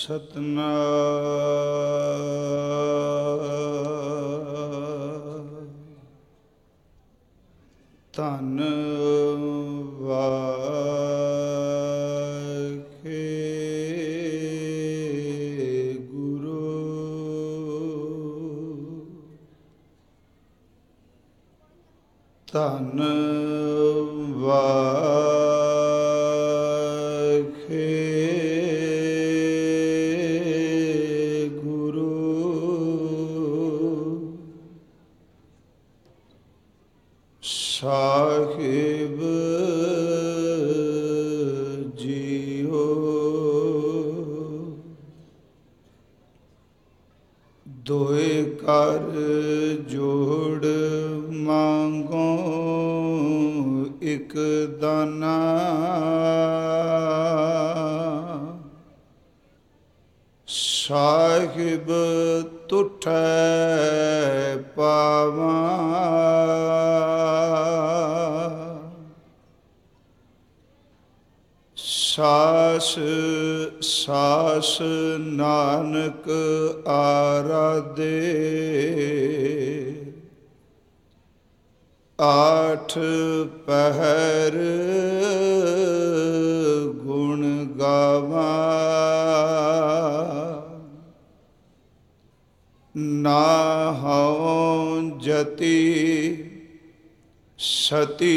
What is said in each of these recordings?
ਸਤਿਨਾਮ ਧੰਨ ਵਾਹਿਗੁਰੂ ਧੰਨ ਸਾਹਿਬ ਜੀਓ ਦੋਏ ਕਰ ਜੋੜ ਮੰਗੋ ਇਕ ਦਾਨਾ ਸਾਹਿਬ ਤੁਠੈ ਪਾਵਾਂ ਸਾਸ ਸਾਸ ਨਾਨਕ ਆਰਾਧੇ ਆਠ ਪਹਿਰ ਗੁਣ ਗਾਵਾਂ ਨਾ ਹਉ ਜਤੀ ਸਤੀ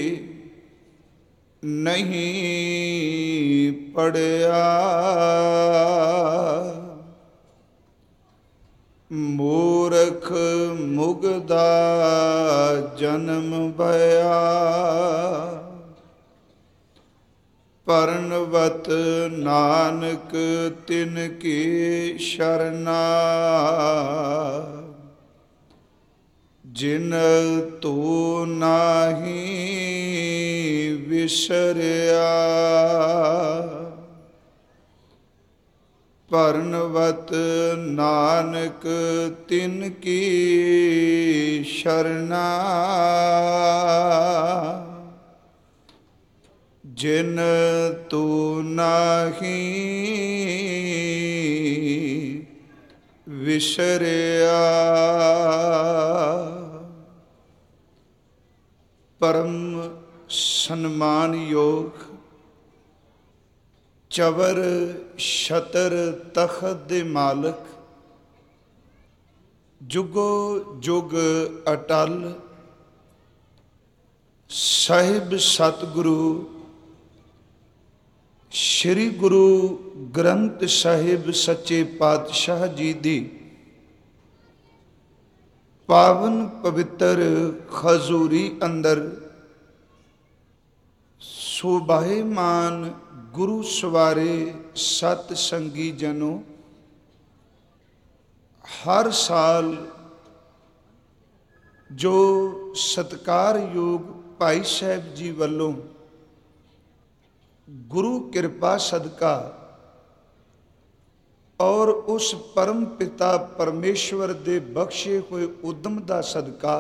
ਨਹੀਂ ਪੜਿਆ ਮੂਰਖ ਮੁਗਦਾ ਜਨਮ ਭਇਆ ਪਰਨਵਤ ਨਾਨਕ ਤਿਨ ਕੀ ਸ਼ਰਨਾ ਜਿਨ ਤੂੰ ਨਾਹੀ ਵਿਸਰਿਆ ਪਰਨਵਤ ਨਾਨਕ ਤਿਨ ਕੀ ਸ਼ਰਨਾ ਜਿਨ ਤੂੰ ਨਾਹੀ ਵਿਸਰਿਆ ਪਰਮ ਸਨਮਾਨਯੋਗ ਚਵਰ ਛਤਰ ਤਖਤ ਦੇ ਮਾਲਕ ਜੁਗੋ ਜੁਗ ਅਟਲ ਸਾਹਿਬ ਸਤਿਗੁਰੂ ਸ਼੍ਰੀ ਗੁਰੂ ਗ੍ਰੰਥ ਸਾਹਿਬ ਸੱਚੇ ਪਾਤਸ਼ਾਹ ਜੀ ਦੀ ਪਾਵਨ ਪਵਿੱਤਰ ਖਜ਼ੂਰੀ ਅੰਦਰ ਸੁਭਾਏਮਾਨ ਗੁਰੂ ਸਵਾਰੇ ਸਤ ਸੰਗੀ ਜਨੋ ਹਰ ਸਾਲ ਜੋ ਸਤਿਕਾਰਯੋਗ ਭਾਈ ਸਾਹਿਬ ਜੀ ਵੱਲੋਂ ਗੁਰੂ ਕਿਰਪਾ ਸਦਕਾ ਔਰ ਉਸ ਪਰਮ ਪਿਤਾ ਪਰਮੇਸ਼ਵਰ ਦੇ ਬਖਸ਼ੇ ਹੋਏ ਉਦਮ ਦਾ ਸਦਕਾ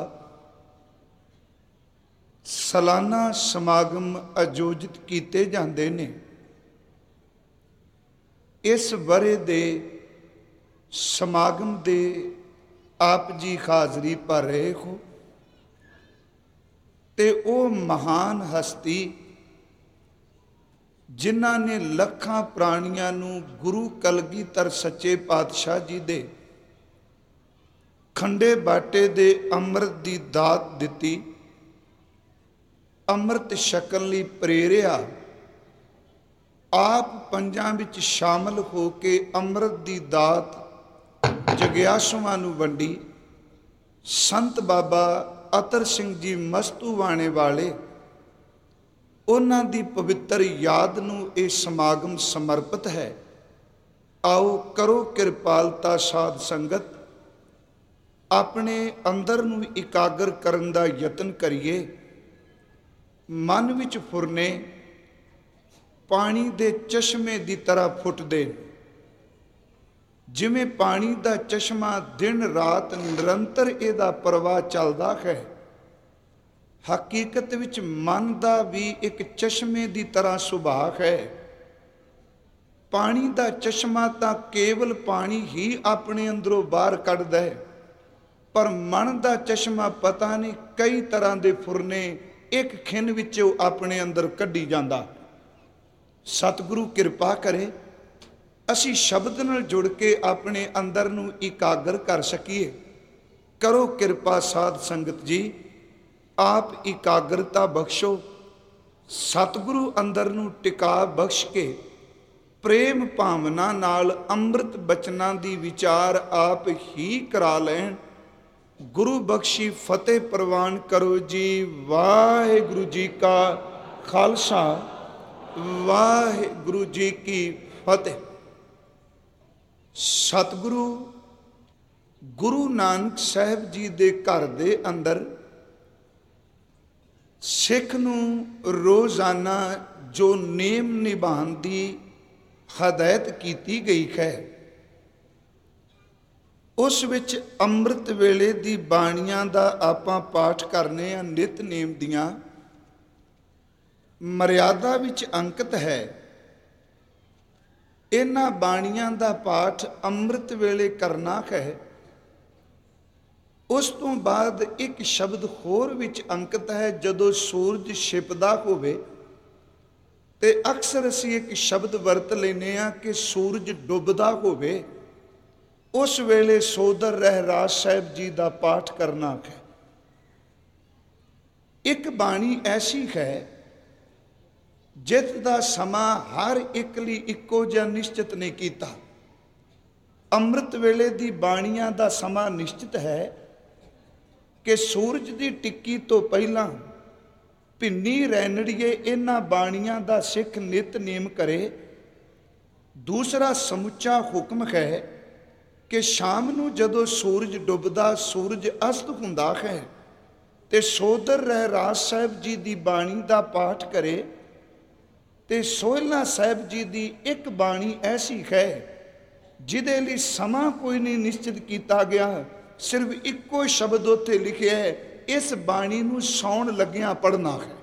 ਸਾਲਾਨਾ ਸਮਾਗਮ ਆਯੋਜਿਤ ਕੀਤੇ ਜਾਂਦੇ ਨੇ। ਇਸ ਵਰੇ ਦੇ ਸਮਾਗਮ ਦੇ ਆਪ ਜੀ ਹਾਜ਼ਰੀ ਭਰ ਰਹੇ ਹੋ ਤੇ ਉਹ ਮਹਾਨ ਹਸਤੀ ਜਿਨ੍ਹਾਂ ਨੇ ਲੱਖਾਂ ਪ੍ਰਾਣੀਆਂ ਨੂੰ ਗੁਰੂ ਕਲਗੀਧਰ ਸੱਚੇ ਪਾਤਸ਼ਾਹ ਜੀ ਦੇ ਖੰਡੇ ਬਾਟੇ ਦੇ ਅੰਮ੍ਰਿਤ ਦੀ ਦਾਤ ਦਿੱਤੀ, ਅੰਮ੍ਰਿਤ ਛਕਣ ਲਈ ਪ੍ਰੇਰਿਆ, ਆਪ ਪੰਜਾਂ ਵਿੱਚ ਸ਼ਾਮਲ ਹੋ ਕੇ ਅੰਮ੍ਰਿਤ ਦੀ ਦਾਤ ਜਗਿਆਸੂਆਂ ਨੂੰ ਵੰਡੀ। ਸੰਤ ਬਾਬਾ ਅਤਰ ਸਿੰਘ ਜੀ ਮਸਤੂਵਾਣੇ ਵਾਲੇ, ਉਹਨਾਂ ਦੀ ਪਵਿੱਤਰ ਯਾਦ ਨੂੰ ਇਹ ਸਮਾਗਮ ਸਮਰਪਿਤ ਹੈ। ਆਓ ਕਰੋ ਕਿਰਪਾਲਤਾ ਸਾਧ ਸੰਗਤ, ਆਪਣੇ ਅੰਦਰ ਨੂੰ ਇਕਾਗਰ ਕਰਨ ਦਾ ਯਤਨ ਕਰੀਏ। ਮਨ ਵਿੱਚ ਫੁਰਨੇ ਪਾਣੀ ਦੇ ਚਸ਼ਮੇ ਦੀ ਤਰ੍ਹਾਂ ਫੁੱਟਦੇ, ਜਿਵੇਂ ਪਾਣੀ ਦਾ ਚਸ਼ਮਾ ਦਿਨ ਰਾਤ ਨਿਰੰਤਰ ਇਹਦਾ ਪ੍ਰਵਾਹ ਚੱਲਦਾ ਹੈ, ਹਕੀਕਤ ਵਿੱਚ ਮਨ ਦਾ ਵੀ ਇੱਕ ਚਸ਼ਮੇ ਦੀ ਤਰ੍ਹਾਂ ਸੁਭਾਅ ਹੈ। ਪਾਣੀ ਦਾ ਚਸ਼ਮਾ ਤਾਂ ਕੇਵਲ ਪਾਣੀ ਹੀ ਆਪਣੇ ਅੰਦਰੋਂ ਬਾਹਰ ਕੱਢਦਾ ਹੈ, ਪਰ ਮਨ ਦਾ ਚਸ਼ਮਾ ਪਤਾ ਨਹੀਂ ਕਈ ਤਰ੍ਹਾਂ ਦੇ ਫੁਰਨੇ ਇੱਕ ਖਿੰਨ ਵਿੱਚੋਂ ਆਪਣੇ ਅੰਦਰ ਕੱਢੀ ਜਾਂਦਾ। ਸਤਿਗੁਰੂ ਕਿਰਪਾ ਕਰੇ ਅਸੀਂ ਸ਼ਬਦ ਨਾਲ ਜੁੜ ਕੇ ਆਪਣੇ ਅੰਦਰ ਨੂੰ ਇਕਾਗਰ ਕਰ ਸਕੀਏ। ਕਰੋ ਕਿਰਪਾ ਸਾਧ ਸੰਗਤ ਜੀ, ਆਪ ਇਕਾਗਰਤਾ ਬਖਸ਼ੋ, ਸਤਿਗੁਰੂ ਅੰਦਰ ਨੂੰ ਟਿਕਾ ਬਖਸ਼ ਕੇ ਪ੍ਰੇਮ ਭਾਵਨਾ ਨਾਲ ਅੰਮ੍ਰਿਤ ਬਚਨਾਂ ਦੀ ਵਿਚਾਰ ਆਪ ਹੀ ਕਰਾ ਲੈਣ। ਗੁਰੂ ਬਖਸ਼ੀ ਫਤਿਹ ਪ੍ਰਵਾਨ ਕਰੋ ਜੀ। ਵਾਹਿਗੁਰੂ ਜੀ ਕਾ ਖਾਲਸਾ, ਵਾਹਿਗੁਰੂ ਜੀ ਕੀ ਫਤਿਹ। ਸਤਿਗੁਰੂ ਗੁਰੂ ਨਾਨਕ ਸਾਹਿਬ ਜੀ ਦੇ ਘਰ ਦੇ ਅੰਦਰ ਸਿੱਖ ਨੂੰ ਰੋਜ਼ਾਨਾ ਜੋ ਨੇਮ ਨਿਭਾਉਣ ਦੀ ਹਦਾਇਤ ਕੀਤੀ ਗਈ ਹੈ, ਉਸ ਵਿੱਚ ਅੰਮ੍ਰਿਤ ਵੇਲੇ ਦੀ ਬਾਣੀਆਂ ਦਾ ਆਪਾਂ ਪਾਠ ਕਰਨੇ ਆ। ਨਿਤਨੇਮ ਦੀਆਂ ਮਰਿਆਦਾ ਵਿੱਚ ਅੰਕਿਤ ਹੈ। ਇਹਨਾਂ ਬਾਣੀਆਂ ਦਾ ਪਾਠ ਅੰਮ੍ਰਿਤ ਵੇਲੇ ਕਰਨਾ ਹੈ। ਉਸ ਤੋਂ ਬਾਅਦ ਇੱਕ ਸ਼ਬਦ ਹੋਰ ਵਿੱਚ ਅੰਕਿਤ ਹੈ, ਜਦੋਂ ਸੂਰਜ ਛਿਪਦਾ ਹੋਵੇ ਤੇ ਅਕਸਰ ਅਸੀਂ ਇੱਕ ਸ਼ਬਦ ਵਰਤ ਲੈਂਦੇ ਹਾਂ ਕਿ ਸੂਰਜ ਡੁੱਬਦਾ ਹੋਵੇ, ਉਸ ਵੇਲੇ ਸੋਦਰ ਰਹਿਰਾਸ ਸਾਹਿਬ ਜੀ ਦਾ ਪਾਠ ਕਰਨਾ ਹੈ। ਇੱਕ ਬਾਣੀ ਐਸੀ ਹੈ ਜਿਸ ਦਾ ਸਮਾਂ ਹਰ ਇੱਕ ਲਈ ਇੱਕੋ ਜਿਹਾ ਨਿਸ਼ਚਿਤ ਨਹੀਂ ਕੀਤਾ। ਅੰਮ੍ਰਿਤ ਵੇਲੇ ਦੀ ਬਾਣੀਆਂ ਦਾ ਸਮਾਂ ਨਿਸ਼ਚਿਤ ਹੈ ਕਿ ਸੂਰਜ ਦੀ ਟਿੱਕੀ ਤੋਂ ਪਹਿਲਾਂ ਭਿੰਨੀ ਰੈਣੜੀਏ ਇਹਨਾਂ ਬਾਣੀਆਂ ਦਾ ਸਿੱਖ ਨਿਤਨੇਮ ਕਰੇ। ਦੂਸਰਾ ਸਮੁੱਚਾ ਹੁਕਮ ਹੈ ਕਿ ਸ਼ਾਮ ਨੂੰ ਜਦੋਂ ਸੂਰਜ ਡੁੱਬਦਾ, ਸੂਰਜ ਅਸਤ ਹੁੰਦਾ ਹੈ ਤੇ ਸੋਦਰ ਰਹਿਰਾਸ ਸਾਹਿਬ ਜੀ ਦੀ ਬਾਣੀ ਦਾ ਪਾਠ ਕਰੇ। ਤੇ ਸੋਹਿਲਾ ਸਾਹਿਬ ਜੀ ਦੀ ਇੱਕ ਬਾਣੀ ਐਸੀ ਹੈ ਜਿਹਦੇ ਲਈ ਸਮਾਂ ਕੋਈ ਨਹੀਂ ਨਿਸ਼ਚਿਤ ਕੀਤਾ ਗਿਆ, ਸਿਰਫ ਇੱਕੋ ਸ਼ਬਦ ਉੱਥੇ ਲਿਖਿਆ ਹੈ, ਇਸ ਬਾਣੀ ਨੂੰ ਸੌਣ ਲੱਗਿਆਂ ਪੜ੍ਹਨਾ ਹੈ।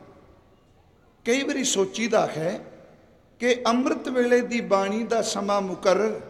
ਕਈ ਵਾਰੀ ਸੋਚੀਦਾ ਹੈ ਕਿ ਅੰਮ੍ਰਿਤ ਵੇਲੇ ਦੀ ਬਾਣੀ ਦਾ ਸਮਾਂ ਮੁਕਰਰ,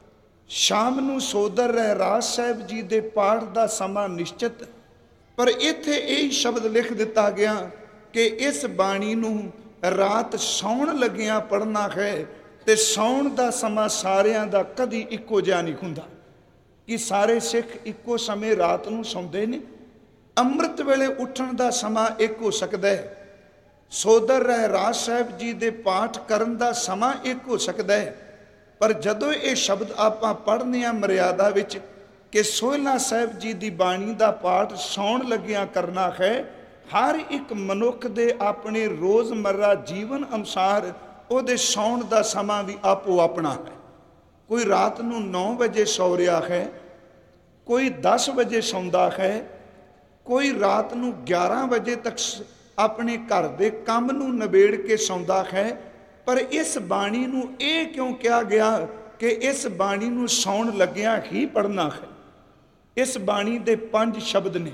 ਸ਼ਾਮ ਨੂੰ ਸੋਦਰ ਰਹਿਰਾਸ ਸਾਹਿਬ ਜੀ ਦੇ ਪਾਠ ਦਾ ਸਮਾਂ ਨਿਸ਼ਚਿਤ, ਪਰ ਇੱਥੇ ਇਹ ਸ਼ਬਦ ਲਿਖ ਦਿੱਤਾ ਗਿਆ ਕਿ ਇਸ ਬਾਣੀ ਨੂੰ ਰਾਤ ਸੌਣ ਲੱਗਿਆਂ ਪੜ੍ਹਨਾ ਹੈ। ਤੇ ਸੌਣ ਦਾ ਸਮਾਂ ਸਾਰਿਆਂ ਦਾ ਕਦੀ ਇੱਕੋ ਜਿਹਾ ਨਹੀਂ ਹੁੰਦਾ ਕਿ ਸਾਰੇ ਸਿੱਖ ਇੱਕੋ ਸਮੇਂ ਰਾਤ ਨੂੰ ਸੌਂਦੇ ਨੇ। ਅੰਮ੍ਰਿਤ ਵੇਲੇ ਉੱਠਣ ਦਾ ਸਮਾਂ ਇੱਕ ਹੋ ਸਕਦਾ ਹੈ, ਸੋਦਰ ਰਹਿਰਾਸ ਸਾਹਿਬ ਜੀ ਦੇ ਪਾਠ ਕਰਨ ਦਾ ਸਮਾਂ ਇੱਕ ਹੋ ਸਕਦਾ ਹੈ, ਪਰ ਜਦੋਂ ਇਹ ਸ਼ਬਦ ਆਪਾਂ ਪੜ੍ਹਨੇ ਆ ਮਰਿਆਦਾ ਵਿੱਚ ਕਿ ਸੋਹਿਲਾ ਸਾਹਿਬ ਜੀ ਦੀ ਬਾਣੀ ਦਾ ਪਾਠ ਸੌਣ ਲੱਗਿਆਂ ਕਰਨਾ ਹੈ, ਹਰ ਇੱਕ ਮਨੁੱਖ ਦੇ ਆਪਣੇ ਰੋਜ਼ਮर्रा ਜੀਵਨ ਅਨੁਸਾਰ ਉਹਦੇ ਸੌਣ ਦਾ ਸਮਾਂ ਵੀ ਆਪੋ ਆਪਣਾ ਹੈ। ਕੋਈ ਰਾਤ ਨੂੰ 9 ਵਜੇ ਸੌ ਰਿਹਾ ਹੈ, ਕੋਈ 10 ਵਜੇ ਸੌਂਦਾ ਹੈ, ਕੋਈ ਰਾਤ ਨੂੰ 11 ਵਜੇ ਤੱਕ ਆਪਣੇ ਘਰ ਦੇ ਕੰਮ ਨੂੰ ਨਿਬੇੜ ਕੇ ਸੌਂਦਾ ਹੈ। ਪਰ ਇਸ ਬਾਣੀ ਨੂੰ ਇਹ ਕਿਉਂ ਕਿਹਾ ਗਿਆ ਕਿ ਇਸ ਬਾਣੀ ਨੂੰ ਸੌਣ ਲੱਗਿਆਂ ਹੀ ਪੜ੍ਹਨਾ ਹੈ? ਇਸ ਬਾਣੀ ਦੇ 5 ਸ਼ਬਦ ਨੇ।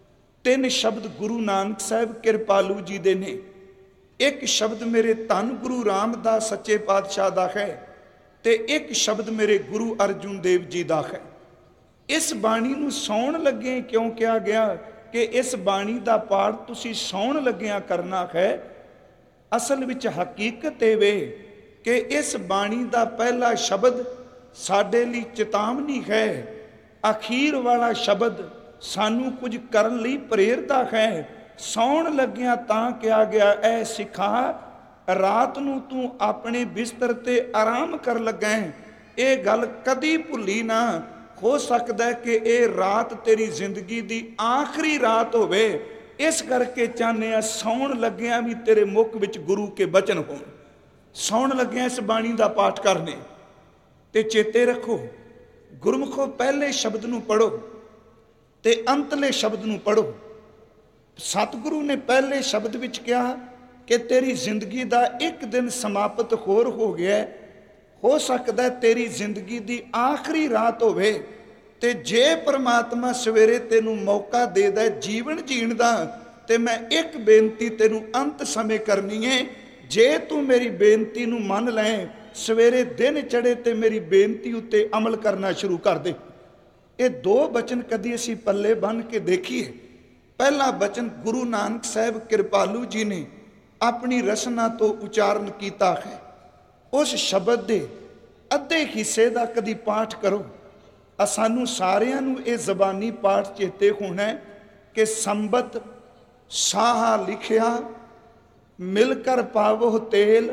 3 ਸ਼ਬਦ ਗੁਰੂ ਨਾਨਕ ਸਾਹਿਬ ਕਿਰਪਾਲੂ ਜੀ ਦੇ ਨੇ, ਇੱਕ ਸ਼ਬਦ ਮੇਰੇ ਧੰਨ ਗੁਰੂ ਰਾਮਦਾਸ ਸੱਚੇ ਪਾਤਸ਼ਾਹ ਦਾ ਹੈ ਤੇ ਇੱਕ ਸ਼ਬਦ ਮੇਰੇ ਗੁਰੂ ਅਰਜੁਨ ਦੇਵ ਜੀ ਦਾ ਹੈ। ਇਸ ਬਾਣੀ ਨੂੰ ਸੌਣ ਲੱਗੇ ਕਿਉਂ ਕਿਹਾ ਗਿਆ ਕਿ ਇਸ ਬਾਣੀ ਦਾ ਪਾਠ ਤੁਸੀਂ ਸੌਣ ਲੱਗਿਆਂ ਕਰਨਾ ਹੈ? ਅਸਲ ਵਿੱਚ ਹਕੀਕਤ ਇਹ ਵੇ ਕਿ ਇਸ ਬਾਣੀ ਦਾ ਪਹਿਲਾ ਸ਼ਬਦ ਸਾਡੇ ਲਈ ਚੇਤਾਵਨੀ ਹੈ, ਅਖੀਰ ਵਾਲਾ ਸ਼ਬਦ ਸਾਨੂੰ ਕੁਝ ਕਰਨ ਲਈ ਪ੍ਰੇਰਦਾ ਹੈ। ਸੌਣ ਲੱਗਿਆਂ ਤਾਂ ਕਿਹਾ ਗਿਆ, ਐ ਸਿੱਖਾ ਰਾਤ ਨੂੰ ਤੂੰ ਆਪਣੇ ਬਿਸਤਰ ਤੇ ਆਰਾਮ ਕਰ ਲੱਗਾ ਹੈ, ਇਹ ਗੱਲ ਕਦੀ ਭੁੱਲੀ ਨਾ। ਹੋ ਸਕਦਾ ਕਿ ਇਹ ਰਾਤ ਤੇਰੀ ਜ਼ਿੰਦਗੀ ਦੀ ਆਖਰੀ ਰਾਤ ਹੋਵੇ, ਇਸ ਕਰਕੇ ਚਾਹੁੰਦੇ ਆ ਸੌਣ ਲੱਗਿਆਂ ਵੀ ਤੇਰੇ ਮੁਖ ਵਿੱਚ ਗੁਰੂ ਕੇ ਬਚਨ ਹੋਣ। ਸੌਣ ਲੱਗਿਆਂ ਇਸ ਬਾਣੀ ਦਾ ਪਾਠ ਕਰਨੇ ਤੇ ਚੇਤੇ ਰੱਖੋ, ਗੁਰਮੁਖੋ ਪਹਿਲੇ ਸ਼ਬਦ ਨੂੰ ਪੜੋ ਤੇ ਅੰਤਲੇ ਸ਼ਬਦ ਨੂੰ ਪੜੋ। ਸਤਿਗੁਰੂ ਨੇ ਪਹਿਲੇ ਸ਼ਬਦ ਵਿੱਚ ਕਿਹਾ ਕਿ ਤੇਰੀ ਜ਼ਿੰਦਗੀ ਦਾ ਇੱਕ ਦਿਨ ਸਮਾਪਤ ਹੋਰ ਹੋ ਗਿਆ, ਹੋ ਸਕਦਾ ਤੇਰੀ ਜ਼ਿੰਦਗੀ ਦੀ ਆਖਰੀ ਰਾਤ ਹੋਵੇ, ਤੇ ਜੇ ਪ੍ਰਮਾਤਮਾ ਸਵੇਰੇ ਤੈਨੂੰ ਮੌਕਾ ਦੇ ਦੇ ਜੀਵਨ ਜੀਣ ਦਾ, ਤੇ ਮੈਂ ਇੱਕ ਬੇਨਤੀ ਤੈਨੂੰ ਅੰਤ ਸਮੇਂ ਕਰਨੀ ਹੈ। ਜੇ ਤੂੰ ਮੇਰੀ ਬੇਨਤੀ ਨੂੰ ਮੰਨ ਲੈ, ਸਵੇਰੇ ਦਿਨ ਚੜੇ ਤੇ ਮੇਰੀ ਬੇਨਤੀ ਉੱਤੇ ਅਮਲ ਕਰਨਾ ਸ਼ੁਰੂ ਕਰ ਦੇ। ਇਹ ਦੋ ਬਚਨ ਕਦੀ ਅਸੀਂ ਪੱਲੇ ਬੰਨ੍ਹ ਕੇ ਦੇਖੀਏ। ਪਹਿਲਾ ਬਚਨ ਗੁਰੂ ਨਾਨਕ ਸਾਹਿਬ ਕਿਰਪਾਲੂ ਜੀ ਨੇ ਆਪਣੀ ਰਸਨਾ ਤੋਂ ਉਚਾਰਨ ਕੀਤਾ ਹੈ। ਉਸ ਸ਼ਬਦ ਦੇ ਅੱਧੇ ਹਿੱਸੇ ਦਾ ਕਦੀ ਪਾਠ ਕਰੋ। ਸਾਨੂੰ ਸਾਰਿਆਂ ਨੂੰ ਇਹ ਜ਼ਬਾਨੀ ਪਾਠ ਚੇਤੇ ਹੋਣਾ ਹੈ ਕਿ ਸੰਬਤ ਸਾਹਾ ਲਿਖਿਆ ਮਿਲ ਕਰ ਪਾਵੋ ਤੇਲ,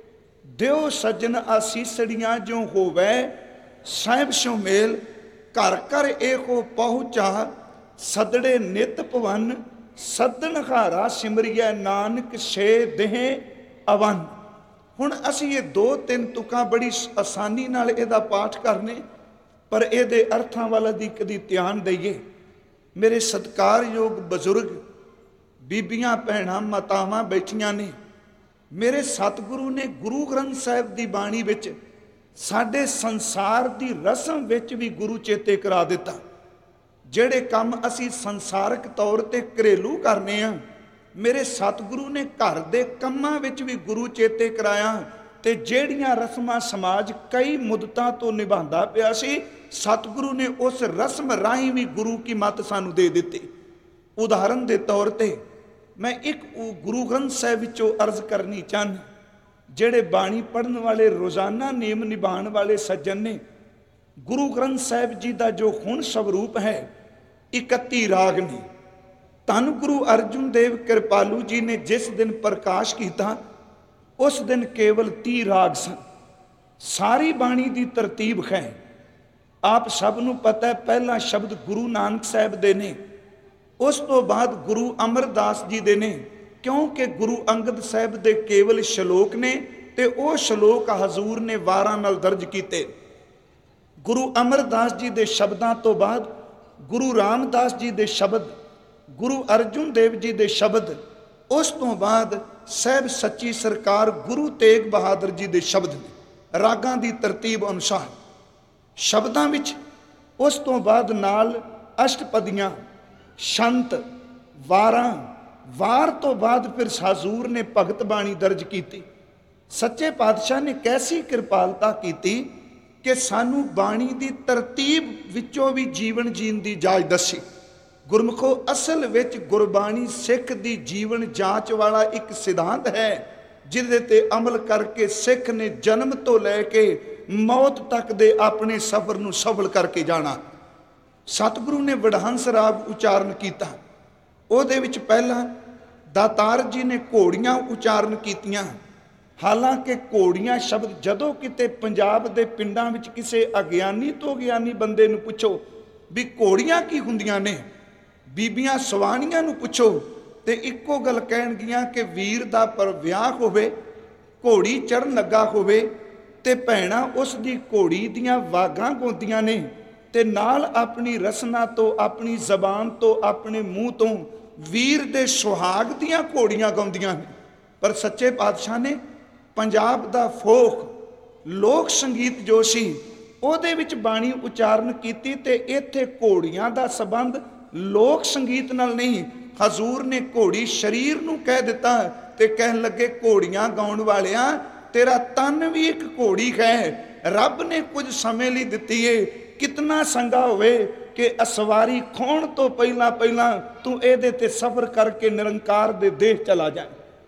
ਦਿਓ ਸੱਜਣ ਆਸੀਸੜੀਆਂ ਜੋ ਹੋਵੇ ਸਾਹਿਬ ਸਿਉ ਮੇਲ। ਘਰ ਘਰ ਇਹੋ ਪਹੁੰਚਾ ਸਦੜੇ ਨਿਤ ਭਵਨ, ਸੱਦਣ ਹਾਰਾ ਸਿਮਰਿਐ ਨਾਨਕ ਛੇ ਦੇਹ ਅਵਨ। ਹੁਣ ਅਸੀਂ ਇਹ ਦੋ ਤਿੰਨ ਤੁਕਾਂ ਬੜੀ ਆਸਾਨੀ ਨਾਲ ਇਹਦਾ ਪਾਠ ਕਰਨੇ, ਪਰ ਇਹਦੇ ਅਰਥਾਂ ਵੱਲ ਦੀ ਕਦੀ ਧਿਆਨ ਦਈਏ। ਮੇਰੇ ਸਤਿਕਾਰਯੋਗ ਬਜ਼ੁਰਗ ਬੀਬੀਆਂ ਭੈਣਾਂ ਮਾਤਾਵਾਂ ਬੈਠੀਆਂ ਨੇ। ਮੇਰੇ ਸਤਿਗੁਰੂ ਨੇ ਗੁਰੂ ਗ੍ਰੰਥ ਸਾਹਿਬ ਦੀ ਬਾਣੀ ਵਿੱਚ ਸਾਡੇ ਸੰਸਾਰ ਦੀ ਰਸਮ ਵਿੱਚ ਵੀ ਗੁਰੂ ਚੇਤੇ ਕਰਾ ਦਿੱਤਾ। ਜਿਹੜੇ ਕੰਮ ਅਸੀਂ ਸੰਸਾਰਕ ਤੌਰ ਤੇ ਘਰੇਲੂ ਕਰਨੇ ਆ, ਮੇਰੇ ਸਤਿਗੁਰੂ ਨੇ ਘਰ ਦੇ ਕੰਮਾਂ ਵਿੱਚ ਵੀ ਗੁਰੂ ਚੇਤੇ ਕਰਾਇਆ। ਤੇ ਜਿਹੜੀਆਂ ਰਸਮਾਂ ਸਮਾਜ ਕਈ ਮੁੱਦਤਾਂ ਤੋਂ ਨਿਭਾਉਂਦਾ ਪਿਆ ਸੀ, ਸਤਿਗੁਰੂ ਨੇ ਉਸ ਰਸਮ ਰਾਹੀਂ ਵੀ ਗੁਰੂ ਕੀ ਮੱਤ ਸਾਨੂੰ ਦੇ ਦਿੱਤੀ। ਉਦਾਹਰਨ ਦੇ ਤੌਰ ਤੇ ਮੈਂ ਇੱਕ ਗੁਰੂ ਗ੍ਰੰਥ ਸਾਹਿਬ ਵਿੱਚੋਂ ਅਰਜ਼ ਕਰਨੀ ਚਾਹੁੰਦਾ। ਜਿਹੜੇ ਬਾਣੀ ਪੜ੍ਹਨ ਵਾਲੇ, ਰੋਜ਼ਾਨਾ ਨਿਯਮ ਨਿਭਾਉਣ ਵਾਲੇ ਸੱਜਣ ਨੇ, ਗੁਰੂ ਗ੍ਰੰਥ ਸਾਹਿਬ ਜੀ ਦਾ ਜੋ ਹੁਣ ਸਵਰੂਪ ਹੈ 31 ਰਾਗ ਨੇ। ਧੰਨ ਗੁਰੂ ਅਰਜਨ ਦੇਵ ਕਿਰਪਾਲੂ ਜੀ ਨੇ ਜਿਸ ਦਿਨ ਪ੍ਰਕਾਸ਼ ਕੀਤਾ ਉਸ ਦਿਨ ਕੇਵਲ 30 ਰਾਗ ਸਨ। ਸਾਰੀ ਬਾਣੀ ਦੀ ਤਰਤੀਬ ਹੈ। ਆਪ ਸਭ ਨੂੰ ਪਤਾ ਹੈ, ਪਹਿਲਾ ਸ਼ਬਦ ਗੁਰੂ ਨਾਨਕ ਸਾਹਿਬ ਦੇ ਨੇ, ਉਸ ਤੋਂ ਬਾਅਦ ਗੁਰੂ ਅਮਰਦਾਸ ਜੀ ਦੇ ਨੇ, ਕਿਉਂਕਿ ਗੁਰੂ ਅੰਗਦ ਸਾਹਿਬ ਦੇ ਕੇਵਲ ਸ਼ਲੋਕ ਨੇ ਤੇ ਉਹ ਸ਼ਲੋਕ ਹਜ਼ੂਰ ਨੇ ਵਾਰਾਂ ਨਾਲ ਦਰਜ ਕੀਤੇ। ਗੁਰੂ ਅਮਰਦਾਸ ਜੀ ਦੇ ਸ਼ਬਦਾਂ ਤੋਂ ਬਾਅਦ ਗੁਰੂ ਰਾਮਦਾਸ ਜੀ ਦੇ ਸ਼ਬਦ, ਗੁਰੂ ਅਰਜਨ ਦੇਵ ਜੀ ਦੇ ਸ਼ਬਦ, ਉਸ ਤੋਂ ਬਾਅਦ ਸਾਹਿਬ ਸੱਚੀ ਸਰਕਾਰ ਗੁਰੂ ਤੇਗ ਬਹਾਦਰ ਜੀ ਦੇ ਸ਼ਬਦ ਨੇ। ਰਾਗਾਂ ਦੀ ਤਰਤੀਬ ਅਨੁਸਾਰ ਸ਼ਬਦਾਂ ਵਿੱਚ ਉਸ ਤੋਂ ਬਾਅਦ ਨਾਲ ਅਸ਼ਟਪਦੀਆਂ, ਸ਼ੰਤ, ਵਾਰਾਂ, ਵਾਰ ਤੋਂ ਬਾਅਦ ਫਿਰ ਹਜ਼ੂਰ ਨੇ ਭਗਤ ਬਾਣੀ ਦਰਜ ਕੀਤੀ। ਸੱਚੇ ਪਾਤਸ਼ਾਹ ਨੇ ਕੈਸੀ ਕਿਰਪਾਲਤਾ ਕੀਤੀ ਕਿ ਸਾਨੂੰ ਬਾਣੀ ਦੀ ਤਰਤੀਬ ਵਿੱਚੋਂ ਵੀ ਜੀਵਨ ਜੀਣ ਦੀ ਜਾਚ ਦੱਸੀ। ਗੁਰਮੁਖੋ, ਅਸਲ ਵਿੱਚ ਗੁਰਬਾਣੀ ਸਿੱਖ ਦੀ ਜੀਵਨ ਜਾਂਚ ਵਾਲਾ ਇੱਕ ਸਿਧਾਂਤ ਹੈ, ਜਿਹਦੇ ਤੇ ਅਮਲ ਕਰਕੇ ਸਿੱਖ ਨੇ ਜਨਮ ਤੋਂ ਲੈ ਕੇ ਮੌਤ ਤੱਕ ਦੇ ਆਪਣੇ ਸਫ਼ਰ ਨੂੰ ਸਫਲ ਕਰਕੇ ਜਾਣਾ। ਸਤਿਗੁਰੂ ਨੇ ਵਡਹੰਸ ਰਾਗ ਉਚਾਰਨ ਕੀਤਾ। ਉਹਦੇ ਵਿੱਚ ਪਹਿਲਾਂ ਦਾਤਾਰ ਜੀ ਨੇ ਘੋੜੀਆਂ ਉਚਾਰਨ ਕੀਤੀਆਂ। ਹਾਲਾਂਕਿ ਘੋੜੀਆਂ ਸ਼ਬਦ ਜਦੋਂ ਕਿਤੇ ਪੰਜਾਬ ਦੇ ਪਿੰਡਾਂ ਵਿੱਚ ਕਿਸੇ ਅਗਿਆਨੀ ਤੋਂ ਗਿਆਨੀ ਬੰਦੇ ਨੂੰ ਪੁੱਛੋ ਵੀ ਘੋੜੀਆਂ ਕੀ ਹੁੰਦੀਆਂ ਨੇ, ਬੀਬੀਆਂ ਸਵਾਣੀਆਂ ਨੂੰ ਪੁੱਛੋ ਤੇ ਇੱਕੋ ਗੱਲ ਕਹਿਣਗੀਆਂ ਕਿ ਵੀਰ ਦਾ ਪਰ ਵਿਆਹ ਹੋਵੇ, ਘੋੜੀ ਚੜ੍ਹਨ ਲੱਗਾ ਹੋਵੇ ਤੇ ਭੈਣਾਂ ਉਸ ਦੀ ਘੋੜੀ ਦੀਆਂ ਵਾਗਾਂ ਗਾਉਂਦੀਆਂ ਨੇ ਤੇ ਨਾਲ ਆਪਣੀ ਰਸਨਾ ਤੋਂ, ਆਪਣੀ ਜ਼ਬਾਨ ਤੋਂ, ਆਪਣੇ ਮੂੰਹ ਤੋਂ ਵੀਰ ਦੇ ਸੁਹਾਗ ਦੀਆਂ ਘੋੜੀਆਂ ਗਾਉਂਦੀਆਂ ਨੇ। ਪਰ ਸੱਚੇ ਪਾਤਸ਼ਾਹ ਨੇ ਪੰਜਾਬ ਦਾ ਫੋਕ ਲੋਕ ਸੰਗੀਤ ਜੋ ਸੀ ਉਹਦੇ ਵਿੱਚ ਬਾਣੀ ਉਚਾਰਨ ਕੀਤੀ ਤੇ ਇੱਥੇ ਘੋੜੀਆਂ ਦਾ ਸੰਬੰਧ ਲੋਕ ਸੰਗੀਤ ਨਾਲ ਨਹੀਂ। ਹਜ਼ੂਰ ਨੇ ਘੋੜੀ ਸਰੀਰ ਨੂੰ ਕਹਿ ਦਿੱਤਾ ਤੇ ਕਹਿਣ ਲੱਗੇ, ਘੋੜੀਆਂ ਗਾਉਣ ਵਾਲਿਆਂ, ਤੇਰਾ ਤਨ ਵੀ ਇੱਕ ਘੋੜੀ ਹੈ। ਰੱਬ ਨੇ ਕੁਝ ਸਮੇਂ ਲਈ ਦਿੱਤੀ ਏ, ਕਿਤਨਾ ਸੰਗਾ ਹੋਵੇ ਕਿ ਅਸਵਾਰੀ ਖੋਣ ਤੋਂ ਪਹਿਲਾਂ ਤੂੰ ਇਹਦੇ ਤੇ ਸਫ਼ਰ ਕਰਕੇ ਨਿਰੰਕਾਰ ਦੇ ਦੇਸ਼ ਚਲਾ ਜਾਏ।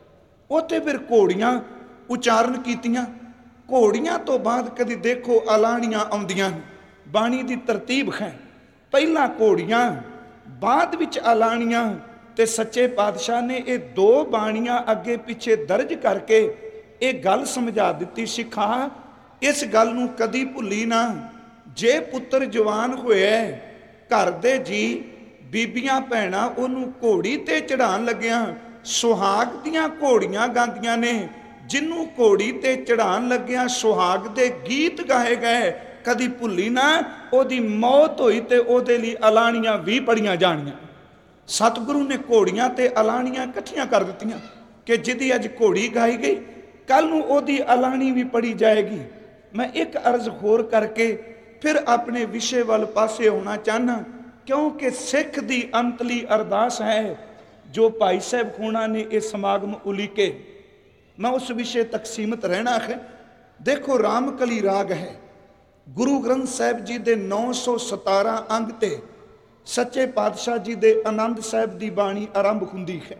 ਉੱਥੇ ਫਿਰ ਘੋੜੀਆਂ ਉਚਾਰਨ ਕੀਤੀਆਂ। ਘੋੜੀਆਂ ਤੋਂ ਬਾਅਦ ਕਦੀ ਦੇਖੋ ਅਲਾਣੀਆਂ ਆਉਂਦੀਆਂ ਨੇ। ਬਾਣੀ ਦੀ ਤਰਤੀਬ ਹੈ, ਪਹਿਲਾਂ ਘੋੜੀਆਂ, ਬਾਅਦ ਵਿੱਚ ਅਲਾਣੀਆਂ। ਤੇ ਸੱਚੇ ਪਾਤਸ਼ਾਹ ਨੇ ਇਹ ਦੋ ਬਾਣੀਆਂ ਅੱਗੇ ਪਿੱਛੇ ਦਰਜ ਕਰਕੇ ਇਹ ਗੱਲ ਸਮਝਾ ਦਿੱਤੀ, ਸਿੱਖਾ ਇਸ ਗੱਲ ਨੂੰ ਕਦੀ ਭੁੱਲੀ ਨਾ। ਜੇ ਪੁੱਤਰ ਜਵਾਨ ਹੋਇਆ, ਘਰ ਦੇ ਜੀ ਬੀਬੀਆਂ ਭੈਣਾਂ ਉਹਨੂੰ ਘੋੜੀ ਤੇ ਚੜਾਉਣ ਲੱਗਿਆਂ ਸੁਹਾਗ ਦੀਆਂ ਘੋੜੀਆਂ ਗਾਉਂਦੀਆਂ ਨੇ। ਜਿਹਨੂੰ ਘੋੜੀ ਤੇ ਚੜਾਉਣ ਲੱਗਿਆਂ ਸੁਹਾਗ ਦੇ ਗੀਤ ਗਾਏ ਗਏ, ਕਦੀ ਭੁੱਲੀ ਨਾ। ਉਹਦੀ ਮੌਤ ਹੋਈ ਤੇ ਉਹਦੇ ਲਈ ਅਲਾਣੀਆਂ ਵੀ ਪੜੀਆਂ ਜਾਣੀਆਂ। ਸਤਿਗੁਰੂ ਨੇ ਘੋੜੀਆਂ ਤੇ ਅਲਾਣੀਆਂ ਇਕੱਠੀਆਂ ਕਰ ਦਿੱਤੀਆਂ ਕਿ ਜਿਹਦੀ ਅੱਜ ਘੋੜੀ ਗਾਈ ਗਈ, ਕੱਲ ਨੂੰ ਉਹਦੀ ਅਲਾਣੀ ਵੀ ਪੜੀ ਜਾਏਗੀ। ਮੈਂ ਇੱਕ ਅਰਜ਼ ਹੋਰ ਕਰਕੇ ਫਿਰ ਆਪਣੇ ਵਿਸ਼ੇ ਵੱਲ ਪਾਸੇ ਹੋਣਾ ਚਾਹੁੰਦਾ, ਕਿਉਂਕਿ ਸਿੱਖ ਦੀ ਅੰਤਲੀ ਅਰਦਾਸ ਹੈ ਜੋ ਭਾਈ ਸਾਹਿਬ ਹੋਣਾ ਨੇ ਇਹ ਸਮਾਗਮ ਉਲੀਕੇ। ਮੈਂ ਉਸ ਵਿਸ਼ੇ ਤੱਕ ਸੀਮਤ ਰਹਿਣਾ ਹੈ। ਦੇਖੋ ਰਾਮਕਲੀ ਰਾਗ ਹੈ। ਗੁਰੂ ਗ੍ਰੰਥ ਸਾਹਿਬ ਜੀ ਦੇ 917 ਅੰਗ ਤੇ ਸੱਚੇ ਪਾਤਸ਼ਾਹ ਜੀ ਦੇ ਆਨੰਦ ਸਾਹਿਬ ਦੀ ਬਾਣੀ ਆਰੰਭ ਹੁੰਦੀ ਹੈ।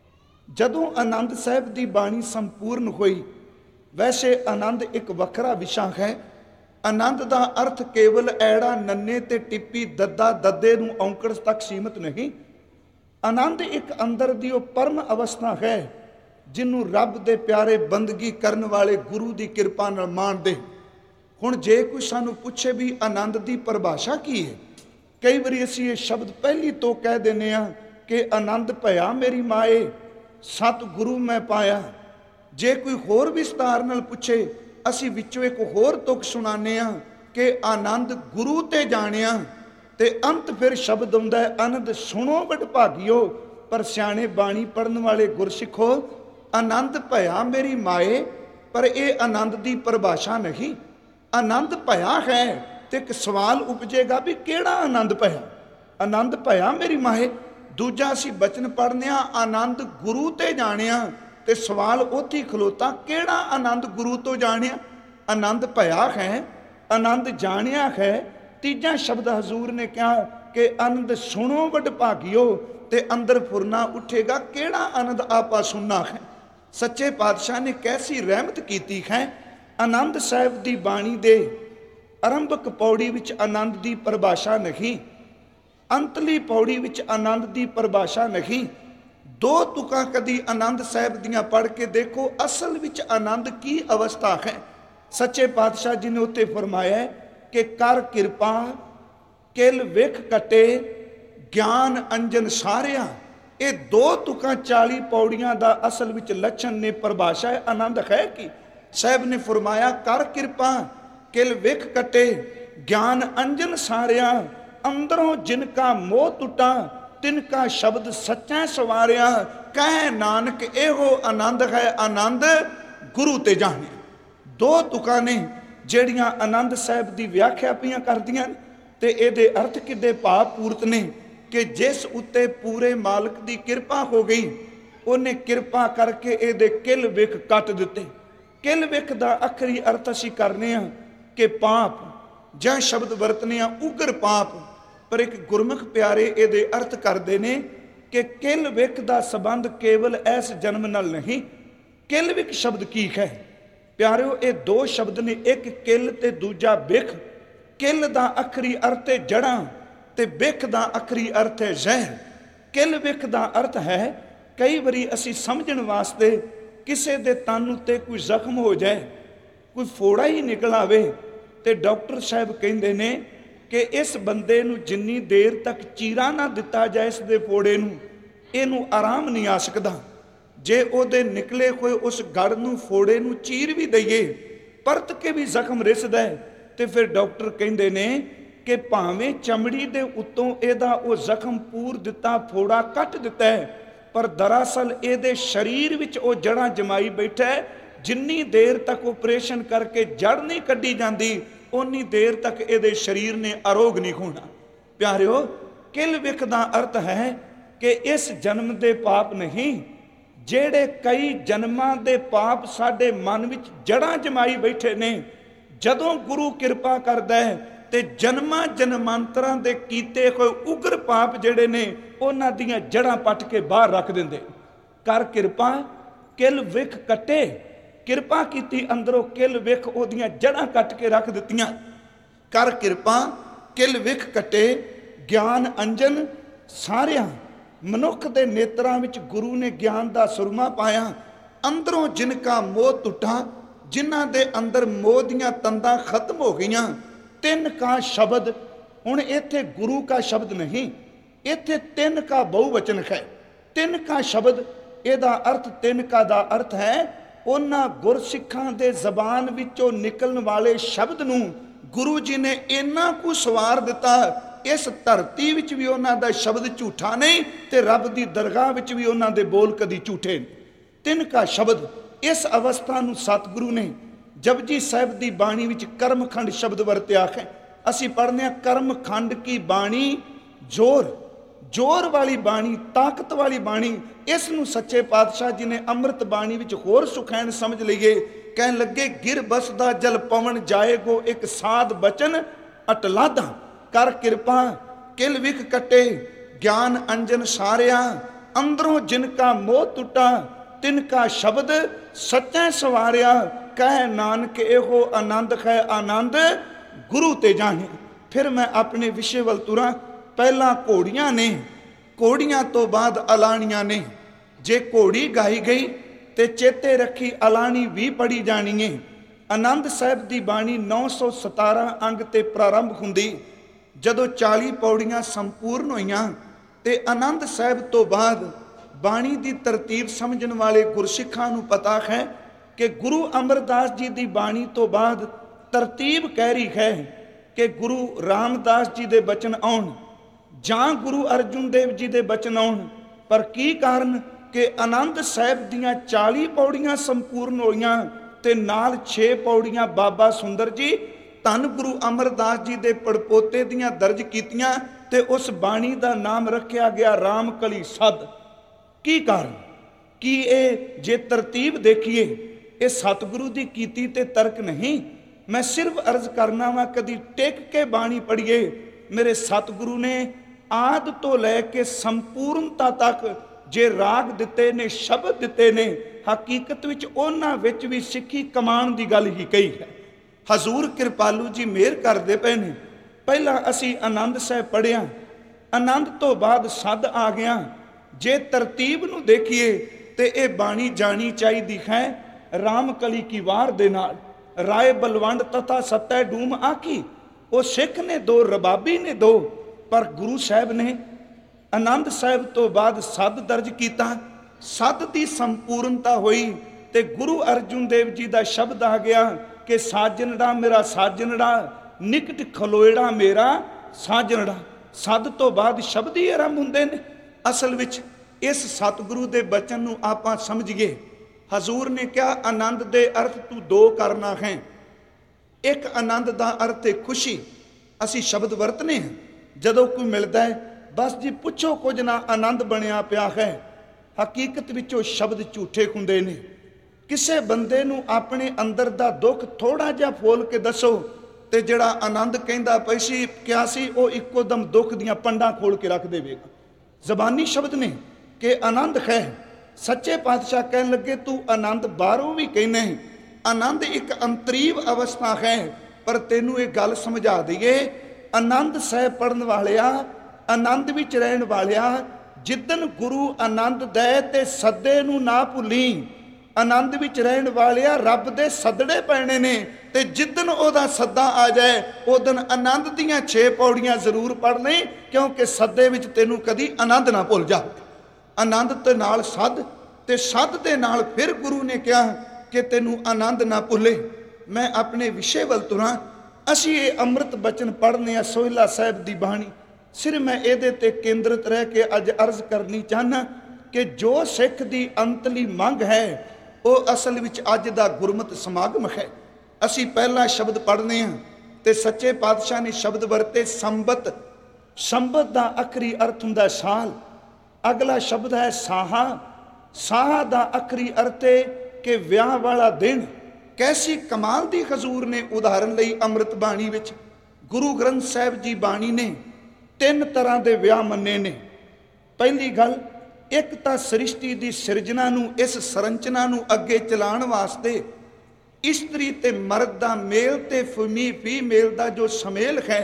ਜਦੋਂ ਆਨੰਦ ਸਾਹਿਬ ਦੀ ਬਾਣੀ ਸੰਪੂਰਨ ਹੋਈ, ਵੈਸੇ ਆਨੰਦ ਇੱਕ ਵੱਖਰਾ ਵਿਸ਼ਾ ਹੈ। ਆਨੰਦ ਦਾ ਅਰਥ ਕੇਵਲ ਐੜਾ ਨੰਨੇ ਤੇ ਟਿੱਪੀ ਦੱਦਾ ਦੱਦੇ ਨੂੰ ਔਂਕੜ ਤੱਕ ਸੀਮਤ ਨਹੀਂ। ਆਨੰਦ ਇੱਕ ਅੰਦਰ ਦੀ ਉਹ ਪਰਮ ਅਵਸਥਾ ਹੈ ਜਿਹਨੂੰ ਰੱਬ ਦੇ ਪਿਆਰੇ ਬੰਦਗੀ ਕਰਨ ਵਾਲੇ ਗੁਰੂ ਦੀ ਕਿਰਪਾ ਨਾਲ ਮਾਣਦੇ। ਹੁਣ ਜੇ ਕੋਈ ਸਾਨੂੰ ਪੁੱਛੇ ਵੀ ਆਨੰਦ ਦੀ ਪਰਿਭਾਸ਼ਾ ਕੀ ਹੈ, ਕਈ ਵਾਰੀ ਅਸੀਂ ਇਹ ਸ਼ਬਦ ਪਹਿਲੀ ਤੋਂ ਕਹਿ ਦਿੰਦੇ ਹਾਂ ਕਿ ਆਨੰਦ ਭਇਆ ਮੇਰੀ ਮਾਏ, ਸਤ ਗੁਰੂ ਮੈਂ ਪਾਇਆ। ਜੇ ਕੋਈ ਹੋਰ ਵਿਸਤਾਰ ਨਾਲ ਪੁੱਛੇ, ਅਸੀਂ ਵਿੱਚੋਂ ਇੱਕ ਹੋਰ ਤੁਕ ਸੁਣਾਉਂਦੇ ਹਾਂ ਕਿ ਆਨੰਦ ਗੁਰੂ ਤੇ ਜਾਣਿਆ। ਤੇ ਅੰਤ ਫਿਰ ਸ਼ਬਦ ਆਉਂਦਾ ਹੈ, ਆਨੰਦ ਸੁਣੋ ਵਡਭਾਗਿਓ। ਪਰ ਸਿਆਣੇ ਬਾਣੀ ਪੜ੍ਹਨ ਵਾਲੇ ਗੁਰਸਿੱਖੋ, ਆਨੰਦ ਭਇਆ ਮੇਰੀ ਮਾਏ, ਪਰ ਇਹ ਆਨੰਦ ਦੀ ਪਰਿਭਾਸ਼ਾ ਨਹੀਂ। ਆਨੰਦ ਭਇਆ ਹੈ ਤੇ ਇੱਕ ਸਵਾਲ ਉਪਜੇਗਾ ਵੀ ਕਿਹੜਾ ਆਨੰਦ ਭਇਆ? ਆਨੰਦ ਭਇਆ ਮੇਰੀ ਮਾਏ। ਦੂਜਾ ਅਸੀਂ ਬਚਨ ਪੜ੍ਹਨੇ ਆ, ਆਨੰਦ ਗੁਰੂ ਤੇ ਜਾਣਿਆ, ਤੇ ਸਵਾਲ ਉੱਥੇ ਹੀ ਖਲੋਤਾ, ਕਿਹੜਾ ਆਨੰਦ ਗੁਰੂ ਤੋਂ ਜਾਣਿਆ? ਆਨੰਦ ਭਇਆ ਹੈ, ਆਨੰਦ ਜਾਣਿਆ ਹੈ। ਤੀਜਾ ਸ਼ਬਦ ਹਜ਼ੂਰ ਨੇ ਕਿਹਾ ਕਿ ਆਨੰਦ ਸੁਣੋ ਵਡਭਾਗਿਓ, ਤੇ ਅੰਦਰ ਫੁਰਨਾ ਉੱਠੇਗਾ, ਕਿਹੜਾ ਆਨੰਦ ਆਪਾ ਸੁਣਨਾ ਹੈ? ਸੱਚੇ ਪਾਤਸ਼ਾਹ ਨੇ ਕੈਸੀ ਰਹਿਮਤ ਕੀਤੀ ਹੈ। ਆਨੰਦ ਸਾਹਿਬ ਦੀ ਬਾਣੀ ਦੇ ਆਰੰਭਕ ਪੌੜੀ ਵਿੱਚ ਆਨੰਦ ਦੀ ਪਰਿਭਾਸ਼ਾ ਨਹੀਂ, ਅੰਤਲੀ ਪੌੜੀ ਵਿੱਚ ਆਨੰਦ ਦੀ ਪਰਿਭਾਸ਼ਾ ਨਹੀਂ। ਦੋ ਤੁਕਾਂ ਕਦੀ ਆਨੰਦ ਸਾਹਿਬ ਦੀਆਂ ਪੜ੍ਹ ਕੇ ਦੇਖੋ, ਅਸਲ ਵਿੱਚ ਆਨੰਦ ਕੀ ਅਵਸਥਾ ਹੈ। ਸੱਚੇ ਪਾਤਸ਼ਾਹ ਜੀ ਨੇ ਉੱਤੇ ਫਰਮਾਇਆ ਕਿ ਕਰ ਕਿਰਪਾ ਕਿਲ ਵਿਖ ਕਟੇ ਗਿਆਨ ਅੰਜਨ ਸਾਰਿਆ। ਇਹ ਦੋ ਤੁਕਾਂ 40 ਪੌੜੀਆਂ ਦਾ ਅਸਲ ਵਿੱਚ ਲੱਛਣ ਨੇ, ਪਰਿਭਾਸ਼ਾ ਹੈ। ਆਨੰਦ ਹੈ ਕੀ? ਸਾਹਿਬ ਨੇ ਫਰਮਾਇਆ ਕਰ ਕਿਰਪਾ ਕਿਲ ਵਿਖ ਕਟੇ ਗਿਆਨ ਅੰਜਨ ਸਾਰਿਆ। ਅੰਦਰੋਂ ਜਿਨ ਕਾ ਮੋਹ ਟੁੱਟਾ ਤਿਨ ਕਾ ਸ਼ਬਦ ਸੱਚਾ ਸਵਾਰਿਆ। ਕਹਿ ਨਾਨਕ ਇਹੋ ਆਨੰਦ ਹੈ, ਆਨੰਦ ਗੁਰੂ ਤੇ ਜਾਣਿਆ। ਦੋ ਤੁਕਾਂ ਨੇ ਜਿਹੜੀਆਂ ਆਨੰਦ ਸਾਹਿਬ ਦੀ ਵਿਆਖਿਆ ਪਈਆਂ ਕਰਦੀਆਂ ਤੇ ਇਹਦੇ ਅਰਥ ਕਿੱਡੇ ਭਾਵ ਪੂਰਤ ਨੇ ਕਿ ਜਿਸ ਉੱਤੇ ਪੂਰੇ ਮਾਲਕ ਦੀ ਕਿਰਪਾ ਹੋ ਗਈ, ਉਹਨੇ ਕਿਰਪਾ ਕਰਕੇ ਇਹਦੇ ਕਿਲ ਵਿਖ ਕੱਟ ਦਿੱਤੇ। ਕਿਲ ਵਿਖ ਦਾ ਆਖਰੀ ਅਰਥ ਅਸੀਂ ਕਰਨੇ ਆ ਕਿ ਪਾਪ, ਜਾਂ ਸ਼ਬਦ ਵਰਤਨੇ ਆ ਉਗਰ ਪਾਪ, ਪਰ ਇੱਕ ਗੁਰਮੁਖ ਪਿਆਰੇ ਇਹਦੇ ਅਰਥ ਕਰਦੇ ਨੇ ਕਿ ਕਿਲ ਵਿਖ ਦਾ ਸੰਬੰਧ ਕੇਵਲ ਇਸ ਜਨਮ ਨਾਲ ਨਹੀਂ। ਕਿਲ ਵਿਖ ਸ਼ਬਦ ਕੀ ਹੈ ਪਿਆਰਿਓ? ਇਹ ਦੋ ਸ਼ਬਦ ਨੇ, ਇੱਕ ਕਿਲ ਤੇ ਦੂਜਾ ਵਿਖ। ਕਿਲ ਦਾ ਆਖਰੀ ਅਰਥ ਹੈ ਜੜਾਂ ਤੇ ਵਿਖ ਦਾ ਆਖਰੀ ਅਰਥ ਹੈ ਜ਼ਹਿਰ। ਕਿਲ ਵਿਖ ਦਾ ਅਰਥ ਹੈ, ਕਈ ਵਾਰੀ ਅਸੀਂ ਸਮਝਣ ਵਾਸਤੇ ਕਿਸੇ ਦੇ ਤਨ ਉੱਤੇ ਕੋਈ ਜ਼ਖਮ ਹੋ ਜਾਏ, ਕੋਈ ਫੋੜਾ ਹੀ ਨਿਕਲ ਆਵੇ, ਤੇ ਡਾਕਟਰ ਸਾਹਿਬ ਕਹਿੰਦੇ ਨੇ ਕਿ ਇਸ ਬੰਦੇ ਨੂੰ ਜਿੰਨੀ ਦੇਰ ਤੱਕ ਚੀਰਾ ਨਾ ਦਿੱਤਾ ਜਾਏ ਇਸ ਦੇ ਫੋੜੇ ਨੂੰ, ਇਹਨੂੰ ਆਰਾਮ ਨਹੀਂ ਆ ਸਕਦਾ। ਜੇ ਉਹਦੇ ਨਿਕਲੇ ਹੋਏ ਉਸ ਗੜ ਨੂੰ, ਫੋੜੇ ਨੂੰ ਚੀਰ ਵੀ ਦਈਏ, ਪਰਤ ਕੇ ਵੀ ਜ਼ਖਮ ਰਿਸਦਾ ਹੈ, ਤੇ ਫਿਰ ਡਾਕਟਰ ਕਹਿੰਦੇ ਨੇ ਕਿ ਭਾਵੇਂ ਚਮੜੀ ਦੇ ਉੱਤੋਂ ਇਹਦਾ ਉਹ ਜ਼ਖਮ ਪੂਰ ਦਿੱਤਾ, ਫੋੜਾ ਕੱਟ ਦਿੱਤਾ ਹੈ, ਪਰ ਦਰਅਸਲ ਇਹਦੇ ਸਰੀਰ ਵਿੱਚ ਉਹ ਜੜ੍ਹਾਂ ਜਮਾਈ ਬੈਠਾ ਹੈ। ਜਿੰਨੀ ਦੇਰ ਤੱਕ ਆਪਰੇਸ਼ਨ ਕਰਕੇ ਜੜ ਨਹੀਂ ਕੱਢੀ ਜਾਂਦੀ, ਉਨੀ ਦੇਰ ਤੱਕ ਇਹਦੇ ਸਰੀਰ ਨੇ ਅਰੋਗ ਨਹੀਂ ਹੋਣਾ। ਪਿਆਰਿਓ, ਕਿਲ ਵਿਖ ਦਾ ਅਰਥ ਹੈ ਕਿ ਇਸ ਜਨਮ ਦੇ ਪਾਪ ਨਹੀਂ, ਜਿਹੜੇ ਕਈ ਜਨਮਾਂ ਦੇ ਪਾਪ ਸਾਡੇ ਮਨ ਵਿੱਚ ਜੜ੍ਹਾਂ ਜਮਾਈ ਬੈਠੇ ਨੇ, ਜਦੋਂ ਗੁਰੂ ਕਿਰਪਾ ਕਰਦਾ ਹੈ ਤੇ ਜਨਮਾਂ ਜਨਮਾਂਤਰਾਂ ਦੇ ਕੀਤੇ ਹੋਏ ਉਗਰ ਪਾਪ ਜਿਹੜੇ ਨੇ, ਉਹਨਾਂ ਦੀਆਂ ਜੜ੍ਹਾਂ ਪੱਟ ਕੇ ਬਾਹਰ ਰੱਖ ਦਿੰਦੇ। ਕਰ ਕਿਰਪਾ ਕਿਲ ਵਿਖ ਕੱਟੇ, ਕਿਰਪਾ ਕੀਤੀ ਅੰਦਰੋਂ ਕਿਲ ਵਿਖ ਉਹਦੀਆਂ ਜੜ੍ਹਾਂ ਕੱਟ ਕੇ ਰੱਖ ਦਿੱਤੀਆਂ। ਕਰ ਕਿਰਪਾ ਕਿਲ ਵਿਖ ਕੱਟੇ ਗਿਆਨ ਅੰਜਨ ਸਾਰਿਆਂ। ਮਨੁੱਖ ਦੇ ਨੇਤਰਾਂ ਵਿੱਚ ਗੁਰੂ ਨੇ ਗਿਆਨ ਦਾ ਸੁਰਮਾ ਪਾਇਆ। ਅੰਦਰੋਂ ਜਿਨ ਕਾ ਮੋਹ ਟੁੱਟਾ, ਜਿਨ੍ਹਾਂ ਦੇ ਅੰਦਰ ਮੋਹ ਦੀਆਂ ਤੰਦਾਂ ਖਤਮ ਹੋ ਗਈਆਂ। ਤਿੰਨ ਕਾ ਸ਼ਬਦ, ਹੁਣ ਇੱਥੇ ਗੁਰੂ ਕਾ ਸ਼ਬਦ ਨਹੀਂ, ਇੱਥੇ ਤਿੰਨ ਕਾ ਬਹੁਵਚਨ ਹੈ। ਤਿੰਨ ਕਾ ਸ਼ਬਦ, ਇਹਦਾ ਅਰਥ ਤਿੰਨ ਕਾ ਦਾ ਅਰਥ ਹੈ ਉਹਨਾਂ ਗੁਰਸਿੱਖਾਂ ਦੇ ਜ਼ਬਾਨ ਵਿੱਚੋਂ ਨਿਕਲਣ ਵਾਲੇ ਸ਼ਬਦ ਨੂੰ ਗੁਰੂ ਜੀ ਨੇ ਇੰਨਾ ਕੁ ਸਵਾਰ ਦਿੱਤਾ, ਇਸ ਧਰਤੀ ਵਿੱਚ ਵੀ ਉਹਨਾਂ ਦਾ ਸ਼ਬਦ ਝੂਠਾ ਨਹੀਂ ਤੇ ਰੱਬ ਦੀ ਦਰਗਾਹ ਵਿੱਚ ਵੀ ਉਹਨਾਂ ਦੇ ਬੋਲ ਕਦੀ ਝੂਠੇ ਨਹੀਂ। ਤਿੰਨ ਕਾ ਸ਼ਬਦ, ਇਸ ਅਵਸਥਾ ਨੂੰ ਸਤਿਗੁਰੂ ਨੇ ਜਪਜੀ ਸਾਹਿਬ ਦੀ ਬਾਣੀ ਵਿੱਚ ਕਰਮਖੰਡ ਸ਼ਬਦ ਵਰਤਿਆ ਹੈ। ਅਸੀਂ ਪੜ੍ਹਦੇ ਹਾਂ ਕਰਮਖੰਡ ਕੀ ਬਾਣੀ ਜ਼ੋਰ, ਜ਼ੋਰ ਵਾਲੀ ਬਾਣੀ, ਤਾਕਤ ਵਾਲੀ ਬਾਣੀ। ਇਸ ਨੂੰ ਸੱਚੇ ਪਾਤਸ਼ਾਹ ਜੀ ਨੇ ਅੰਮ੍ਰਿਤ ਬਾਣੀ ਵਿੱਚ ਹੋਰ ਸੁਖੈਨ ਸਮਝ ਲਈਏ ਕਹਿਣ ਲੱਗੇ ਗਿਰ ਬਸਦਾ ਜਲ ਪਵਨ ਜਾਏਗੋ ਇੱਕ ਸਾਧ ਬਚਨ ਅਟਲਾਦਾ ਕਰ ਕਿਰਪਾ ਕਿਲ ਵਿਖ ਕਟੇ ਗਿਆਨ ਅੰਜਨ ਸਾਰਿਆ ਅੰਦਰੋਂ ਜਿਨ ਕਾ ਮੋਹ ਟੁੱਟਾ ਤਿਨ ਕਾ ਸ਼ਬਦ ਸੱਚੈ ਸਵਾਰਿਆ ਕਹਿ ਨਾਨਕ ਇਹੋ ਆਨੰਦ ਹੈ ਆਨੰਦ ਗੁਰੂ ਤੇ ਜਾਣੇ। ਫਿਰ ਮੈਂ ਆਪਣੇ ਵਿਸ਼ੇ ਵੱਲ ਤੁਰਾਂ। ਪਹਿਲਾਂ ਘੋੜੀਆਂ ਨੇ, ਘੋੜੀਆਂ ਤੋਂ ਬਾਅਦ ਅਲਾਣੀਆਂ ਨੇ। ਜੇ ਘੋੜੀ ਗਾਈ ਗਈ ਤੇ ਚੇਤੇ ਰੱਖੀ ਅਲਾਣੀ ਵੀ ਪੜੀ ਜਾਣੀ ਏ। ਆਨੰਦ ਸਾਹਿਬ ਦੀ ਬਾਣੀ 917 ਅੰਗ ਤੇ ਪ੍ਰਾਰੰਭ ਹੁੰਦੀ। ਜਦੋਂ 40 ਪੌੜੀਆਂ ਸੰਪੂਰਨ ਹੋਈਆਂ ਤੇ ਆਨੰਦ ਸਾਹਿਬ ਤੋਂ ਬਾਅਦ ਬਾਣੀ ਦੀ ਤਰਤੀਬ ਸਮਝਣ ਵਾਲੇ ਗੁਰਸਿੱਖਾਂ ਨੂੰ ਪਤਾ ਹੈ ਕਿ ਗੁਰੂ ਅਮਰਦਾਸ ਜੀ ਦੀ ਬਾਣੀ ਤੋਂ ਬਾਅਦ ਤਰਤੀਬ ਕਹਿ ਰਹੀ ਹੈ ਕਿ ਗੁਰੂ ਰਾਮਦਾਸ ਜੀ ਦੇ ਬਚਨ ਆਉਣ ਜਾਂ ਗੁਰੂ ਅਰਜੁਨ ਦੇਵ ਜੀ ਦੇ ਬਚਨ ਆਉਣ। ਪਰ ਕੀ ਕਾਰਨ ਕਿ ਆਨੰਦ ਸਾਹਿਬ ਦੀਆਂ 40 ਪੌੜੀਆਂ ਸੰਪੂਰਨ ਹੋਈਆਂ ਤੇ ਨਾਲ 6 ਪੌੜੀਆਂ ਬਾਬਾ ਸੁੰਦਰ ਜੀ ਧੰਨ ਗੁਰੂ ਅਮਰਦਾਸ ਜੀ ਦੇ ਪੜਪੋਤੇ ਦੀਆਂ ਦਰਜ ਕੀਤੀਆਂ ਤੇ ਉਸ ਬਾਣੀ ਦਾ ਨਾਮ ਰੱਖਿਆ ਗਿਆ ਰਾਮ ਕਲੀ ਸਦ। ਕੀ ਕਾਰਨ? ਕੀ ਇਹ ਜੇ ਤਰਤੀਬ ਦੇਖੀਏ ਇਹ ਸਤਿਗੁਰੂ ਦੀ ਕੀਤੀ ਤੇ ਤਰਕ ਨਹੀਂ। ਮੈਂ ਸਿਰਫ ਅਰਜ਼ ਕਰਨਾ ਵਾ ਕਦੀ ਟਿਕ ਕੇ ਬਾਣੀ ਪੜ੍ਹੀਏ। ਮੇਰੇ ਸਤਿਗੁਰੂ ਨੇ ਆਦ ਤੋਂ ਲੈ ਕੇ ਸੰਪੂਰਨਤਾ ਤੱਕ ਜੇ ਰਾਗ ਦਿੱਤੇ ਨੇ, ਸ਼ਬਦ ਦਿੱਤੇ ਨੇ, ਹਕੀਕਤ ਵਿੱਚ ਉਹਨਾਂ ਵਿੱਚ ਵੀ ਸਿੱਖੀ ਕਮਾਉਣ ਦੀ ਗੱਲ ਹੀ ਕਹੀ ਹੈ। ਹਜ਼ੂਰ ਕਿਰਪਾਲੂ ਜੀ ਮਿਹਰ ਕਰਦੇ ਪਏ ਨੇ। ਪਹਿਲਾਂ ਅਸੀਂ ਆਨੰਦ ਸਾਹਿਬ ਪੜ੍ਹਿਆ, ਆਨੰਦ ਤੋਂ ਬਾਅਦ ਸਦ ਆ ਗਿਆ। ਜੇ ਤਰਤੀਬ ਨੂੰ ਦੇਖੀਏ ਤੇ ਇਹ ਬਾਣੀ ਜਾਣੀ ਚਾਹੀਦੀ ਹੈ ਰਾਮ ਕਲੀ ਕੀ ਵਾਰ ਦੇ ਨਾਲ। ਰਾਏ ਬਲਵੰਡ ਤਥਾ ਸੱਤੈ ਡੂਮ ਆਖੀ। ਉਹ ਸਿੱਖ ਨੇ ਦੋ, ਰਬਾਬੀ ਨੇ ਦੋ, ਪਰ ਗੁਰੂ ਸਾਹਿਬ ਨੇ ਆਨੰਦ ਸਾਹਿਬ ਤੋਂ ਬਾਅਦ ਸਦ ਦਰਜ ਕੀਤਾ। ਸਦ ਦੀ ਸੰਪੂਰਨਤਾ ਹੋਈ ਤੇ ਗੁਰੂ ਅਰਜੁਨ ਦੇਵ ਜੀ ਦਾ ਸ਼ਬਦ ਆ ਗਿਆ ਕਿ ਸਾਜਨੜਾ ਮੇਰਾ ਸਾਜਨੜਾ ਨਿਕਟ ਖਲੋਇੜਾ ਮੇਰਾ ਸਾਜਨੜਾ। ਸਦ ਤੋਂ ਬਾਅਦ ਸ਼ਬਦ ਹੀ ਆਰੰਭ ਹੁੰਦੇ ਨੇ। ਅਸਲ ਵਿੱਚ ਇਸ ਸਤਿਗੁਰੂ ਦੇ ਬਚਨ ਨੂੰ ਆਪਾਂ ਸਮਝੀਏ। ਹਜ਼ੂਰ ਨੇ ਕਿਹਾ ਆਨੰਦ ਦੇ ਅਰਥ ਤੂੰ ਦੋ ਕਰਨਾ ਹੈ। ਇੱਕ ਆਨੰਦ ਦਾ ਅਰਥ ਹੈ ਖੁਸ਼ੀ। ਅਸੀਂ ਸ਼ਬਦ ਵਰਤਨੇ ਹਾਂ ਜਦੋਂ ਕੋਈ ਮਿਲਦਾ ਹੈ, ਬਸ ਜੀ ਪੁੱਛੋ ਕੁਝ ਨਾ ਆਨੰਦ ਬਣਿਆ ਪਿਆ ਹੈ। ਹਕੀਕਤ ਵਿੱਚ ਉਹ ਸ਼ਬਦ ਝੂਠੇ ਹੁੰਦੇ ਨੇ। ਕਿਸੇ ਬੰਦੇ ਨੂੰ ਆਪਣੇ ਅੰਦਰ ਦਾ ਦੁੱਖ ਥੋੜਾ ਜਿਹਾ ਫੋਲ ਕੇ ਦੱਸੋ ਤੇ ਜਿਹੜਾ ਆਨੰਦ ਕਹਿੰਦਾ ਪਈ ਸੀ ਕਿਹਾ ਸੀ ਉਹ ਇੱਕੋ ਦਮ ਦੁੱਖ ਦੀਆਂ ਪੰਡਾਂ ਖੋਲ ਕੇ ਰੱਖ ਦੇਵੇਗਾ। ਜ਼ਬਾਨੀ ਸ਼ਬਦ ਨੇ ਕਿ ਆਨੰਦ ਹੈ। ਸੱਚੇ ਪਾਤਸ਼ਾਹ ਕਹਿਣ ਲੱਗੇ ਤੂੰ ਆਨੰਦ ਬਾਹਰੋਂ ਵੀ ਕਹਿੰਦੇ, ਆਨੰਦ ਇੱਕ ਅੰਤਰੀਵ ਅਵਸਥਾ ਹੈ। ਪਰ ਤੈਨੂੰ ਇਹ ਗੱਲ ਸਮਝਾ ਦਈਏ, ਆਨੰਦ ਸਾਹਿਬ ਪੜਨ ਵਾਲਿਆ, ਆਨੰਦ ਵਿੱਚ ਰਹਿਣ ਵਾਲਿਆ, ਜਿੱਦਨ ਗੁਰੂ ਆਨੰਦ ਦੇ ਤੇ ਸੱਦੇ ਨੂੰ ਨਾ ਭੁੱਲੀ। ਆਨੰਦ ਵਿੱਚ ਰਹਿਣ ਵਾਲਿਆ ਰੱਬ ਦੇ ਸੱਦੜੇ ਪੈਣੇ ਨੇ ਤੇ ਜਿੱਦਨ ਉਹਦਾ ਸੱਦਾ ਆ ਜਾਏ ਉਦਨ ਆਨੰਦ ਦੀਆਂ 6 ਪੌੜੀਆਂ ਜ਼ਰੂਰ ਪੜ੍ਹ ਲਈ, ਕਿਉਂਕਿ ਸੱਦੇ ਵਿੱਚ ਤੈਨੂੰ ਕਦੀ ਆਨੰਦ ਨਾ ਭੁੱਲ ਜਾ। ਆਨੰਦ ਤੇ ਨਾਲ ਸੱਦ ਤੇ ਸੱਦ ਦੇ ਨਾਲ ਫਿਰ ਗੁਰੂ ਨੇ ਕਿਹਾ ਕਿ ਤੈਨੂੰ ਆਨੰਦ ਨਾ ਭੁੱਲੇ। ਮੈਂ ਆਪਣੇ ਵਿਸ਼ੇ ਵੱਲ ਤੁਰਾਂ। ਅਸੀਂ ਇਹ ਅੰਮ੍ਰਿਤ ਬਚਨ ਪੜ੍ਹਨੇ ਆ ਸੋਹਿਲਾ ਸਾਹਿਬ ਦੀ ਬਾਣੀ। ਸਿਰ ਮੈਂ ਇਹਦੇ ਤੇ ਕੇਂਦਰਿਤ ਰਹਿ ਕੇ ਅੱਜ ਅਰਜ਼ ਕਰਨੀ ਚਾਹੁੰਦਾ ਕਿ ਜੋ ਸਿੱਖ ਦੀ ਅੰਤਲੀ ਮੰਗ ਹੈ ਉਹ ਅਸਲ ਵਿੱਚ ਅੱਜ ਦਾ ਗੁਰਮਤਿ ਸਮਾਗਮ ਹੈ। ਅਸੀਂ ਪਹਿਲਾ ਸ਼ਬਦ ਪੜ੍ਹਨੇ ਹਾਂ ਤੇ ਸੱਚੇ ਪਾਤਸ਼ਾਹ ਨੇ ਸ਼ਬਦ ਵਰਤੇ ਸੰਬਤ। ਸੰਬਤ ਦਾ ਆਖਰੀ ਅਰਥ ਹੁੰਦਾ ਸਾਲ। ਅਗਲਾ ਸ਼ਬਦ ਹੈ ਸਾਹਾ। ਸਾਹਾ ਦਾ ਆਖਰੀ ਅਰਥ ਹੈ ਕਿ ਵਿਆਹ ਵਾਲਾ ਦਿਨ। ਕੈਸੀ ਕਮਾਲ ਦੀ ਹਜ਼ੂਰ ਨੇ ਉਦਾਹਰਨ ਲਈ ਅੰਮ੍ਰਿਤ ਬਾਣੀ ਵਿੱਚ। ਗੁਰੂ ਗ੍ਰੰਥ ਸਾਹਿਬ ਜੀ ਬਾਣੀ ਨੇ 3 ਤਰ੍ਹਾਂ ਦੇ ਵਿਆਹ ਮੰਨੇ ਨੇ। ਪਹਿਲੀ ਗੱਲ, ਇੱਕ ਤਾਂ ਸ੍ਰਿਸ਼ਟੀ ਦੀ ਸਿਰਜਣਾ ਨੂੰ, ਇਸ ਸਰੰਚਨਾ ਨੂੰ ਅੱਗੇ ਚਲਾਉਣ ਵਾਸਤੇ ਇਸਤਰੀ ਤੇ ਮਰਦ ਦਾ ਮੇਲ ਤੇ ਫੀਮੇਲ ਦਾ ਜੋ ਸਮੇਲ ਹੈ,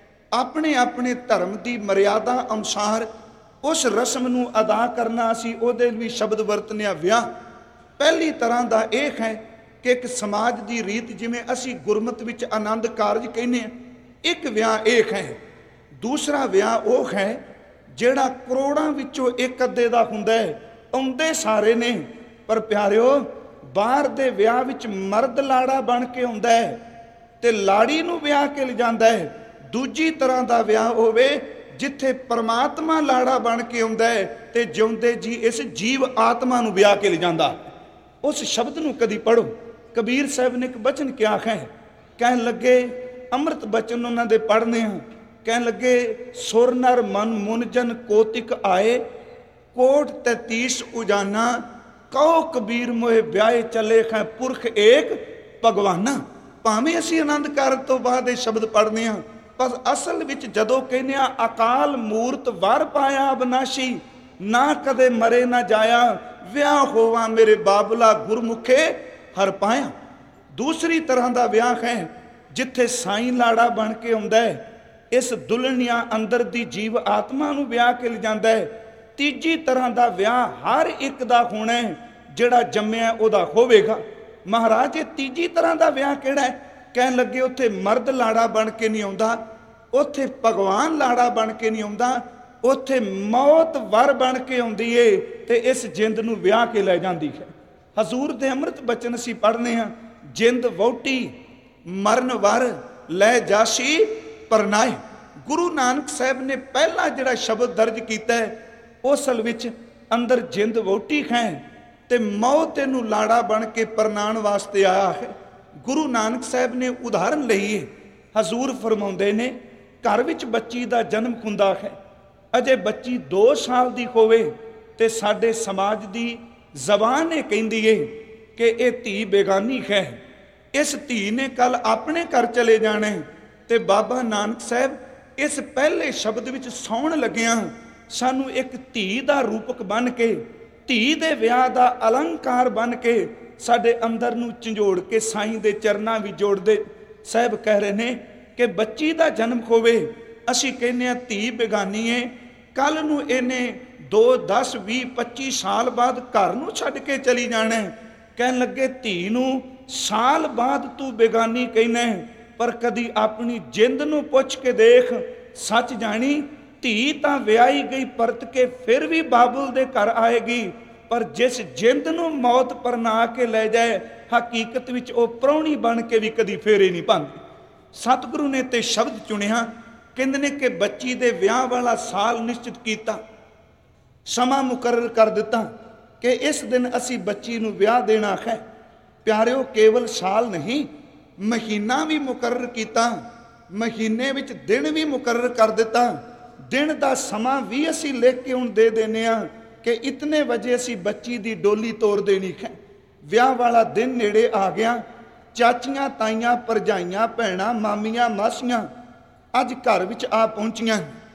ਆਪਣੇ ਆਪਣੇ ਧਰਮ ਦੀ ਮਰਿਆਦਾ ਅਨੁਸਾਰ ਉਸ ਰਸਮ ਨੂੰ ਅਦਾ ਕਰਨਾ, ਅਸੀਂ ਉਹਦੇ ਲਈ ਸ਼ਬਦ ਵਰਤਨਿਆ ਵਿਆਹ। ਪਹਿਲੀ ਤਰ੍ਹਾਂ ਦਾ ਇਹ ਹੈ ਕਿ ਇੱਕ ਸਮਾਜ ਦੀ ਰੀਤ, ਜਿਵੇਂ ਅਸੀਂ ਗੁਰਮਤਿ ਵਿੱਚ ਆਨੰਦ ਕਾਰਜ ਕਹਿੰਦੇ ਹਾਂ, ਇੱਕ ਵਿਆਹ ਇਹ ਹੈ। ਦੂਸਰਾ ਵਿਆਹ ਉਹ ਹੈ ਜਿਹੜਾ ਕਰੋੜਾਂ ਵਿੱਚੋਂ ਇੱਕ ਅੱਧੇ ਦਾ ਹੁੰਦਾ ਹੈ। ਆਉਂਦੇ ਸਾਰੇ ਨੇ, ਪਰ ਪਿਆਰਿਓ ਬਾਹਰ ਦੇ ਵਿਆਹ ਵਿੱਚ ਮਰਦ ਲਾੜਾ ਬਣ ਕੇ ਆਉਂਦਾ ਹੈ ਤੇ ਲਾੜੀ ਨੂੰ ਵਿਆਹ ਕੇ ਲਿਜਾਂਦਾ ਹੈ। ਦੂਜੀ ਤਰ੍ਹਾਂ ਦਾ ਵਿਆਹ ਹੋਵੇ ਜਿੱਥੇ ਪਰਮਾਤਮਾ ਲਾੜਾ ਬਣ ਕੇ ਆਉਂਦਾ ਹੈ ਤੇ ਜਿਉਂਦੇ ਜੀ ਇਸ ਜੀਵ ਆਤਮਾ ਨੂੰ ਵਿਆਹ ਕੇ ਲਿਜਾਂਦਾ। ਉਸ ਸ਼ਬਦ ਨੂੰ ਕਦੀ ਪੜ੍ਹੋ। ਕਬੀਰ ਸਾਹਿਬ ਨੇ ਇੱਕ ਬਚਨ ਕਿਹਾ ਹੈ, ਕਹਿਣ ਲੱਗੇ ਅੰਮ੍ਰਿਤ ਬਚਨ ਉਹਨਾਂ ਦੇ ਪੜ੍ਹਨੇ ਆ। ਕਹਿਣ ਲੱਗੇ ਸੁਰ ਨਰ ਮਨ ਮੁਨ ਜਨ ਕੋਤਿਕ ਆਏ, ਕੋਟ 33 ਉਜਾਨਾ ਕਹੋ ਕਬੀਰ ਮੋਏ ਵਿਆਹੇ ਚੱਲੇ ਖੈ ਪੁਰਖ ਏਕ ਭਗਵਾਨਾ। ਭਾਵੇਂ ਅਸੀਂ ਆਨੰਦ ਕਾਰਜ ਤੋਂ ਬਾਅਦ ਇਹ ਸ਼ਬਦ ਪੜ੍ਹਦੇ ਹਾਂ, ਪਰ ਅਸਲ ਵਿੱਚ ਜਦੋਂ ਕਹਿੰਦੇ ਆ ਅਕਾਲ ਮੂਰਤ ਵਰ ਪਾਇਆ ਅਬਨਾਸ਼ੀ, ਨਾ ਕਦੇ ਮਰੇ ਨਾ ਜਾਇਆ, ਵਿਆਹ ਹੋਵਾ ਮੇਰੇ ਬਾਬਲਾ ਗੁਰਮੁਖੇ ਹਰ ਪਾਇਆ। ਦੂਸਰੀ ਤਰ੍ਹਾਂ ਦਾ ਵਿਆਹ ਹੈ ਜਿੱਥੇ ਸਾਈਂ ਲਾੜਾ ਬਣ ਕੇ ਆਉਂਦਾ ਹੈ, ਇਸ ਦੁਲਹਨੀਆਂ ਅੰਦਰ ਦੀ ਜੀਵ ਆਤਮਾ ਨੂੰ ਵਿਆਹ ਕੇ ਲਿਜਾਂਦਾ ਹੈ। ਤੀਜੀ ਤਰ੍ਹਾਂ ਦਾ ਵਿਆਹ ਹਰ ਇੱਕ ਦਾ ਹੋਣਾ ਹੈ, ਜਿਹੜਾ ਜੰਮਿਆ ਉਹਦਾ ਹੋਵੇਗਾ। ਮਹਾਰਾਜ ਇਹ ਤੀਜੀ ਤਰ੍ਹਾਂ ਦਾ ਵਿਆਹ ਕਿਹੜਾ ਹੈ? ਕਹਿਣ ਲੱਗੇ ਉੱਥੇ ਮਰਦ ਲਾੜਾ ਬਣ ਕੇ ਨਹੀਂ ਆਉਂਦਾ, ਉੱਥੇ ਭਗਵਾਨ ਲਾੜਾ ਬਣ ਕੇ ਨਹੀਂ ਆਉਂਦਾ, ਉੱਥੇ ਮੌਤ ਵਰ ਬਣ ਕੇ ਆਉਂਦੀ ਏ ਤੇ ਇਸ ਜਿੰਦ ਨੂੰ ਵਿਆਹ ਕੇ ਲੈ ਜਾਂਦੀ ਹੈ। ਹਜ਼ੂਰ ਦੇ ਅੰਮ੍ਰਿਤ ਬਚਨ ਅਸੀਂ ਪੜ੍ਹਨੇ ਹਾਂ, ਜਿੰਦ ਵਹੁਟੀ ਮਰਨ ਵਰ ਲੈ ਜਾਸੀ ਪਰਨਾਏ। ਗੁਰੂ ਨਾਨਕ ਸਾਹਿਬ ਨੇ ਪਹਿਲਾ ਜਿਹੜਾ ਸ਼ਬਦ ਦਰਜ ਕੀਤਾ ਹੈ, ਅਸਲ ਵਿੱਚ ਅੰਦਰ ਜਿੰਦ ਵਹੁਟੀ ਹੈ ਤੇ ਮੌਤ ਇਹਨੂੰ ਲਾੜਾ ਬਣ ਕੇ ਪਰਨਾਉਣ ਵਾਸਤੇ ਆਇਆ ਹੈ। ਗੁਰੂ ਨਾਨਕ ਸਾਹਿਬ ਨੇ ਉਦਾਹਰਨ ਲਈ ਹੈ। ਹਜ਼ੂਰ ਫਰਮਾਉਂਦੇ ਨੇ ਘਰ ਵਿੱਚ ਬੱਚੀ ਦਾ ਜਨਮ ਹੁੰਦਾ ਹੈ, ਅਜੇ ਬੱਚੀ 2 ਸਾਲ ਦੀ ਹੋਵੇ ਤੇ ਸਾਡੇ ਸਮਾਜ ਦੀ ਜ਼ਬਾਨ ਇਹ ਕਹਿੰਦੀ ਏ ਕਿ ਇਹ ਧੀ ਬੇਗਾਨੀ ਹੈ, ਇਸ ਧੀ ਨੇ ਕੱਲ ਆਪਣੇ ਘਰ ਚਲੇ ਜਾਣਾ। ਤੇ ਬਾਬਾ ਨਾਨਕ ਸਾਹਿਬ ਇਸ ਪਹਿਲੇ ਸ਼ਬਦ ਵਿੱਚ ਸੌਣ ਲੱਗਿਆਂ ਸਾਨੂੰ ਇੱਕ ਧੀ ਦਾ ਰੂਪਕ ਬਣ ਕੇ, ਧੀ ਦੇ ਵਿਆਹ ਦਾ ਅਲੰਕਾਰ ਬਣ ਕੇ ਸਾਡੇ ਅੰਦਰ ਨੂੰ ਝੰਜੋੜ ਕੇ ਸਾਈਂ ਦੇ ਚਰਨਾਂ ਵਿੱਚ ਜੋੜਦੇ। ਸਾਹਿਬ ਕਹਿ ਰਹੇ ਨੇ ਕਿ ਬੱਚੀ ਦਾ ਜਨਮ ਹੋਵੇ, ਅਸੀਂ ਕਹਿੰਦੇ ਹਾਂ ਧੀ ਬੇਗਾਨੀ ਏ, ਕੱਲ ਨੂੰ ਇਹਨੇ 2, 10, 20, 25 ਸਾਲ ਬਾਅਦ ਘਰ ਨੂੰ ਛੱਡ ਕੇ ਚਲੀ ਜਾਣਾ। ਕਹਿਣ ਲੱਗੇ ਧੀ ਨੂੰ ਸਾਲ ਬਾਅਦ ਤੂੰ ਬੇਗਾਨੀ ਕਹਿਣਾ, ਪਰ ਕਦੀ ਆਪਣੀ ਜਿੰਦ ਨੂੰ ਪੁੱਛ ਕੇ ਦੇਖ, ਸੱਚ ਜਾਣੀ ਧੀ ਤਾਂ ਵਿਆਹੀ ਗਈ ਪਰਤ ਕੇ ਫਿਰ ਵੀ ਬਾਬੁਲ ਦੇ ਘਰ ਆਏਗੀ, ਪਰ ਜਿਸ ਜਿੰਦ ਨੂੰ ਮੌਤ ਪਰਨਾ ਕੇ ਲੈ ਜਾਏ ਹਕੀਕਤ ਵਿੱਚ ਉਹ ਪ੍ਰਾਹੁਣੀ ਬਣ ਕੇ ਵੀ ਕਦੀ ਫੇਰੇ ਨਹੀਂ ਪਾਉਂਦੀ। ਸਤਿਗੁਰੂ ਨੇ ਤੇ ਸ਼ਬਦ ਚੁਣਿਆ, ਕਹਿੰਦੇ ਨੇ ਕਿ ਬੱਚੀ ਦੇ ਵਿਆਹ ਵਾਲਾ ਸਾਲ ਨਿਸ਼ਚਿਤ ਕੀਤਾ, ਸਮਾਂ ਮੁਕਰਰ ਕਰ ਦਿੱਤਾ ਕਿ ਇਸ ਦਿਨ ਅਸੀਂ ਬੱਚੀ ਨੂੰ ਵਿਆਹ ਦੇਣਾ ਹੈ। ਪਿਆਰਿਓ ਕੇਵਲ ਸਾਲ ਨਹੀਂ, ਮਹੀਨਾ ਵੀ ਮੁਕਰਰ ਕੀਤਾ, ਮਹੀਨੇ ਵਿੱਚ ਦਿਨ ਵੀ ਮੁਕਰਰ ਕਰ ਦਿੱਤਾ। ਦਿਨ ਦਾ ਸਮਾਂ ਵੀ ਅਸੀਂ ਲਿਖ ਕੇ ਹੁਣ ਦੇ ਦਿੰਦੇ ਹਾਂ ਕਿ ਇਤਨੇ ਵਜੇ ਅਸੀਂ ਬੱਚੀ ਦੀ ਡੋਲੀ ਤੋਰ ਦੇਣੀ ਹੈ। ਵਿਆਹ ਵਾਲਾ ਦਿਨ ਨੇੜੇ ਆ ਗਿਆ। ਚਾਚੀਆਂ, ਤਾਈਆਂ, ਭਰਜਾਈਆਂ, ਭੈਣਾਂ, ਮਾਮੀਆਂ, ਮਾਸੀਆਂ ਅੱਜ ਘਰ ਵਿੱਚ ਆ ਪਹੁੰਚੀਆਂ।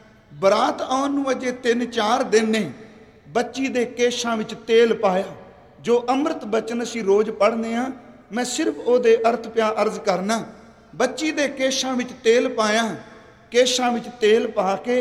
ਬਰਾਤ ਆਉਣ ਨੂੰ ਅਜੇ 3-4 ਦਿਨ ਨੇ। ਬੱਚੀ ਦੇ ਕੇਸ਼ਾਂ ਵਿੱਚ ਤੇਲ ਪਾਇਆ। ਜੋ ਅੰਮ੍ਰਿਤ ਬਚਨ ਅਸੀਂ ਰੋਜ਼ ਪੜ੍ਹਦੇ ਹਾਂ, ਮੈਂ ਸਿਰਫ ਉਹਦੇ ਅਰਥ ਪਿਆ ਅਰਜ਼ ਕਰਨਾ। ਬੱਚੀ ਦੇ ਕੇਸ਼ਾਂ ਵਿੱਚ ਤੇਲ ਪਾਇਆ। ਕੇਸ਼ਾਂ ਵਿੱਚ ਤੇਲ ਪਾ ਕੇ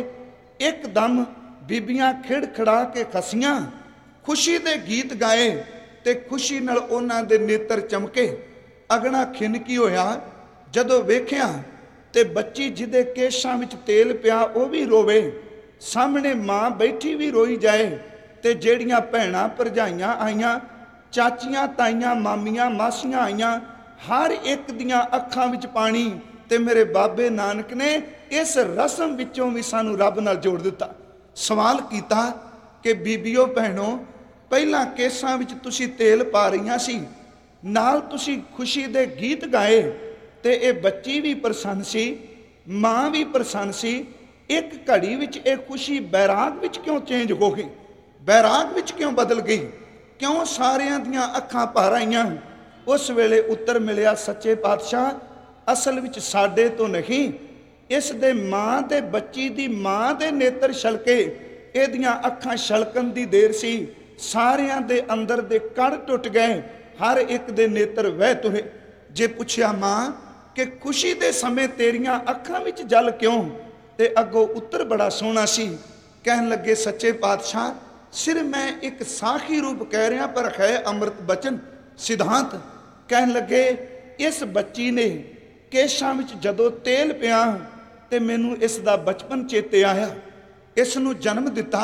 ਇੱਕਦਮ ਬੀਬੀਆਂ ਖਿੜਖੜਾ ਕੇ ਖਸੀਆਂ, ਖੁਸ਼ੀ ਦੇ ਗੀਤ ਗਾਏ ਤੇ ਖੁਸ਼ੀ ਨਾਲ ਉਹਨਾਂ ਦੇ ਨੇਤਰ ਚਮਕੇ। ਅਗਣਾ ਖਿਨਕੀ ਹੋਇਆ ਜਦੋਂ ਵੇਖਿਆ ਤੇ ਬੱਚੀ ਜਿਹਦੇ ਕੇਸ਼ਾਂ ਵਿੱਚ ਤੇਲ ਪਿਆ ਉਹ ਵੀ ਰੋਵੇ, ਸਾਹਮਣੇ ਮਾਂ ਬੈਠੀ ਵੀ ਰੋਈ ਜਾਏ, ਤੇ ਜਿਹੜੀਆਂ ਭੈਣਾਂ ਭਰਜਾਈਆਂ ਆਈਆਂ, ਚਾਚੀਆਂ, ਤਾਈਆਂ, ਮਾਮੀਆਂ, ਮਾਸੀਆਂ ਆਈਆਂ, ਹਰ ਇੱਕ ਦੀਆਂ ਅੱਖਾਂ ਵਿੱਚ ਪਾਣੀ। ਤੇ ਮੇਰੇ ਬਾਬੇ ਨਾਨਕ ਨੇ ਇਸ ਰਸਮ ਵਿੱਚੋਂ ਵੀ ਸਾਨੂੰ ਰੱਬ ਨਾਲ ਜੋੜ ਦਿੱਤਾ। ਸਵਾਲ ਕੀਤਾ ਕਿ ਬੀਬੀਓ ਭੈਣੋ, ਪਹਿਲਾਂ ਕੇਸਾਂ ਵਿੱਚ ਤੁਸੀਂ ਤੇਲ ਪਾ ਰਹੀਆਂ ਸੀ, ਨਾਲ ਤੁਸੀਂ ਖੁਸ਼ੀ ਦੇ ਗੀਤ ਗਾਏ, ਤੇ ਇਹ ਬੱਚੀ ਵੀ ਪ੍ਰਸੰਨ ਸੀ, ਮਾਂ ਵੀ ਪ੍ਰਸੰਨ ਸੀ। ਇੱਕ ਘੜੀ ਵਿੱਚ ਇਹ ਖੁਸ਼ੀ ਬੈਰਾਗ ਵਿੱਚ ਕਿਉਂ ਚੇਂਜ ਹੋ ਗਈ? ਬੈਰਾਗ ਵਿੱਚ ਕਿਉਂ ਬਦਲ ਗਈ? ਕਿਉਂ ਸਾਰਿਆਂ ਦੀਆਂ ਅੱਖਾਂ ਭਰ ਆਈਆਂ? ਉਸ ਵੇਲੇ ਉੱਤਰ ਮਿਲਿਆ, ਸੱਚੇ ਪਾਤਸ਼ਾਹ, ਅਸਲ ਵਿੱਚ ਸਾਡੇ ਤੋਂ ਨਹੀਂ, ਇਸ ਦੇ ਮਾਂ ਤੇ ਬੱਚੀ ਦੀ ਮਾਂ ਦੇ ਨੇਤਰ ਛਲਕੇ, ਇਹਦੀਆਂ ਅੱਖਾਂ ਛਲਕਣ ਦੀ ਦੇਰ ਸੀ। ਸਾਰਿਆਂ ਦੇ ਅੰਦਰ ਦੇ ਕੜ ਟੁੱਟ ਗਏ, ਹਰ ਇੱਕ ਦੇ ਨੇਤਰ ਵਹਿ ਤੁਰੇ। ਜੇ ਪੁੱਛਿਆ ਮਾਂ ਕਿ ਖੁਸ਼ੀ ਦੇ ਸਮੇਂ ਤੇਰੀਆਂ ਅੱਖਾਂ ਵਿੱਚ ਜਲ ਕਿਉਂ, ਤੇ ਅੱਗੋਂ ਉੱਤਰ ਬੜਾ ਸੋਹਣਾ ਸੀ। ਕਹਿਣ ਲੱਗੇ, ਸੱਚੇ ਪਾਤਸ਼ਾਹ, ਸਿਰ ਮੈਂ ਇੱਕ ਸਾਖੀ ਰੂਪ ਕਹਿ ਰਿਹਾ, ਪਰ ਹੈ ਅੰਮ੍ਰਿਤ ਬਚਨ ਸਿਧਾਂਤ। ਕਹਿਣ ਲੱਗੇ, ਇਸ ਬੱਚੀ ਨੇ ਕੇਸ਼ਾਂ ਵਿੱਚ ਜਦੋਂ ਤੇਲ ਪਿਆ ਤੇ ਮੈਨੂੰ ਇਸ ਦਾ ਬਚਪਨ ਚੇਤੇ ਆਇਆ। ਇਸ ਨੂੰ ਜਨਮ ਦਿੱਤਾ,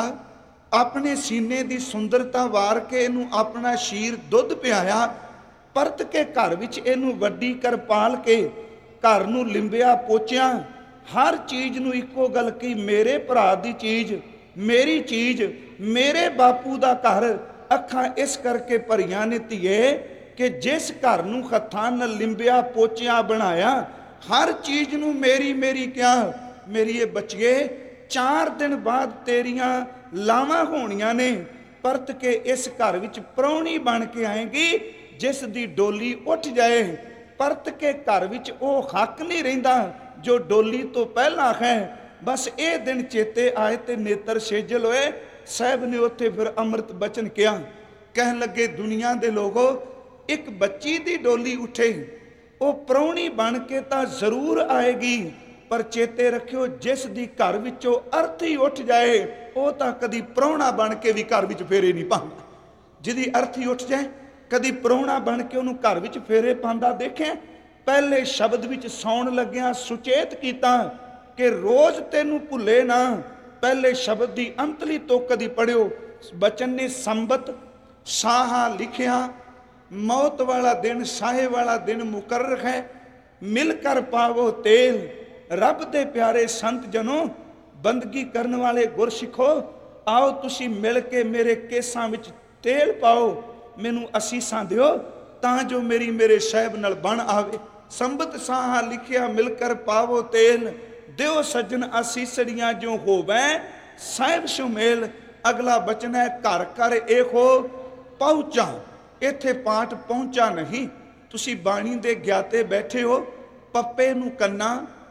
ਆਪਣੇ ਸੀਨੇ ਦੀ ਸੁੰਦਰਤਾ ਵਾਰ ਕੇ ਇਹਨੂੰ ਆਪਣਾ ਸ਼ੀਰ ਦੁੱਧ ਪਿਆਇਆ, ਪਰਤ ਕੇ ਘਰ ਵਿੱਚ ਇਹਨੂੰ ਵੱਡੀ ਕਰ ਪਾਲ ਕੇ ਘਰ ਨੂੰ ਲਿੰਬਿਆ ਪੋਚਿਆ। ਹਰ ਚੀਜ਼ ਨੂੰ ਇੱਕੋ ਗੱਲ ਕਹੀ, ਮੇਰੇ ਭਰਾ ਦੀ ਚੀਜ਼, ਮੇਰੀ ਚੀਜ਼, ਮੇਰੇ ਬਾਪੂ ਦਾ ਘਰ। ਅੱਖਾਂ ਇਸ ਕਰਕੇ ਭਰੀਆਂ ਨੇ ਧੀਏ ਕਿ ਜਿਸ ਘਰ ਨੂੰ ਹੱਥਾਂ ਨਾਲ ਲਿੰਬਿਆ ਪੋਚਿਆ ਬਣਾਇਆ, ਹਰ ਚੀਜ਼ ਨੂੰ ਮੇਰੀ ਮੇਰੀ ਕਿਹਾ। ਮੇਰੀ ਇਹ ਬੱਚੀਏ, 4 ਦਿਨ ਬਾਅਦ ਤੇਰੀਆਂ ਲਾਵਾਂ ਹੋਣੀਆਂ ਨੇ, ਪਰਤ ਕੇ ਇਸ ਘਰ ਵਿੱਚ ਪ੍ਰਾਹੁਣੀ ਬਣ ਕੇ ਆਏਗੀ ਜਿਸ ਦੀ ਡੋਲੀ ਉੱਠ ਜਾਏ। ਪਰਤ ਕੇ ਘਰ ਵਿੱਚ ਉਹ ਹੱਕ ਨਹੀਂ ਰਹਿੰਦਾ ਜੋ ਡੋਲੀ ਤੋਂ ਪਹਿਲਾਂ ਹੈ। ਬਸ ਇਹ ਦਿਨ ਚੇਤੇ ਆਏ ਤੇ ਨੇਤਰ ਸੇਜਲ ਹੋਏ। ਸਾਹਿਬ ਨੇ ਉੱਥੇ ਫਿਰ ਅੰਮ੍ਰਿਤ ਬਚਨ ਕਿਹਾ। ਕਹਿਣ ਲੱਗੇ ਦੁਨੀਆ ਦੇ ਲੋਗੋ, ਇੱਕ ਬੱਚੀ ਦੀ ਡੋਲੀ ਉੱਠੇ, ਉਹ ਪ੍ਰਾਹੁਣੀ ਬਣ ਕੇ ਤਾਂ ਜ਼ਰੂਰ ਆਏਗੀ, ਪਰ ਚੇਤੇ ਰੱਖਿਓ ਜਿਸ ਦੀ ਘਰ ਵਿੱਚੋਂ ਅਰਥੀ ਉੱਠ ਜਾਏ ਉਹ ਤਾਂ ਕਦੀ ਪ੍ਰਾਹੁਣਾ ਬਣ ਕੇ ਵੀ ਘਰ ਵਿੱਚ ਫੇਰੇ ਨਹੀਂ ਪਾਉਂਦਾ। ਜਿਹਦੀ ਅਰਥੀ ਉੱਠ ਜਾਏ ਕਦੀ ਪ੍ਰਾਹੁਣਾ ਬਣ ਕੇ ਉਹਨੂੰ ਘਰ ਵਿੱਚ ਫੇਰੇ ਪਾਉਂਦਾ ਦੇਖਿਆ। ਪਹਿਲੇ ਸ਼ਬਦ ਵਿੱਚ ਸੌਣ ਲੱਗਿਆ ਸੁਚੇਤ ਕੀਤਾ ਕਿ ਰੋਜ਼ ਤੈਨੂੰ ਭੁੱਲੇ ਨਾ। ਪਹਿਲੇ ਸ਼ਬਦ ਦੀ ਅੰਤਲੀ ਤੋਂ ਕਦੀ ਪੜਿਓ। ਬਚਨ ਨੇ ਸੰਬਤ ਸਾਹਾ ਲਿਖਿਆ, ਮੌਤ ਵਾਲਾ ਦਿਨ ਸਾਹੇ ਵਾਲਾ ਦਿਨ ਮੁਕਰਰ ਹੈ। ਮਿਲ ਕਰ ਪਾਵੋ ਤੇਲ, ਰੱਬ ਦੇ ਪਿਆਰੇ ਸੰਤ ਜਨੋ, ਬੰਦਗੀ ਕਰਨ ਵਾਲੇ ਗੁਰਸਿੱਖੋ, ਆਓ ਤੁਸੀਂ ਮਿਲ ਕੇ ਮੇਰੇ ਕੇਸਾਂ ਵਿੱਚ ਤੇਲ ਪਾਓ, ਮੈਨੂੰ ਅਸੀਸਾਂ ਦਿਓ ਤਾਂ ਜੋ ਮੇਰੀ ਮੇਰੇ ਸਾਹਿਬ ਨਾਲ ਬਣ ਆਵੇ। ਸੰਬਤ ਸਾਹਾ ਲਿਖਿਆ, ਮਿਲ ਕਰ ਪਾਵੋ ਤੇਲ, ਦਿਓ ਸੱਜਣ ਅਸੀਸੜੀਆਂ ਜੋ ਹੋਵੇ ਸਾਹਿਬ ਸੁਮੇਲ। ਅਗਲਾ ਬਚਨ ਹੈ ਘਰ ਘਰ ਇਹੋ ਪਹੁੰਚਾ। ਇੱਥੇ ਪਾਠ ਪਹੁੰਚਾ ਨਹੀਂ, ਤੁਸੀਂ ਬਾਣੀ ਦੇ ਗਿਆਤੇ ਬੈਠੇ ਹੋ। ਪੱਪੇ ਨੂੰ ਕੰਨਾ,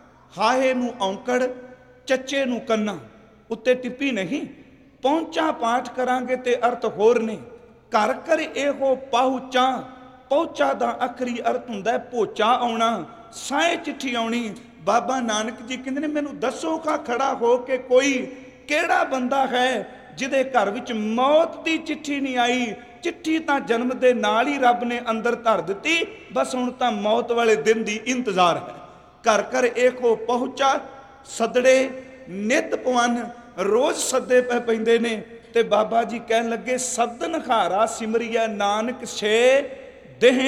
ਹਾਹੇ ਨੂੰ ਔਂਕੜ, ਚੱਚੇ ਨੂੰ ਕੰਨਾ ਉੱਤੇ ਟਿੱਪੀ ਨਹੀਂ। ਪਹੁੰਚਾ ਪਾਠ ਕਰਾਂਗੇ ਤੇ ਅਰਥ ਹੋਰ ਨੇ। ਘਰ ਘਰ ਇਹੋ ਪਹੁੰਚਾ, ਪਹੁੰਚਾ ਦਾ ਆਖਰੀ ਅਰਥ ਹੁੰਦਾ ਪੋਚਾ ਆਉਣਾ, ਸਾਏ ਚਿੱਠੀ ਆਉਣੀ। ਬਾਬਾ ਨਾਨਕ ਜੀ ਕਹਿੰਦੇ ਨੇ ਮੈਨੂੰ ਦੱਸੋ ਕਾ ਖੜਾ ਹੋ ਕੇ ਕੋਈ ਕਿਹੜਾ ਬੰਦਾ ਹੈ ਜਿਹਦੇ ਘਰ ਵਿੱਚ ਮੌਤ ਦੀ ਚਿੱਠੀ ਨਹੀਂ ਆਈ। ਚਿੱਠੀ ਤਾਂ ਜਨਮ ਦੇ ਨਾਲ ਹੀ ਰੱਬ ਨੇ ਅੰਦਰ ਧਰ ਦਿੱਤੀ, ਬਸ ਹੁਣ ਤਾਂ ਮੌਤ ਵਾਲੇ ਦਿਨ ਦੀ ਇੰਤਜ਼ਾਰ ਹੈ। ਘਰ ਘਰ ਇਹੋ ਪਹੁੰਚਾ, ਸਦੜੇ ਨਿਤ ਪਵਨ, ਰੋਜ਼ ਸੱਦੇ ਪੈ ਪੈਂਦੇ ਨੇ। ਤੇ ਬਾਬਾ ਜੀ ਕਹਿਣ ਲੱਗੇ ਸਬਦਨ ਖਾਰਾ ਸਿਮਰਿਆ ਨਾਨਕ ਛੇ ਦੇਹ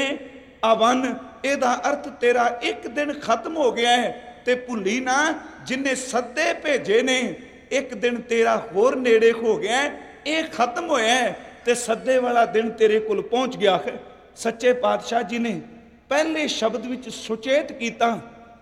ਅਵਨ। ਇਹਦਾ ਅਰਥ ਤੇਰਾ ਇੱਕ ਦਿਨ ਖਤਮ ਹੋ ਗਿਆ ਹੈ ਤੇ ਭੁੱਲੀ ਨਾ ਜਿੰਨੇ ਸੱਦੇ ਭੇਜੇ ਨੇ ਇੱਕ ਦਿਨ ਤੇਰਾ ਹੋਰ ਨੇੜੇ ਹੋ ਗਿਆ, ਇਹ ਖਤਮ ਹੋਇਆ ਤੇ ਸੱਦੇ ਵਾਲਾ ਦਿਨ ਤੇਰੇ ਕੋਲ ਪਹੁੰਚ ਗਿਆ ਹੈ। ਸੱਚੇ ਪਾਤਸ਼ਾਹ ਜੀ ਨੇ ਪਹਿਲੇ ਸ਼ਬਦ ਵਿੱਚ ਸੁਚੇਤ ਕੀਤਾ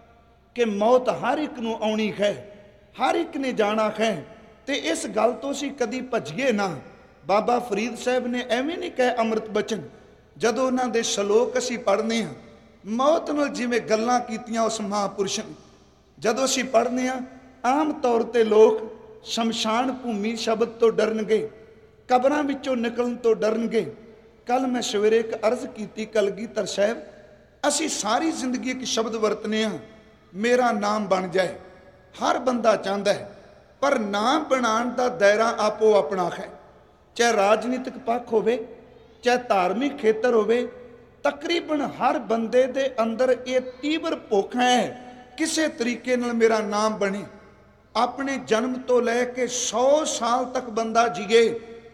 ਕਿ ਮੌਤ ਹਰ ਇੱਕ ਨੂੰ ਆਉਣੀ ਹੈ, ਹਰ ਇੱਕ ਨੇ ਜਾਣਾ ਹੈ ਤੇ ਇਸ ਗੱਲ ਤੋਂ ਅਸੀਂ ਕਦੀ ਭੱਜੀਏ ਨਾ। ਬਾਬਾ ਫਰੀਦ ਸਾਹਿਬ ਨੇ ਐਵੇਂ ਨਹੀਂ ਕਹੇ ਅੰਮ੍ਰਿਤ ਬਚਨ। ਜਦੋਂ ਉਹਨਾਂ ਦੇ ਸ਼ਲੋਕ ਅਸੀਂ ਪੜ੍ਹਨੇ ਹਾਂ, ਮੌਤ ਨਾਲ ਜਿਵੇਂ ਗੱਲਾਂ ਕੀਤੀਆਂ ਉਸ ਮਹਾਂਪੁਰਸ਼ ਨੇ, ਜਦੋਂ ਅਸੀਂ ਪੜ੍ਹਨੇ ਹਾਂ ਆਮ ਤੌਰ ਤੇ ਲੋਕ ਸ਼ਮਸ਼ਾਨ ਭੂਮੀ ਸ਼ਬਦ ਤੋਂ ਡਰਨਗੇ, ਕਬਰਾਂ ਵਿੱਚੋਂ ਨਿਕਲਣ ਤੋਂ ਡਰਨਗੇ। ਕੱਲ ਮੈਂ ਸਵੇਰੇ ਇੱਕ ਅਰਜ਼ ਕੀਤੀ ਕਲਗੀਧਰ ਸਾਹਿਬ, ਅਸੀਂ ਸਾਰੀ ਜ਼ਿੰਦਗੀ ਇੱਕ ਸ਼ਬਦ ਵਰਤਨੇ ਹਾਂ, ਮੇਰਾ ਨਾਮ ਬਣ ਜਾਏ। ਹਰ ਬੰਦਾ ਚਾਹੁੰਦਾ ਹੈ, ਪਰ ਨਾਮ ਬਣਾਉਣ ਦਾ ਦਾਇਰਾ ਆਪੋ ਆਪਣਾ ਹੈ। ਚਾਹੇ ਰਾਜਨੀਤਿਕ ਪੱਖ ਹੋਵੇ, ਚਾਹੇ ਧਾਰਮਿਕ ਖੇਤਰ ਹੋਵੇ, ਤਕਰੀਬਨ ਹਰ ਬੰਦੇ ਦੇ ਅੰਦਰ ਇਹ ਤੀਬਰ ਭੁੱਖ ਹੈ ਕਿਸੇ ਤਰੀਕੇ ਨਾਲ ਮੇਰਾ ਨਾਮ ਬਣੇ। ਆਪਣੇ ਜਨਮ ਤੋਂ ਲੈ ਕੇ 100 ਸਾਲ ਤੱਕ ਬੰਦਾ ਜੀਏ,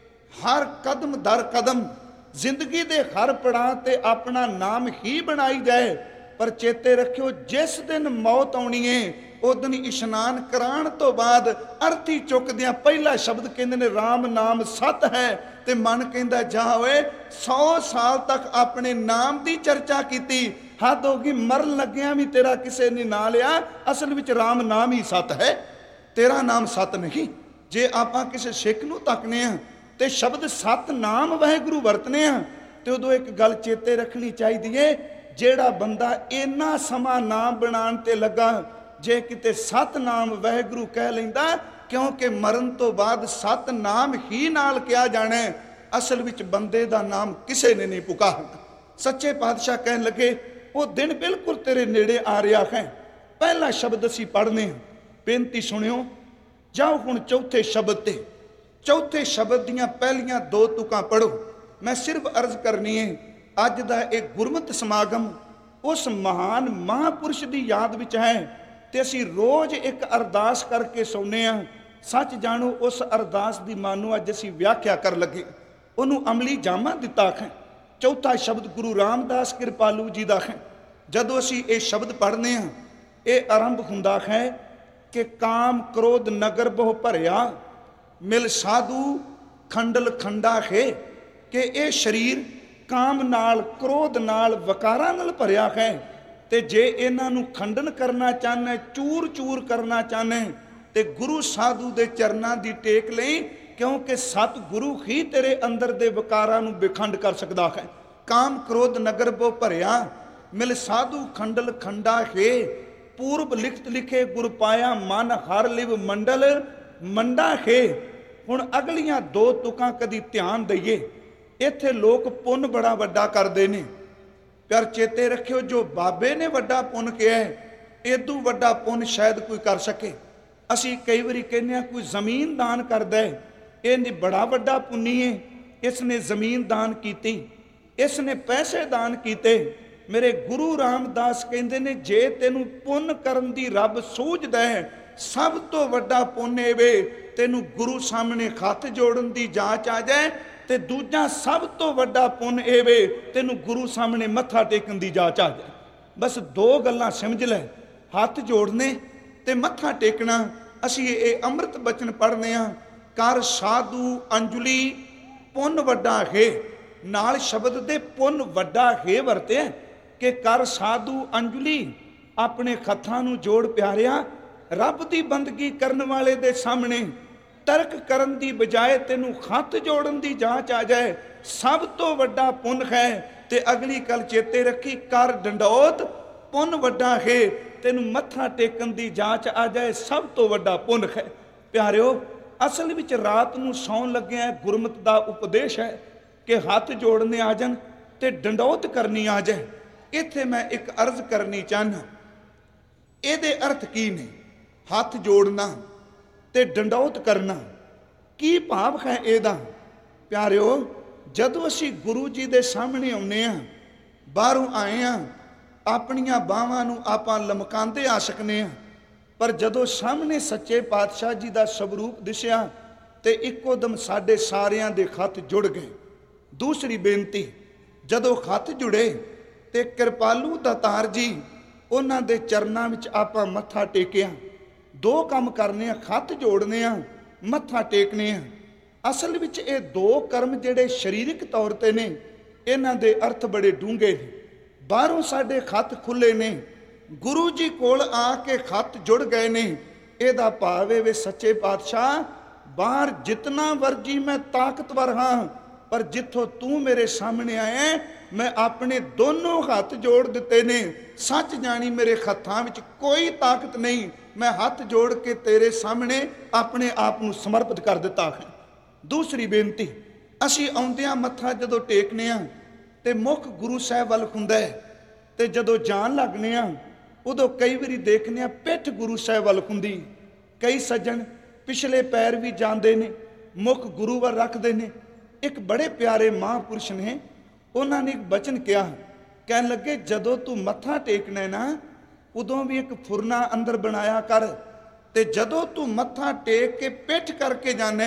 ਹਰ ਕਦਮ ਦਰ ਕਦਮ ਜ਼ਿੰਦਗੀ ਦੇ ਹਰ ਪੜਾਅ ਤੇ ਆਪਣਾ ਨਾਮ ਹੀ ਬਣਾਈ ਜਾਏ। ਪਰ ਚੇਤੇ ਰੱਖਿਓ ਜਿਸ ਦਿਨ ਮੌਤ ਆਉਣੀ ਹੈ ਉਸ ਦਿਨ ਇਸ਼ਨਾਨ ਕਰਾਉਣ ਤੋਂ ਬਾਅਦ ਅਰਥੀ ਚੁੱਕਦਿਆਂ ਪਹਿਲਾ ਸ਼ਬਦ ਕਹਿੰਦੇ ਨੇ ਰਾਮ ਨਾਮ ਸਤ ਹੈ। ਤੇ ਮਨ ਕਹਿੰਦਾ ਜਾ ਹੋਏ 100 ਸਾਲ ਤੱਕ ਆਪਣੇ ਨਾਮ ਦੀ ਚਰਚਾ ਕੀਤੀ, ਹੱਦ ਹੋ ਗਈ। ਮਰਨ ਲੱਗਿਆਂ ਵੀ ਤੇਰਾ ਕਿਸੇ ਨੇ ਨਾਂ ਲਿਆ, ਅਸਲ ਵਿੱਚ ਰਾਮ ਨਾਮ ਹੀ ਸਤ ਹੈ, ਤੇਰਾ ਨਾਮ ਸਤ ਨਹੀਂ। ਜੇ ਆਪਾਂ ਕਿਸੇ ਸਿੱਖ ਨੂੰ ਤੱਕਨੇ ਆ ਤੇ ਸ਼ਬਦ ਸਤ ਨਾਮ ਵਾਹਿਗੁਰੂ ਵਰਤਨੇ ਆ ਤੇ ਉਦੋਂ ਇੱਕ ਗੱਲ ਚੇਤੇ ਰੱਖਣੀ ਚਾਹੀਦੀ ਏ, ਜਿਹੜਾ ਬੰਦਾ ਇੰਨਾ ਸਮਾਂ ਨਾਮ ਬਣਾਉਣ ਤੇ ਲੱਗਾ, ਜੇ ਕਿਤੇ ਸਤਨਾਮ ਵਾਹਿਗੁਰੂ ਕਹਿ ਲੈਂਦਾ, ਕਿਉਂਕਿ ਮਰਨ ਤੋਂ ਬਾਅਦ ਸਤਨਾਮ ਹੀ ਨਾਲ ਕਿਹਾ ਜਾਣਾ, ਅਸਲ ਵਿੱਚ ਬੰਦੇ ਦਾ ਨਾਮ ਕਿਸੇ ਨੇ ਨਹੀਂ ਪੁਕਾਰਨਾ। ਸੱਚੇ ਪਾਤਸ਼ਾਹ ਕਹਿਣ ਲੱਗੇ ਉਹ ਦਿਨ ਬਿਲਕੁਲ ਤੇਰੇ ਨੇੜੇ ਆ ਰਿਹਾ ਹੈ। ਪਹਿਲਾ ਸ਼ਬਦ ਅਸੀਂ ਪੜ੍ਹਨੇ, ਬੇਨਤੀ ਸੁਣਿਓ। ਜਾਓ ਹੁਣ ਚੌਥੇ ਸ਼ਬਦ ਤੇ, ਚੌਥੇ ਸ਼ਬਦ ਦੀਆਂ ਪਹਿਲੀਆਂ 2 ਤੁਕਾਂ ਪੜ੍ਹੋ। ਮੈਂ ਸਿਰਫ ਅਰਜ਼ ਕਰਨੀ ਹੈ, ਅੱਜ ਦਾ ਇਹ ਗੁਰਮਤਿ ਸਮਾਗਮ ਉਸ ਮਹਾਨ ਮਹਾਂਪੁਰਸ਼ ਦੀ ਯਾਦ ਵਿੱਚ ਹੈ ਤੇ ਅਸੀਂ ਰੋਜ਼ ਇੱਕ ਅਰਦਾਸ ਕਰਕੇ ਸੌਂਦੇ ਹਾਂ। ਸੱਚ ਜਾਣੋ ਉਸ ਅਰਦਾਸ ਦੀ ਮਾਨੋ ਅੱਜ ਅਸੀਂ ਵਿਆਖਿਆ ਕਰਨ ਲੱਗੇ, ਉਹਨੂੰ ਅਮਲੀ ਜਾਮਾ ਦਿੱਤਾ ਹੈ। ਚੌਥਾ ਸ਼ਬਦ ਗੁਰੂ ਰਾਮਦਾਸ ਕਿਰਪਾਲੂ ਜੀ ਦਾ ਹੈ। ਜਦੋਂ ਅਸੀਂ ਇਹ ਸ਼ਬਦ ਪੜ੍ਹਨੇ ਹਾਂ, ਇਹ ਆਰੰਭ ਹੁੰਦਾ ਹੈ ਕਿ ਕਾਮ ਕ੍ਰੋਧ ਨਗਰ ਬਹੁ ਭਰਿਆ, ਮਿਲ ਸਾਧੂ ਖੰਡਲ ਖੰਡਾ ਹੈ। ਕਿ ਇਹ ਸਰੀਰ ਕਾਮ ਨਾਲ, ਕ੍ਰੋਧ ਨਾਲ, ਵਕਾਰਾਂ ਨਾਲ ਭਰਿਆ ਹੈ ਤੇ ਜੇ ਇਹਨਾਂ ਨੂੰ ਖੰਡਨ ਕਰਨਾ ਚਾਹੁੰਦੇ, ਚੂਰ ਚੂਰ ਕਰਨਾ ਚਾਹੁੰਦੇ ਤੇ ਗੁਰੂ ਸਾਧੂ ਦੇ ਚਰਨਾਂ ਦੀ ਟੇਕ ਲਈ, ਕਿਉਂਕਿ ਸਤਿਗੁਰੂ ਹੀ ਤੇਰੇ ਅੰਦਰ ਦੇ ਵਿਕਾਰਾਂ ਨੂੰ ਵਿਖੰਡ ਕਰ ਸਕਦਾ ਹੈ। ਕਾਮ ਕ੍ਰੋਧ ਨਗਰ ਬੋ ਭਰਿਆ, ਮਿਲ ਸਾਧੂ ਖੰਡਲ ਖੰਡਾ ਹੈ। ਪੂਰਬ ਲਿਖਤ ਲਿਖੇ ਗੁਰ ਪਾਇਆ, ਮਨ ਹਰ ਲਿਵ ਮੰਡਲ ਮੰਡਾ ਹੈ। ਹੁਣ ਅਗਲੀਆਂ ਦੋ ਤੁਕਾਂ ਕਦੀ ਧਿਆਨ ਦਈਏ। ਇੱਥੇ ਲੋਕ ਪੁੰਨ ਬੜਾ ਵੱਡਾ ਕਰਦੇ ਨੇ, ਪਰ ਚੇਤੇ ਰੱਖਿਓ ਜੋ ਬਾਬੇ ਨੇ ਵੱਡਾ ਪੁੰਨ ਕਿਹਾ ਇਦੋਂ ਵੱਡਾ ਪੁੰਨ ਸ਼ਾਇਦ ਕੋਈ ਕਰ ਸਕੇ। ਅਸੀਂ ਕਈ ਵਾਰੀ ਕਹਿੰਦੇ ਹਾਂ ਕੋਈ ਜ਼ਮੀਨ ਦਾਨ ਕਰਦਾ ਹੈ, ਇਹ ਨਹੀਂ ਬੜਾ ਵੱਡਾ ਪੁੰਨੀ ਹੈ, ਇਸ ਨੇ ਜ਼ਮੀਨ ਦਾਨ ਕੀਤੀ, ਇਸ ਨੇ ਪੈਸੇ ਦਾਨ ਕੀਤੇ। ਮੇਰੇ ਗੁਰੂ ਰਾਮਦਾਸ ਕਹਿੰਦੇ ਨੇ ਜੇ ਤੈਨੂੰ ਪੁੰਨ ਕਰਨ ਦੀ ਰੱਬ ਸੂਝਦਾ ਹੈ, ਸਭ ਤੋਂ ਵੱਡਾ ਪੁੰਨ ਇਹ ਵੇ ਤੈਨੂੰ ਗੁਰੂ ਸਾਹਮਣੇ ਹੱਥ ਜੋੜਨ ਦੀ ਜਾਂਚ ਆ ਜਾਏ, ਤੇ ਦੂਜਾ ਸਭ ਤੋਂ ਵੱਡਾ ਪੁੰਨ ਇਹ ਵੇ ਤੈਨੂੰ ਗੁਰੂ ਸਾਹਮਣੇ ਮੱਥਾ ਟੇਕਣ ਦੀ ਜਾਂਚ ਆ ਜਾਏ। ਬਸ ਦੋ ਗੱਲਾਂ ਸਮਝ ਲੈ, ਹੱਥ ਜੋੜਨੇ ਤੇ ਮੱਥਾ ਟੇਕਣਾ। ਅਸੀਂ ਇਹ ਅੰਮ੍ਰਿਤ ਬਚਨ ਪੜ੍ਹਨੇ ਆ, ਕਰ ਸਾਧੂ ਅੰਜਲੀ ਪੁੰਨ ਵੱਡਾ ਹੈ। ਨਾਲ ਸ਼ਬਦ ਦੇ ਪੁੰਨ ਵੱਡਾ ਹੈ ਵਰਤਿਆ ਕਿ ਕਰ ਸਾਧੂ ਅੰਜਲੀ, ਆਪਣੇ ਹੱਥਾਂ ਨੂੰ ਜੋੜ ਪਿਆਰਿਆ। ਰੱਬ ਦੀ ਬੰਦਗੀ ਕਰਨ ਵਾਲੇ ਦੇ ਸਾਹਮਣੇ ਤਰਕ ਕਰਨ ਦੀ ਬਜਾਏ ਤੈਨੂੰ ਹੱਥ ਜੋੜਨ ਦੀ ਜਾਂਚ ਆ ਜਾਏ, ਸਭ ਤੋਂ ਵੱਡਾ ਪੁੰਨ ਹੈ। ਤੇ ਅਗਲੀ ਗੱਲ ਚੇਤੇ ਰੱਖੀ, ਕਰ ਡੰਡੌਤ ਪੁੰਨ ਵੱਡਾ ਹੈ। ਤੈਨੂੰ ਮੱਥਾ ਟੇਕਣ ਦੀ ਜਾਂਚ ਆ ਜਾਏ, ਸਭ ਤੋਂ ਵੱਡਾ ਪੁੰਨ ਹੈ। ਪਿਆਰਿਓ, ਅਸਲ ਵਿੱਚ ਰਾਤ ਨੂੰ ਸੌਣ ਲੱਗਿਆ ਗੁਰਮਤਿ ਦਾ ਉਪਦੇਸ਼ ਹੈ ਕਿ ਹੱਥ ਜੋੜਨੇ ਆ ਜਾਣ ਤੇ ਡੰਡੌਤ ਕਰਨੀ ਆ ਜਾਏ। ਇੱਥੇ ਮੈਂ ਇੱਕ ਅਰਜ਼ ਕਰਨੀ ਚਾਹੁੰਦਾ, ਇਹਦੇ ਅਰਥ ਕੀ ਨੇ? ਹੱਥ ਜੋੜਨਾ ਤੇ ਡੰਡੌਤ ਕਰਨਾ, ਕੀ ਭਾਵ ਹੈ ਇਹਦਾ? ਪਿਆਰਿਓ, ਜਦੋਂ ਅਸੀਂ ਗੁਰੂ ਜੀ ਦੇ ਸਾਹਮਣੇ ਆਉਂਦੇ ਹਾਂ, ਬਾਹਰੋਂ ਆਏ ਹਾਂ, ਆਪਣੀਆਂ ਬਾਹਾਂ ਨੂੰ ਆਪਾਂ ਲਮਕਾਉਂਦੇ ਆ ਸਕਨੇ ਹਾਂ, ਪਰ ਜਦੋਂ ਸਾਹਮਣੇ ਸੱਚੇ ਪਾਤਸ਼ਾਹ ਜੀ ਦਾ ਸਵਰੂਪ ਦਿਸਿਆ ਤੇ ਇੱਕੋ ਦਮ ਸਾਡੇ ਸਾਰਿਆਂ ਦੇ ਹੱਥ ਜੁੜ ਗਏ। ਦੂਸਰੀ ਬੇਨਤੀ, ਜਦੋਂ ਹੱਥ ਜੁੜੇ ਤੇ ਕਿਰਪਾਲੂ ਦਾਤਾਰ ਜੀ ਉਹਨਾਂ ਦੇ ਚਰਨਾਂ ਵਿੱਚ ਆਪਾਂ ਮੱਥਾ ਟੇਕਿਆ। ਦੋ ਕੰਮ ਕਰਨੇ ਆ, ਹੱਥ ਜੋੜਨੇ ਆ, ਮੱਥਾ ਟੇਕਨੇ ਆ। ਅਸਲ ਵਿੱਚ ਇਹ ਦੋ ਕਰਮ ਜਿਹੜੇ ਸਰੀਰਕ ਤੌਰ ਤੇ ਨੇ, ਇਹਨਾਂ ਦੇ ਅਰਥ ਬੜੇ ਡੂੰਘੇ ਨੇ। ਬਾਹਰੋਂ ਸਾਡੇ ਹੱਥ ਖੁੱਲੇ ਨੇ, ਗੁਰੂ ਜੀ ਕੋਲ ਆ ਕੇ ਹੱਥ ਜੁੜ ਗਏ ਨੇ। ਇਹਦਾ ਭਾਵ ਇਹ ਵੇ ਸੱਚੇ ਪਾਤਸ਼ਾਹ, ਬਾਹਰ ਜਿਤਨਾ ਵਰਜੀ ਮੈਂ ਤਾਕਤਵਰ ਹਾਂ, ਪਰ ਜਿੱਥੋਂ ਤੂੰ ਮੇਰੇ ਸਾਹਮਣੇ ਆਇਆ ਮੈਂ ਆਪਣੇ ਦੋਨੋਂ ਹੱਥ ਜੋੜ ਦਿੱਤੇ ਨੇ। ਸੱਚ ਜਾਣੀ ਮੇਰੇ ਹੱਥਾਂ ਵਿੱਚ ਕੋਈ ਤਾਕਤ ਨਹੀਂ, ਮੈਂ ਹੱਥ ਜੋੜ ਕੇ ਤੇਰੇ ਸਾਹਮਣੇ ਆਪਣੇ ਆਪ ਨੂੰ ਸਮਰਪਿਤ ਕਰ ਦਿੱਤਾ ਹੈ। ਦੂਸਰੀ ਬੇਨਤੀ, ਅਸੀਂ ਆਉਂਦਿਆਂ ਮੱਥਾ ਜਦੋਂ ਟੇਕਨੇ ਆ ਤੇ ਮੁੱਖ ਗੁਰੂ ਸਾਹਿਬ ਵੱਲ ਹੁੰਦਾ ਹੈ, ਤੇ ਜਦੋਂ ਜਾਣ ਲੱਗਨੇ ਆ ਉਦੋਂ ਕਈ ਵਾਰੀ ਦੇਖਨੇ ਆ ਪਿੱਠ ਗੁਰੂ ਸਾਹਿਬ ਵੱਲ ਹੁੰਦੀ। ਕਈ ਸੱਜਣ ਪਿਛਲੇ ਪੈਰ ਵੀ ਜਾਂਦੇ ਨੇ, ਮੁੱਖ ਗੁਰੂ ਵੱਲ ਰੱਖਦੇ ਨੇ। ਇੱਕ ਬੜੇ ਪਿਆਰੇ ਮਹਾਂਪੁਰਸ਼ ਨੇ, ਉਹਨਾਂ ਨੇ ਇੱਕ ਬਚਨ ਕਿਹਾ, ਕਹਿਣ ਲੱਗੇ ਜਦੋਂ ਤੂੰ ਮੱਥਾ ਟੇਕਣਾ ਨਾ ਉਦੋਂ ਵੀ ਇੱਕ ਫੁਰਨਾ ਅੰਦਰ ਬਣਾਇਆ ਕਰ, ਤੇ ਜਦੋਂ ਤੂੰ ਮੱਥਾ ਟੇਕ ਕੇ ਪਿੱਠ ਕਰਕੇ ਜਾਣਾ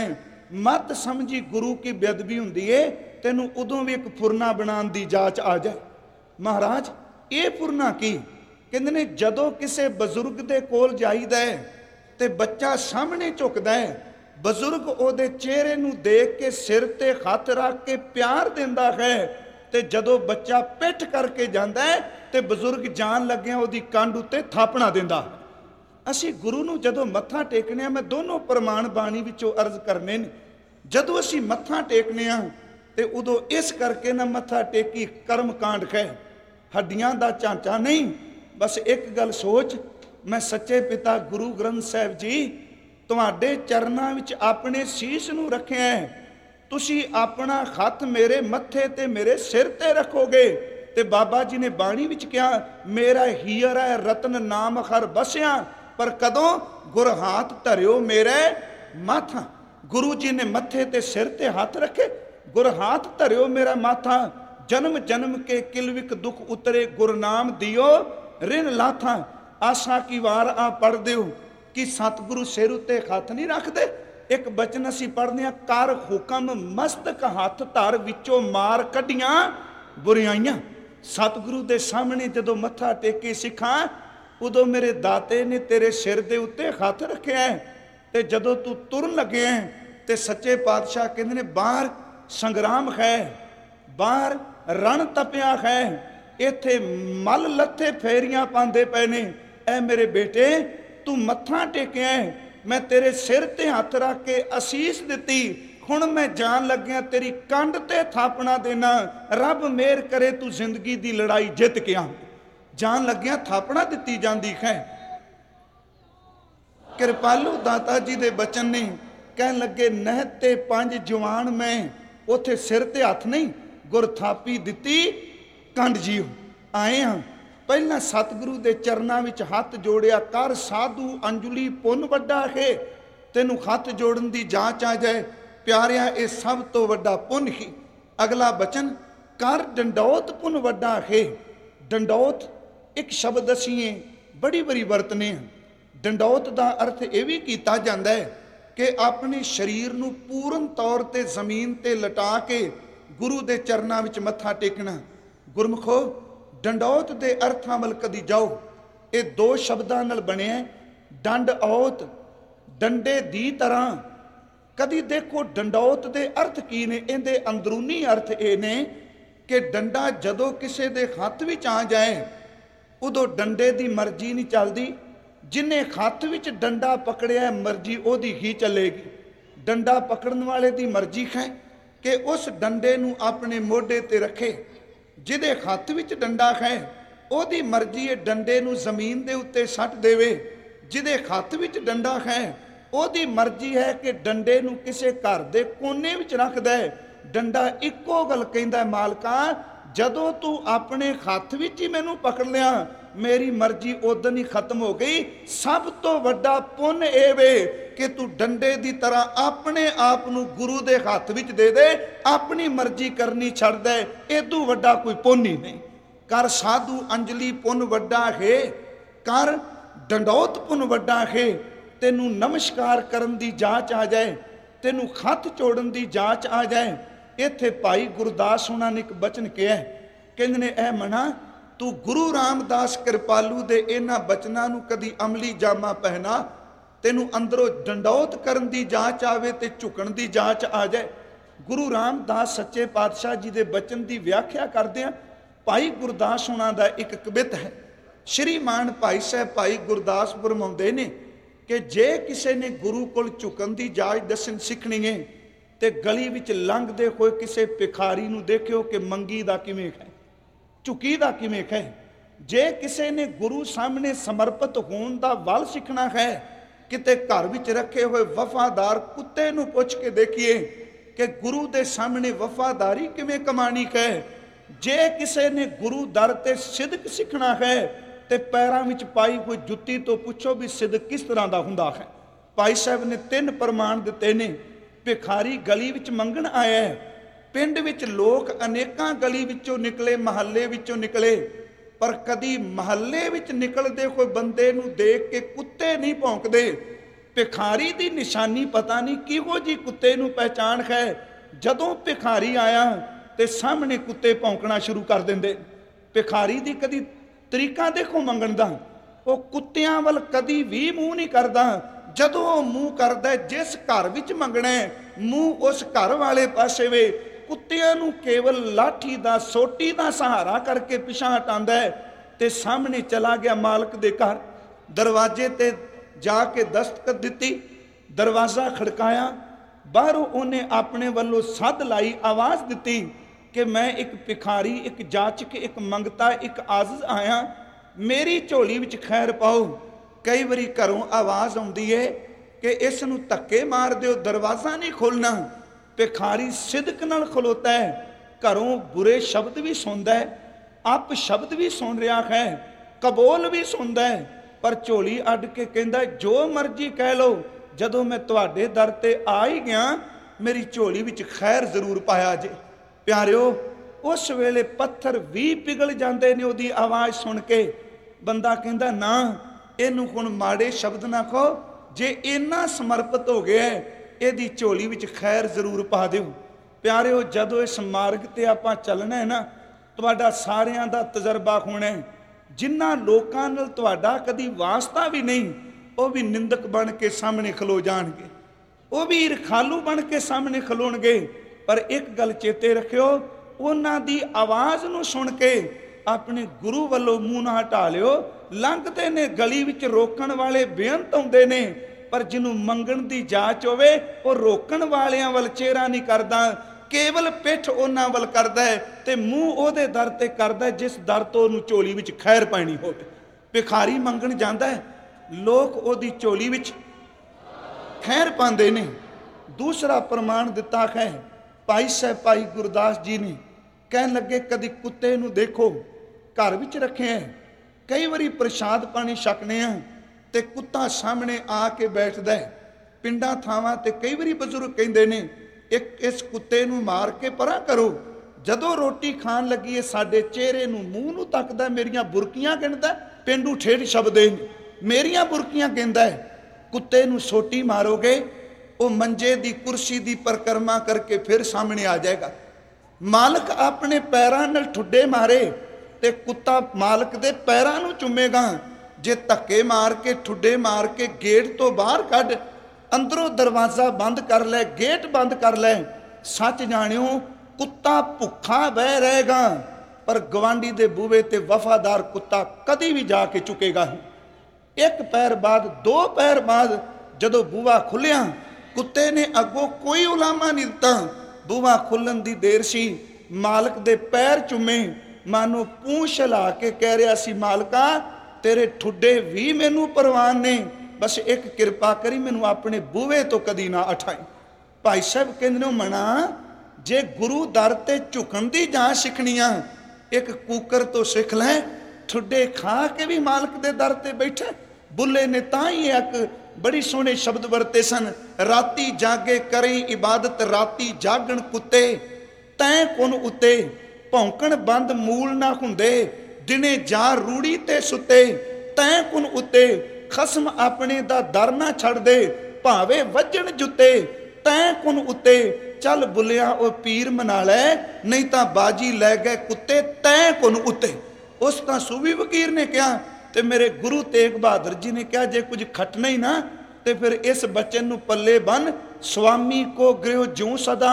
ਮਤ ਸਮਝੀ ਗੁਰੂ ਕੀ ਬੇਅਦਬੀ ਹੁੰਦੀ ਏ, ਤੈਨੂੰ ਉਦੋਂ ਵੀ ਇੱਕ ਫੁਰਨਾ ਬਣਾਉਣ ਦੀ ਜਾਂਚ ਆ ਜਾਏ। ਮਹਾਰਾਜ, ਇਹ ਫੁਰਨਾ ਕੀ? ਕਹਿੰਦੇ ਨੇ ਜਦੋਂ ਕਿਸੇ ਬਜ਼ੁਰਗ ਦੇ ਕੋਲ ਜਾਈਦਾ ਹੈ ਤੇ ਬੱਚਾ ਸਾਹਮਣੇ ਝੁਕਦਾ ਹੈ, ਬਜ਼ੁਰਗ ਉਹਦੇ ਚਿਹਰੇ ਨੂੰ ਦੇਖ ਕੇ ਸਿਰ ਤੇ ਹੱਥ ਰੱਖ ਕੇ ਪਿਆਰ ਦਿੰਦਾ ਹੈ, ਤੇ ਜਦੋਂ ਬੱਚਾ ਪਿੱਠ ਕਰਕੇ ਜਾਂਦਾ ਹੈ ਤੇ ਬਜ਼ੁਰਗ ਜਾਣ ਲੱਗਿਆ ਉਹਦੀ ਕੰਧ ਉੱਤੇ ਥਾਪਣਾ ਦਿੰਦਾ। ਅਸੀਂ ਗੁਰੂ ਨੂੰ ਜਦੋਂ ਮੱਥਾ ਟੇਕਨੇ ਆ, ਮੈਂ ਦੋਨੋਂ ਪ੍ਰਮਾਣ ਬਾਣੀ ਵਿੱਚੋਂ ਅਰਜ਼ ਕਰਨੇ ਨੇ, ਜਦੋਂ ਅਸੀਂ ਮੱਥਾ ਟੇਕਨੇ ਆ ਤੇ ਉਦੋਂ ਇਸ ਕਰਕੇ ਨਾ ਮੱਥਾ ਟੇਕੀ ਕਰਮ ਕਾਂਡ ਹੈ, ਹੱਡੀਆਂ ਦਾ ਝਾਂਚਾ ਨਹੀਂ। ਬਸ ਇੱਕ ਗੱਲ ਸੋਚ, ਮੈਂ ਸੱਚੇ ਪਿਤਾ ਗੁਰੂ ਗ੍ਰੰਥ ਸਾਹਿਬ ਜੀ ਤੁਹਾਡੇ ਚਰਨਾਂ ਵਿੱਚ ਆਪਣੇ ਸੀਸ ਨੂੰ ਰੱਖਿਆ ਹੈ, ਤੁਸੀਂ ਆਪਣਾ ਹੱਥ ਮੇਰੇ ਮੱਥੇ ਤੇ ਮੇਰੇ ਸਿਰ ਤੇ ਰੱਖੋਗੇ। ਤੇ ਬਾਬਾ ਜੀ ਨੇ ਬਾਣੀ ਵਿੱਚ ਕਿਹਾ, ਮੇਰਾ ਹੀਰ ਹੈ ਰਤਨ ਨਾਮ ਹਰ ਬਸਿਆ, ਪਰ ਕਦੋਂ? ਗੁਰ ਹਾਥ ਧਰਿਓ ਮੇਰੇ ਮਾਥਾ। ਗੁਰੂ ਜੀ ਨੇ ਮੱਥੇ ਤੇ ਸਿਰ ਤੇ ਹੱਥ ਰੱਖੇ, ਗੁਰ ਹਾਥ ਧਰਿਓ ਮੇਰਾ ਮਾਥਾ। ਜਨਮ ਜਨਮ ਕੇ ਕਿਲਵਿਕ ਦੁੱਖ ਉਤਰੇ, ਗੁਰਨਾਮ ਦਿਓ ਰਿਣ ਲਾਥਾ। ਆਸਾ ਕੀ ਵਾਰ ਆ ਪੜ੍ਹ ਦਿਓ ਕਿ ਸਤਿਗੁਰੂ ਸਿਰ ਉੱਤੇ ਹੱਥ ਨਹੀਂ ਰੱਖਦੇ। ਇੱਕ ਬਚਨ ਅਸੀਂ ਪੜ੍ਹਦੇ ਹਾਂ, ਕਰ ਹੁਕਮ ਮਸਤਕ ਹੱਥ ਧਰ, ਵਿੱਚੋਂ ਮਾਰ ਕੱਢੀਆਂ ਬੁਰਾਈਆਂ। ਸਤਿਗੁਰੂ ਦੇ ਸਾਹਮਣੇ ਜਦੋਂ ਮੱਥਾ ਟੇਕੇ ਸਿੱਖਾਂ, ਉਦੋਂ ਮੇਰੇ ਦਾਤੇ ਨੇ ਤੇਰੇ ਸਿਰ ਦੇ ਉੱਤੇ ਹੱਥ ਰੱਖਿਆ ਹੈ, ਤੇ ਜਦੋਂ ਤੂੰ ਤੁਰਨ ਲੱਗਿਆ ਤੇ ਸੱਚੇ ਪਾਤਸ਼ਾਹ ਕਹਿੰਦੇ ਨੇ ਬਾਹਰ ਸੰਗਰਾਮ ਹੈ, ਬਾਹਰ ਰਣ ਤਪਿਆ ਹੈ, ਇੱਥੇ ਮਲ ਲੱਥੇ ਫੇਰੀਆਂ ਪਾਉਂਦੇ ਪਏ ਨੇ। ਐ ਮੇਰੇ ਬੇਟੇ, ਤੂੰ ਮੱਥਾ ਟੇਕਿਆ मैं तेरे सिर ते हथ रख के असीस दिती, हुण मैं जान लग्या तेरी कंध ते थापना देना, रब मेहर करे तू जिंदगी दी लड़ाई जित के आ। जान लग्या थापना दिती जांदी है। कृपालू दाता जी दे बचन ने कह लगे नहत ते 5 जवान मैं, उथे सिर ते हथ नहीं गुर थापी दिती कंड जीओ। आए हाँ पहला सतगुरु दे चरनां विच हथ जोड़िया, कर साधु अंजुली पुन वड्डा है, तेनू हथ जोड़न दी जांच आ जाए प्यारिया ये सब तो वड्डा पुन ही। अगला बचन कर डंडौत पुन वड्डा है। डंडौत एक शब्द असीं बड़ी बड़ी वरतने हैं। डंडौत का अर्थ यह भी किया जाता है कि अपने शरीर नूं पूर्ण तौर पर जमीन ते लटा के गुरु के चरनां विच मत्था टेकना। गुरमुखो डंडौत के अर्थां वल कदी जाओ, ये 2 शब्दां नाल बनिया डंड औत, डंडे दी तरह। कदी देखो डंडौत के अर्थ की ने, इहदे अंदरूनी अर्थ ये ने कि डंडा जदों किसी के हथ विच आ जाए उदों डंडे की मर्जी नहीं चलती, जिन्हें हथ विच डंडा पकड़िया मर्जी ओदी ही चलेगी। डंडा पकड़न वाले की मर्जी है कि उस डंडे नूं अपने मोढे ते रखे, जिहदे हथ विच डंडा है ओदी मर्जी है डंडे नूं जमीन दे उत्ते सट देवे, जिहदे हथ विच डंडा है ओदी मर्जी है कि डंडे नूं किसे घर दे कोने विच रख दे। डंडा इक्को गल कहंदा मालका, जदों तू अपने हथ विच ही मैनू पकड़ लिया मेरी मर्जी उदन ही खत्म हो गई। सब तो वड्डा पुन ए वे कि तू डंडे की तरह अपने आप नूं गुरु दे हथ विच दे दे, अपनी मर्जी करनी छड़ दे, इदू वड्डा कोई पुन ही नहीं। कर साधु अंजलि पुन वड्डा है, कर डंडौत पुन वड्डा है। तेनू नमस्कार करन दी जांच आ जाए, तेनू हथ जोड़न दी जांच आ जाए। इत्थे भाई गुरदास हुणां ने एक बचन कहा, कहंदे ने ऐ मना तू गुरु रामदास कृपालू दे इन्हां बचनां नूं कदी अमली जामा पहना, तेनू अंदरों डंडौत करन दी जांच आवे ते झुकण दी जांच आ जाए। गुरु रामदास सच्चे पातशाह जी दे बचन की व्याख्या करदिआं भाई गुरदास हुणां दा एक कवित है। श्रीमान भाई साहब भाई गुरदास फरमाउंदे ने कि जे किसी ने गुरु कोल झुकण की जाच दसन सीखनी है तो गली विच लंघदे होए किसी भिखारी नूं देखियो कि मंगी दा किवें है, झुकी दा किवें है। जे किसी ने गुरु सामने समर्पित होण दा वल सीखना है, किते घर विच रखे हुए वफादार कुत्ते नूं पुछ के देखिए कि गुरु दे सामने वफादारी किवें कमानी है। जे किसी ने गुरु दर ते सिदक सीखना है ते पैरां विच पाई हुई जुत्ती तो पुछो भी सिदक किस तरह का हुंदा है। भाई साहब ने 3 प्रमाण दिते ने। भिखारी गली विच मंगण आया है, पिंड विच लोक अनेकां गली विचों निकले, महल्ले विचों निकले, पर कदी महल्ले विच निकलदे कोई बंदे नूं देख के कुत्ते नहीं भौंकदे। भिखारी दी निशानी पता नहीं किहो जी कुत्ते नूं पहचान है। जदों भिखारी आया ते सामने कुत्ते भौंकना शुरू कर दिंदे। भिखारी दी कदी तरीका देखो मंगण दा, वो कुत्तियां वल कदी भी मूँह नहीं करदा। जदों मूँह करदा जिस घर विच मंगना है मूँह उस घर वाले पासे वे। कुत्तियां नूं केवल लाठी दा सोटी दा सहारा करके पिछां हटांदा है ते सामने चला गया मालक दे घर। दरवाजे ते जाके दस्तखत दिती, दरवाज़ा खड़काया, बाहरों उन्हें अपने वल्लों सद लाई, आवाज़ दिती कि मैं एक भिखारी, एक जाचक, एक मंगता, एक आजिज़ आया, मेरी झोली विच खैर पाओ। कई बारी घरों आवाज़ आउंदी है कि इस नूं धक्के मार दिओ, दरवाज़ा नहीं खोलना। भिखारी सिदक नाल खलोता है, घरों बुरे शब्द भी सुनता है, अप शब्द भी सुन रहा है, कबोल भी सुनता है, पर झोली अड्ड के कहंदा जो मर्जी कह लो, जदों मैं तुहाडे दर ते आ ही गया मेरी झोली विच खैर जरूर पाया जे। प्यारिओ उस वेले पत्थर भी पिघल जाते ने उहदी आवाज़ सुन के। बंदा कहंदा ना इहनूं हुण माड़े शब्द ना कहो, जे इन्ना समर्पित हो गया इहदी झोली विच खैर जरूर पा दिओ। प्यारिओ जदों इस मार्ग ते आपां चलना है ना, तुहाडा सारियां दा तजर्बा होना है। जिन्हां लोकां नाल तुहाडा कदी वास्ता भी नहीं, वो भी निंदक बन के सामने खलो जाणगे, वो भी ईरखालू बन के सामने खलोणगे। पर एक गल चेते रखियो, उन्हां दी आवाज़ नूं सुन के अपने गुरु वालों मूँह ना हटा लिओ। लंघदे ने गली विच रोकण वाले बेअंत आउंदे ने ਪਰ ਜਿਹਨੂੰ ਮੰਗਣ ਦੀ ਜਾਚ ਹੋਵੇ ਉਹ ਰੋਕਣ ਵਾਲਿਆਂ ਵੱਲ ਚਿਹਰਾ ਨਹੀਂ ਕਰਦਾ, ਕੇਵਲ ਪਿੱਠ ਉਹਨਾਂ ਵੱਲ ਕਰਦਾ ਹੈ ਤੇ ਮੂੰਹ ਉਹਦੇ ਦਰ ਤੇ ਕਰਦਾ ਹੈ ਜਿਸ ਦਰ ਤੋਂ ਉਹਨੂੰ ਝੋਲੀ ਵਿੱਚ ਖੈਰ ਪਾਣੀ ਹੋਵੇ। ਭਿਖਾਰੀ ਮੰਗਣ ਜਾਂਦਾ ਹੈ, ਲੋਕ ਉਹਦੀ ਝੋਲੀ ਵਿੱਚ ਖੈਰ ਪਾਉਂਦੇ ਨੇ। ਦੂਸਰਾ ਪ੍ਰਮਾਣ ਦਿੱਤਾ ਹੈ ਭਾਈ ਸਾਹਿਬ ਭਾਈ ਗੁਰਦਾਸ ਜੀ ਨੇ, ਕਹਿਣ ਲੱਗੇ ਕਦੀ ਕੁੱਤੇ ਨੂੰ ਦੇਖੋ ਘਰ ਵਿੱਚ ਰੱਖਿਆ, ਕਈ ਵਾਰੀ ਪ੍ਰਸ਼ਾਦ ਪਾਣੀ ਛਕਨੇ ਆ ਤੇ ਕੁੱਤਾ ਸਾਹਮਣੇ ਆ ਕੇ ਬੈਠਦਾ ਹੈ। ਪਿੰਡਾਂ ਥਾਵਾਂ ਤੇ ਕਈ ਵਾਰੀ ਬਜ਼ੁਰਗ ਕਹਿੰਦੇ ਨੇ ਇਸ ਕੁੱਤੇ ਨੂੰ ਮਾਰ ਕੇ ਪਰਾਂ ਕਰੋ। ਜਦੋਂ ਰੋਟੀ ਖਾਣ ਲੱਗੀ ਸਾਡੇ ਚਿਹਰੇ ਨੂੰ ਮੂੰਹ ਨੂੰ ਤੱਕਦਾ, ਮੇਰੀਆਂ ਬੁਰਕੀਆਂ ਗਿਣਦਾ, ਪੇਂਡੂ ਠੇਠ ਸ਼ਬਦ ਨੇ, ਮੇਰੀਆਂ ਬੁਰਕੀਆਂ ਗਿਣਦਾ ਹੈ। ਕੁੱਤੇ ਨੂੰ ਸੋਟੀ ਮਾਰੋਗੇ ਉਹ ਮੰਜੇ ਦੀ ਕੁਰਸੀ ਦੀ ਪਰਿਕਰਮਾ ਕਰਕੇ ਫਿਰ ਸਾਹਮਣੇ ਆ ਜਾਏਗਾ। ਮਾਲਕ ਆਪਣੇ ਪੈਰਾਂ ਨਾਲ ਠੁੱਡੇ ਮਾਰੇ ਤੇ ਕੁੱਤਾ ਮਾਲਕ ਦੇ ਪੈਰਾਂ ਨੂੰ ਚੁੰਮੇਗਾ। ਜੇ ਧੱਕੇ ਮਾਰ ਕੇ ਠੁੱਡੇ ਮਾਰ ਕੇ ਗੇਟ ਤੋਂ ਬਾਹਰ ਕੱਢ, ਅੰਦਰੋਂ ਦਰਵਾਜ਼ਾ ਬੰਦ ਕਰ ਲੈ, ਗੇਟ ਬੰਦ ਕਰ ਲੈ, ਸੱਚ ਜਾਣਿਓ ਕੁੱਤਾ ਭੁੱਖਾ ਬਹਿ ਰਹੇਗਾ ਪਰ ਗਵਾਂਢੀ ਦੇ ਬੂਹੇ ਤੇ ਵਫਾਦਾਰ ਕੁੱਤਾ ਕਦੀ ਵੀ ਜਾ ਕੇ ਚੁੱਕੇਗਾ ਹੀ। ਇੱਕ ਪੈਰ ਬਾਅਦ, ਦੋ ਪੈਰ ਬਾਅਦ ਜਦੋਂ ਬੂਹਾ ਖੁੱਲਿਆ, ਕੁੱਤੇ ਨੇ ਅੱਗੋਂ ਕੋਈ ਉਲਾਮਾ ਨਹੀਂ ਦਿੱਤਾ। ਬੂਹਾ ਖੁੱਲਣ ਦੀ ਦੇਰ ਸੀ, ਮਾਲਕ ਦੇ ਪੈਰ ਚੁੰਮੇ, ਮਾਨੋ ਪੂੰਛ ਹਿਲਾ ਕੇ ਕਹਿ ਰਿਹਾ ਸੀ, ਮਾਲਕਾ ਤੇਰੇ ਠੁੱਡੇ ਵੀ ਮੈਨੂੰ ਪ੍ਰਵਾਨ ਨੇ, ਬਸ ਇੱਕ ਕਿਰਪਾ ਕਰੀ ਮੈਨੂੰ ਆਪਣੇ ਬੂਹੇ ਤੋਂ ਕਦੀ ਨਾ ਉਠਾਈ। ਭਾਈ ਸਾਹਿਬ ਕਹਿੰਦੇ ਨੇ ਮਣਾ, ਜੇ ਗੁਰੂ ਦਰ ਤੇ ਝੁਕਣ ਦੀ ਜਾਂਚ ਸਿੱਖਣੀ ਆ, ਇੱਕ ਕੂਕਰ ਤੋਂ ਸਿੱਖ ਲੈ, ਠੁੱਡੇ ਖਾ ਕੇ ਵੀ ਮਾਲਕ ਦੇ ਦਰ ਤੇ ਬੈਠੇ। ਬੁੱਲੇ ਨੇ ਤਾਂ ਹੀ ਇੱਕ ਬੜੀ ਸੋਹਣੇ ਸ਼ਬਦ ਵਰਤੇ ਸਨ, ਰਾਤੀ ਜਾਗੇ ਕਰੀ ਇਬਾਦਤ, ਰਾਤੀ ਜਾਗਣ ਕੁੱਤੇ ਤੈਂ ਕੁਨ ਉੱਤੇ, ਭੌਂਕਣ ਬੰਦ ਮੂਲ ਨਾ ਹੁੰਦੇ, ਦਿਨੇ ਜਾ ਰੂੜੀ ਤੇ ਸੁੱਤੇ, ਤੈਂ ਕੁਨ ਉੱਤੇ, ਖਸਮ ਆਪਣੇ ਦਾ ਦਰ ਨਾ ਛੱਡ ਦੇ, ਭਾਵੇਂ ਵੱਜਣ ਜੁੱਤੇ, ਤੈਂ ਕੁਨ ਉੱਤੇ, ਚੱਲ ਬੁੱਲਿਆ ਉਹ ਪੀਰ ਮਨਾ ਲੈ, ਨਹੀਂ ਤਾਂ ਬਾਜੀ ਲੈ ਗਏ ਕੁੱਤੇ, ਤੈਂ ਕੁਨ ਉੱਤੇ। ਉਸ ਤਾਂ ਸੂਫੀ ਫਕੀਰ ਨੇ ਕਿਹਾ ਤੇ ਮੇਰੇ ਗੁਰੂ ਤੇਗ ਬਹਾਦਰ ਜੀ ਨੇ ਕਿਹਾ, ਜੇ ਕੁਝ ਖਟਣਾ ਹੀ ਨਾ ਤੇ ਫਿਰ ਇਸ ਬਚਨ ਨੂੰ ਪੱਲੇ ਬੰਨ, ਸੁਆਮੀ ਕੋ ਗ੍ਰਿਹ ਜਿਉ ਸਦਾ,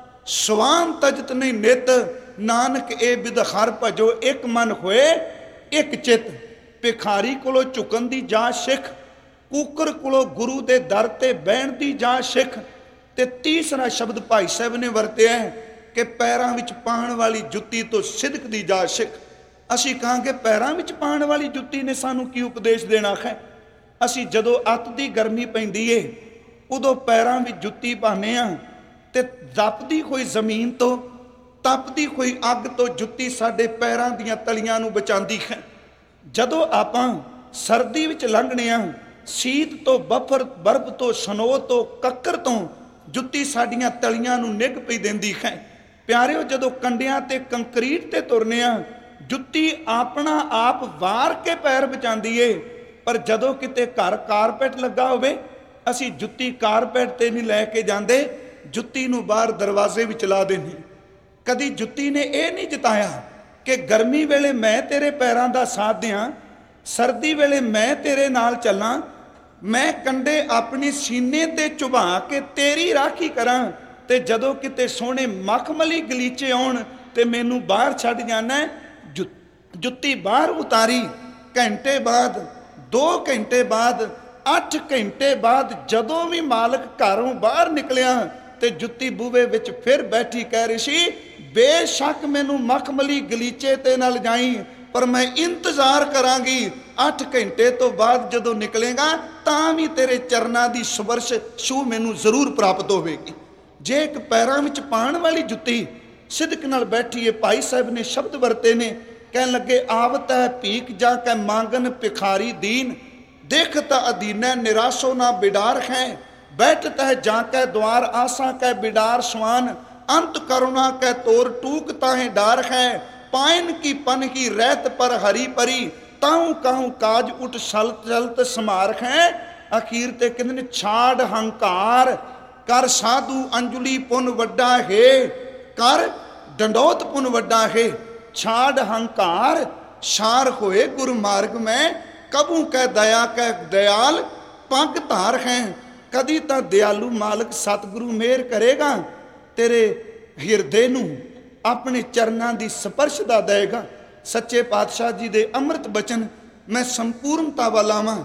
ਸਵਾਨ ਤਜਤ ਨਹੀਂ ਨਿਤ, ਨਾਨਕ ਇਹ ਬਿਦ ਹਰ ਭਜੋ, ਇੱਕ ਮਨ ਹੋਏ ਇੱਕ ਚਿੱਤ। ਭਿਖਾਰੀ ਕੋਲੋਂ ਝੁਕਣ ਦੀ ਜਾਂਚ ਸਿੱਖ, ਕੂਕਰ ਕੋਲੋਂ ਗੁਰੂ ਦੇ ਦਰ ਤੇ ਬਹਿਣ ਦੀ ਜਾਂਚ ਸਿੱਖ। ਤੇ ਤੀਸਰਾ ਸ਼ਬਦ ਭਾਈ ਸਾਹਿਬ ਨੇ ਵਰਤਿਆ ਕਿ ਪੈਰਾਂ ਵਿੱਚ ਪਾਉਣ ਵਾਲੀ ਜੁੱਤੀ ਤੋਂ ਸਿਦਕ ਦੀ ਜਾਂਚ ਸਿੱਖ। ਅਸੀਂ ਕਹਾਂਗੇ ਪੈਰਾਂ ਵਿੱਚ ਪਾਉਣ ਵਾਲੀ ਜੁੱਤੀ ਨੇ ਸਾਨੂੰ ਕੀ ਉਪਦੇਸ਼ ਦੇਣਾ ਹੈ? ਅਸੀਂ ਜਦੋਂ ਅੱਤ ਦੀ ਗਰਮੀ ਪੈਂਦੀ ਏ ਉਦੋਂ ਪੈਰਾਂ ਵਿੱਚ ਜੁੱਤੀ ਪਾਉਂਦੇ ਹਾਂ ਤੇ ਦਪਦੀ ਹੋਈ ਜ਼ਮੀਨ ਤੋਂ, ਤਪਦੀ ਹੋਈ ਅੱਗ ਤੋਂ ਜੁੱਤੀ ਸਾਡੇ ਪੈਰਾਂ ਦੀਆਂ ਤਲੀਆਂ ਨੂੰ ਬਚਾਉਂਦੀ ਹੈ। ਜਦੋਂ ਆਪਾਂ ਸਰਦੀ ਵਿੱਚ ਲੰਘਣੇ ਆ, ਸੀਤ ਤੋਂ ਬਰਫ਼ ਤੋਂ, ਸਨੋ ਤੋਂ, ਕੱਕਰ ਤੋਂ ਜੁੱਤੀ ਸਾਡੀਆਂ ਤਲੀਆਂ ਨੂੰ ਨਿੱਘ ਪਈ ਦਿੰਦੀ ਹੈ। ਪਿਆਰਿਓ, ਜਦੋਂ ਕੰਡਿਆਂ ਤੇ ਕੰਕਰੀਟ ਤੇ ਤੁਰਨੇ ਆ, ਜੁੱਤੀ ਆਪਣਾ ਆਪ ਵਾਰ ਕੇ ਪੈਰ ਬਚਾਉਂਦੀ ਏ। ਪਰ ਜਦੋਂ ਕਿਤੇ ਘਰ ਕਾਰਪੈਟ ਲੱਗਾ ਹੋਵੇ, ਅਸੀਂ ਜੁੱਤੀ ਕਾਰਪੈਟ ਤੇ ਨਹੀਂ ਲੈ ਕੇ ਜਾਂਦੇ, ਜੁੱਤੀ ਨੂੰ ਬਾਹਰ ਦਰਵਾਜ਼ੇ ਵਿੱਚ ਲਾ ਦੇਣੀ। ਕਦੀ ਜੁੱਤੀ ਨੇ ਇਹ ਨਹੀਂ ਜਤਾਇਆ ਕਿ ਗਰਮੀ ਵੇਲੇ ਮੈਂ ਤੇਰੇ ਪੈਰਾਂ ਦਾ ਸਾਥ ਦਿਆਂ, ਸਰਦੀ ਵੇਲੇ ਮੈਂ ਤੇਰੇ ਨਾਲ ਚੱਲਾਂ, ਮੈਂ ਕੰਡੇ ਆਪਣੀ ਸੀਨੇ ਤੇ ਚੁਭਾ ਕੇ ਤੇਰੀ ਰਾਖੀ ਕਰਾਂ, ਤੇ ਜਦੋਂ ਕਿਤੇ ਸੋਹਣੇ ਮਖਮਲੀ ਗਲੀਚੇ ਆਉਣ ਤੇ ਮੈਨੂੰ ਬਾਹਰ ਛੱਡ ਜਾਣਾ, ਜੁੱਤੀ ਬਾਹਰ ਉਤਾਰੀ। ਘੰਟੇ ਬਾਅਦ, 2 ਘੰਟੇ ਬਾਅਦ, 8 ਘੰਟੇ ਬਾਅਦ ਜਦੋਂ ਵੀ ਮਾਲਕ ਘਰੋਂ ਬਾਹਰ ਨਿਕਲਿਆ ਤੇ ਜੁੱਤੀ ਬੂਹੇ ਵਿੱਚ ਫਿਰ ਬੈਠੀ ਕਹਿ ਰਹੀ ਸੀ, ਬੇਸ਼ੱਕ ਮੈਨੂੰ ਮਖਮਲੀ ਗਲੀਚੇ ਤੇ ਨਾਲ ਜਾਈ, ਪਰ ਮੈਂ ਇੰਤਜ਼ਾਰ ਕਰਾਂਗੀ 8 ਘੰਟੇ ਤੋਂ ਬਾਅਦ ਜਦੋਂ ਨਿਕਲੇਗਾ ਤਾਂ ਵੀ ਤੇਰੇ ਚਰਨਾਂ ਦੀ ਸਪਰਸ਼ ਛੂ ਮੈਨੂੰ ਜ਼ਰੂਰ ਪ੍ਰਾਪਤ ਹੋਵੇਗੀ। ਜੇ ਇੱਕ ਪੈਰਾਂ ਵਿੱਚ ਪਾਉਣ ਵਾਲੀ ਜੁੱਤੀ ਸਿਦਕ ਨਾਲ ਬੈਠੀ ਹੈ, ਭਾਈ ਸਾਹਿਬ ਨੇ ਸ਼ਬਦ ਵਰਤੇ ਨੇ, ਕਹਿਣ ਲੱਗੇ, ਆਵਤ ਹੈ ਭੀਖ ਜਾ ਕੇ ਮੰਗਨ ਭਿਖਾਰੀ ਦੀਨ, ਦੇਖਤ ਅਧੀਨੈ ਨਿਰਾਸ਼ੋ ਨਾ ਬਿਡਾਰ ਹੈ, बैठता है जाके द्वार आशा कै बिडार स्वान, अंत करुणा कै तोर टूक ताहे डार है, पाइन की पन की रहत पर हरी परी, ताहू कहूँ काज उठ सलत चलत समार है। अखीर ते कहते ने छाड़ हंकार कर साधु अंजुली पुन वड्डा है, कर डंडोत पुन वड्डा है, छाड़ हंकार शार होए गुरु मार्ग में, कबू कै दया कै दयाल पग धार है। कदी तो दयालु मालिक सतगुरु मेहर करेगा, तेरे हिरदे नूं अपने चरनां दी स्पर्शदा देगा। सच्चे पातशाह जी दे अमृत बचन मैं संपूर्णता वाला आवां,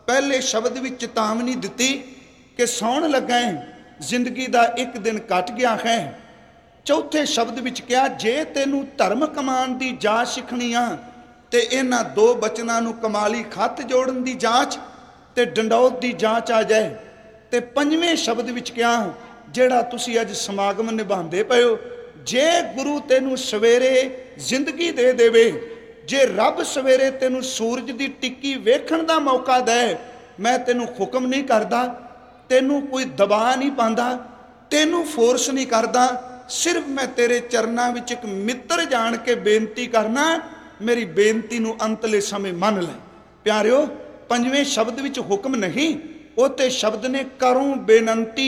ਪਹਿਲੇ ਸ਼ਬਦ ਵਿੱਚ ਚੇਤਾਵਨੀ ਦਿੱਤੀ ਕਿ ਸੌਣ ਲੱਗਾ ਹੈ, ਜ਼ਿੰਦਗੀ ਦਾ ਇੱਕ ਦਿਨ ਕੱਟ ਗਿਆ ਹੈ। ਚੌਥੇ ਸ਼ਬਦ ਵਿੱਚ ਕਿਹਾ ਜੇ ਤੈਨੂੰ ਧਰਮ ਕਮਾਉਣ ਦੀ ਜਾਚ ਸਿੱਖਣੀ ਆ ਤੇ ਇਹਨਾਂ ਦੋ ਬਚਨਾਂ ਨੂੰ ਕਮਾਲੀ ਖੱਤ ਜੋੜਨ ਦੀ ਜਾਂਚ ਤੇ ਡੰਡੌਤ ਦੀ ਜਾਂਚ ਆ ਜਾਏ। ਤੇ ਪੰਜਵੇਂ ਸ਼ਬਦ ਵਿੱਚ ਕਿਹਾ ਜਿਹੜਾ ਤੁਸੀਂ ਅੱਜ ਸਮਾਗਮ ਨਿਭਾਉਂਦੇ ਪਏ ਹੋ, ਜੇ ਗੁਰੂ ਤੈਨੂੰ ਸਵੇਰੇ ਜ਼ਿੰਦਗੀ ਦੇ ਦੇਵੇ, ਜੇ ਰੱਬ ਸਵੇਰੇ ਤੈਨੂੰ ਸੂਰਜ ਦੀ ਟਿੱਕੀ ਵੇਖਣ ਦਾ ਮੌਕਾ ਦੇ, ਮੈਂ ਤੈਨੂੰ ਹੁਕਮ ਨਹੀਂ ਕਰਦਾ, ਤੈਨੂੰ ਕੋਈ ਦਬਾਅ ਨਹੀਂ ਪਾਉਂਦਾ, ਤੈਨੂੰ ਫੋਰਸ ਨਹੀਂ ਕਰਦਾ, ਸਿਰਫ ਮੈਂ ਤੇਰੇ ਚਰਨਾਂ ਵਿੱਚ ਇੱਕ ਮਿੱਤਰ ਜਾਣ ਕੇ ਬੇਨਤੀ ਕਰਨਾ, ਮੇਰੀ ਬੇਨਤੀ ਨੂੰ ਅੰਤਲੇ ਸਮੇਂ ਮੰਨ ਲੈ। ਪਿਆਰਿਓ, ਪੰਜਵੇਂ ਸ਼ਬਦ ਵਿੱਚ ਹੁਕਮ ਨਹੀਂ, ਉਹ ਤੇ ਸ਼ਬਦ ਨੇ ਕਰੂੰ ਬੇਨਤੀ,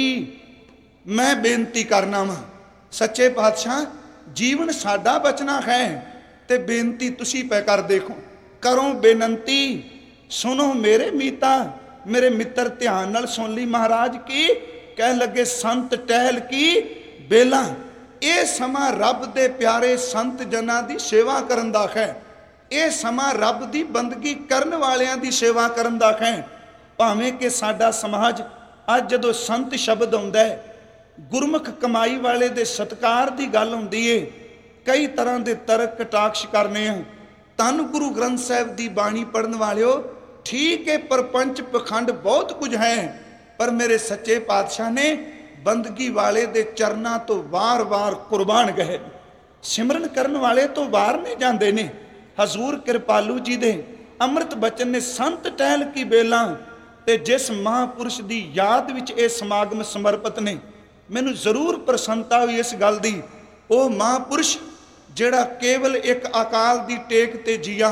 ਮੈਂ ਬੇਨਤੀ ਕਰਨਾ ਵਾਂ। ਸੱਚੇ ਪਾਤਸ਼ਾਹ, ਜੀਵਨ ਸਾਡਾ ਬਚਨਾ ਹੈ ਤੇ ਬੇਨਤੀ ਤੁਸੀਂ ਪੈ ਕਰ ਦੇਖੋ। ਕਰੋ ਬੇਨਤੀ, ਸੁਣੋ ਮੇਰੇ ਮੀਤਾ, ਮੇਰੇ ਮਿੱਤਰ ਧਿਆਨ ਨਾਲ ਸੁਣ ਲਈ। ਮਹਾਰਾਜ ਕੀ ਕਹਿਣ ਲੱਗੇ, ਸੰਤ ਟਹਿਲ ਕੀ ਬੇਲਾ। ਇਹ ਸਮਾਂ ਰੱਬ ਦੇ ਪਿਆਰੇ ਸੰਤ ਜਨਾਂ ਦੀ ਸੇਵਾ ਕਰਨ ਦਾ ਹੈ। ਇਹ ਸਮਾਂ ਰੱਬ ਦੀ ਬੰਦਗੀ ਕਰਨ ਵਾਲਿਆਂ ਦੀ ਸੇਵਾ ਕਰਨ ਦਾ ਹੈ। ਭਾਵੇਂ ਕਿ ਸਾਡਾ ਸਮਾਜ ਅੱਜ ਜਦੋਂ ਸੰਤ ਸ਼ਬਦ ਆਉਂਦਾ ਹੈ, ਗੁਰਮੁਖ ਕਮਾਈ ਵਾਲੇ ਦੇ ਸਤਕਾਰ ਦੀ ਗੱਲ ਹੁੰਦੀ ਏ, ਕਈ ਤਰ੍ਹਾਂ ਦੇ ਤਰਕ ਕਟਾਕਸ਼ ਕਰਨੇ ਆ। ਧੰਨ ਗੁਰੂ ਗ੍ਰੰਥ ਸਾਹਿਬ ਦੀ ਬਾਣੀ ਪੜ੍ਹਨ ਵਾਲਿਓ, ਠੀਕ ਹੈ ਪ੍ਰਪੰਚ ਪਖੰਡ ਬਹੁਤ ਕੁਝ ਹੈ, ਪਰ ਮੇਰੇ ਸੱਚੇ ਪਾਤਸ਼ਾਹ ਨੇ ਬੰਦਗੀ ਵਾਲੇ ਦੇ ਚਰਨਾਂ ਤੋਂ ਵਾਰ-ਵਾਰ ਕੁਰਬਾਨ ਗਏ। ਸਿਮਰਨ ਕਰਨ ਵਾਲੇ ਤੋਂ ਵਾਰ ਨਹੀਂ ਜਾਂਦੇ ਨੇ। ਹਜ਼ੂਰ ਕਿਰਪਾਲੂ ਜੀ ਦੇ ਅੰਮ੍ਰਿਤ ਬਚਨ ਨੇ ਸੰਤ ਟਹਿਲ ਕੀ ਬੇਲਾ, ਤੇ ਜਿਸ ਮਹਾਂਪੁਰਸ਼ ਦੀ ਯਾਦ ਵਿੱਚ ਇਹ ਸਮਾਗਮ ਸਮਰਪਿਤ ਨੇ, ਮੈਨੂੰ ਜ਼ਰੂਰ ਪ੍ਰਸੰਨਤਾ ਹੋਈ ਇਸ ਗੱਲ ਦੀ। ਉਹ ਮਹਾਂਪੁਰਸ਼ ਜਿਹੜਾ ਕੇਵਲ ਇੱਕ ਅਕਾਲ ਦੀ ਟੇਕ ਤੇ ਜੀਆ,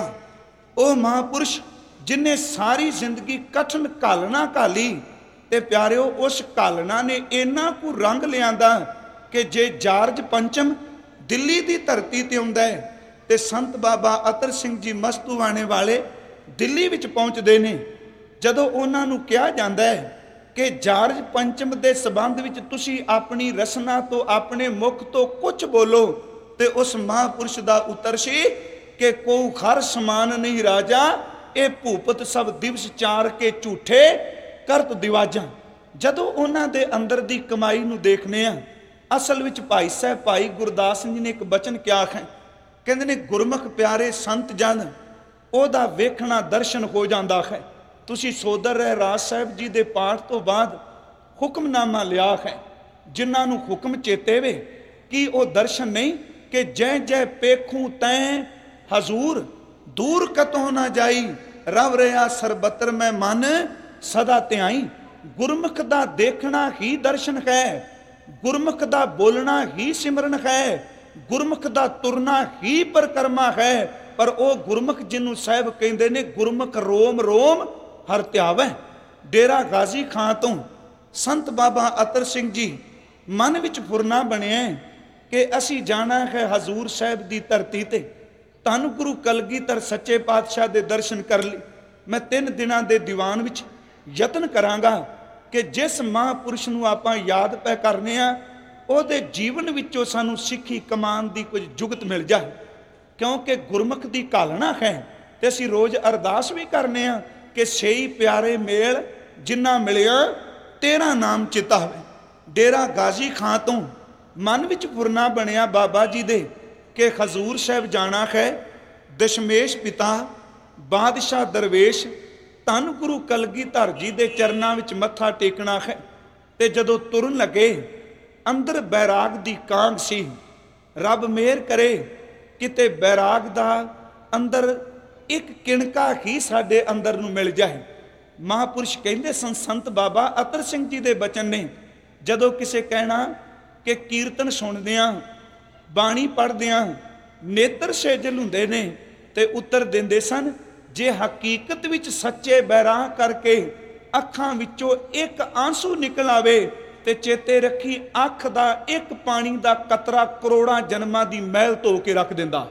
ਉਹ ਮਹਾਂਪੁਰਸ਼ ਜਿਨੇ ਸਾਰੀ ਜ਼ਿੰਦਗੀ ਕਠਨ ਘਾਲਣਾ ਘਾਲੀ, ਤੇ ਪਿਆਰਿਓ ਉਸ ਘਾਲਣਾ ਨੇ ਇੰਨਾ ਕੁ ਰੰਗ ਲਿਆਂਦਾ ਕਿ ਜੇ ਜਾਰਜ ਪੰਚਮ ਦਿੱਲੀ ਦੀ ਧਰਤੀ ਤੇ ਆਉਂਦਾ ਹੈ ਤੇ ਸੰਤ ਬਾਬਾ ਅਤਰ ਸਿੰਘ ਜੀ ਮਸਤੂਆਣੇ ਵਾਲੇ ਦਿੱਲੀ ਵਿੱਚ ਪਹੁੰਚਦੇ ਨੇ, ਜਦੋਂ ਉਹਨਾਂ ਨੂੰ ਕਿਹਾ ਜਾਂਦਾ ਹੈ ਕਿ ਜਾਰਜ ਪੰਚਮ ਦੇ ਸੰਬੰਧ ਵਿੱਚ ਤੁਸੀਂ ਆਪਣੀ ਰਸਨਾ ਤੋਂ, ਆਪਣੇ ਮੁਖ ਤੋਂ ਕੁਝ ਬੋਲੋ, ਤੇ ਉਸ ਮਹਾਂਪੁਰਸ਼ ਦਾ ਉੱਤਰ ਸੀ ਕਿ ਕੋ ਖਰ ਸਮਾਨ ਨਹੀਂ ਰਾਜਾ, ਇਹ ਭੂਪਤ ਸਭ ਦਿਵਸ ਚਾਰ ਕੇ ਝੂਠੇ ਕਰਤ ਦਿਵਾਜਾਂ। ਜਦੋਂ ਉਹਨਾਂ ਦੇ ਅੰਦਰ ਦੀ ਕਮਾਈ ਨੂੰ ਦੇਖਨੇ ਆ, ਅਸਲ ਵਿੱਚ ਭਾਈ ਸਾਹਿਬ ਭਾਈ ਗੁਰਦਾਸ ਜੀ ਨੇ ਇੱਕ ਬਚਨ ਕਿਹਾ ਹੈ, ਕਹਿੰਦੇ ਨੇ ਗੁਰਮੁਖ ਪਿਆਰੇ ਸੰਤ ਜਨ, ਉਹਦਾ ਵੇਖਣਾ ਦਰਸ਼ਨ ਹੋ ਜਾਂਦਾ ਹੈ। ਤੁਸੀਂ ਸੋਦਰ ਰਹਿਰਾਜ ਸਾਹਿਬ ਜੀ ਦੇ ਪਾਠ ਤੋਂ ਬਾਅਦ ਹੁਕਮਨਾਮਾ ਲਿਆ ਹੈ, ਜਿਨ੍ਹਾਂ ਨੂੰ ਹੁਕਮ ਚੇਤੇ ਵੇ ਕਿ ਉਹ ਦਰਸ਼ਨ ਨਹੀਂ ਕਿ ਜੈ ਜੈ ਪੇਖੂ ਤੈਂ ਹਜ਼ੂਰ, ਦੂਰ ਕਤੋਂ ਨਾ ਜਾਈ, ਰਵ ਰਿਹਾ ਸਰਬਤਰ ਮੈਂ ਮਨ ਸਦਾ ਧਿਆਈ। ਗੁਰਮੁਖ ਦਾ ਦੇਖਣਾ ਹੀ ਦਰਸ਼ਨ ਹੈ, ਗੁਰਮੁਖ ਦਾ ਬੋਲਣਾ ਹੀ ਸਿਮਰਨ ਹੈ, ਗੁਰਮੁਖ ਦਾ ਤੁਰਨਾ ਹੀ ਪਰਕਰਮਾ ਹੈ। ਪਰ ਉਹ ਗੁਰਮੁਖ ਜਿਹਨੂੰ ਸਾਹਿਬ ਕਹਿੰਦੇ ਨੇ ਗੁਰਮੁਖ ਰੋਮ ਰੋਮ ਹਰ ਧਿਆਵੈ। ਡੇਰਾ ਗਾਜ਼ੀ ਖਾਂ ਤੋਂ ਸੰਤ ਬਾਬਾ ਅਤਰ ਸਿੰਘ ਜੀ ਮਨ ਵਿੱਚ ਫੁਰਨਾ ਬਣਿਆ ਕਿ ਅਸੀਂ ਜਾਣਾ ਹੈ ਹਜ਼ੂਰ ਸਾਹਿਬ ਦੀ ਧਰਤੀ ਤੇ, ਧੰਨ ਗੁਰੂ ਕਲਗੀਧਰ ਸੱਚੇ ਪਾਤਸ਼ਾਹ ਦੇ ਦਰਸ਼ਨ ਕਰ ਲਈ। ਮੈਂ 3 ਦਿਨਾਂ ਦੇ ਦੀਵਾਨ ਵਿੱਚ ਯਤਨ ਕਰਾਂਗਾ ਕਿ ਜਿਸ ਮਹਾਂਪੁਰਸ਼ ਨੂੰ ਆਪਾਂ ਯਾਦ ਪੈ ਕਰਨੇ ਆ, ਉਹਦੇ ਜੀਵਨ ਵਿੱਚੋਂ ਸਾਨੂੰ ਸਿੱਖੀ ਕਮਾਨ ਦੀ ਕੁਝ ਜੁਗਤ ਮਿਲ ਜਾਏ, ਕਿਉਂਕਿ ਗੁਰਮੁਖ ਦੀ ਘਾਲਣਾ ਹੈ। ਤੇ ਅਸੀਂ ਰੋਜ਼ ਅਰਦਾਸ ਵੀ ਕਰਨੇ ਆ ਕਿ ਸਹੀ ਪਿਆਰੇ ਮੇਲ ਜਿੰਨਾ ਮਿਲਿਆ ਤੇਰਾ ਨਾਮ ਚਿਤਾ ਹੋਵੇ। ਡੇਰਾ ਗਾਜ਼ੀ ਖਾਂ ਤੋਂ ਮਨ ਵਿੱਚ ਫੁਰਨਾ ਬਣਿਆ ਬਾਬਾ ਜੀ ਦੇ ਕਿ ਹਜ਼ੂਰ ਸਾਹਿਬ ਜਾਣਾ ਹੈ। ਦਸ਼ਮੇਸ਼ ਪਿਤਾ ਬਾਦਸ਼ਾਹ ਦਰਵੇਸ਼ ਧੰਨ ਗੁਰੂ ਕਲਗੀਧਰ ਜੀ ਦੇ ਚਰਨਾਂ ਵਿੱਚ ਮੱਥਾ ਟੇਕਣਾ ਹੈ। ਤੇ ਜਦੋਂ ਤੁਰਨ ਲੱਗੇ, ਅੰਦਰ ਬੈਰਾਗ ਦੀ ਕਾਂਗ ਸੀ। ਰੱਬ ਮਿਹਰ ਕਰੇ ਕਿਤੇ ਬੈਰਾਗ ਦਾ ਅੰਦਰ ਇੱਕ ਕਿਣਕਾ ਹੀ ਸਾਡੇ ਅੰਦਰ ਨੂੰ ਮਿਲ ਜਾਏ। ਮਹਾਂਪੁਰਸ਼ ਕਹਿੰਦੇ ਸਨ, ਸੰਤ ਬਾਬਾ ਅਤਰ ਸਿੰਘ ਜੀ ਦੇ ਬਚਨ ਨੇ, ਜਦੋਂ ਕਿਸੇ ਕਹਿਣਾ ਕਿ ਕੀਰਤਨ ਸੁਣਦਿਆਂ, ਬਾਣੀ ਪੜ੍ਹਦਿਆਂ ਨੇਤਰ ਸੇਜਲ ਹੁੰਦੇ ਨੇ, ਤੇ ਉੱਤਰ ਦਿੰਦੇ ਸਨ, ਜੇ ਹਕੀਕਤ ਵਿੱਚ ਸੱਚੇ ਬੈਰਾਗ ਕਰਕੇ ਅੱਖਾਂ ਵਿੱਚੋਂ ਇੱਕ ਆਂਸੂ ਨਿਕਲ ਆਵੇ ਤੇ ਚੇਤੇ ਰੱਖੀ ਅੱਖ ਦਾ ਇੱਕ ਪਾਣੀ ਦਾ ਕਤਰਾ ਕਰੋੜਾਂ ਜਨਮਾਂ ਦੀ ਮੈਲ ਧੋ ਕੇ ਰੱਖ ਦਿੰਦਾ।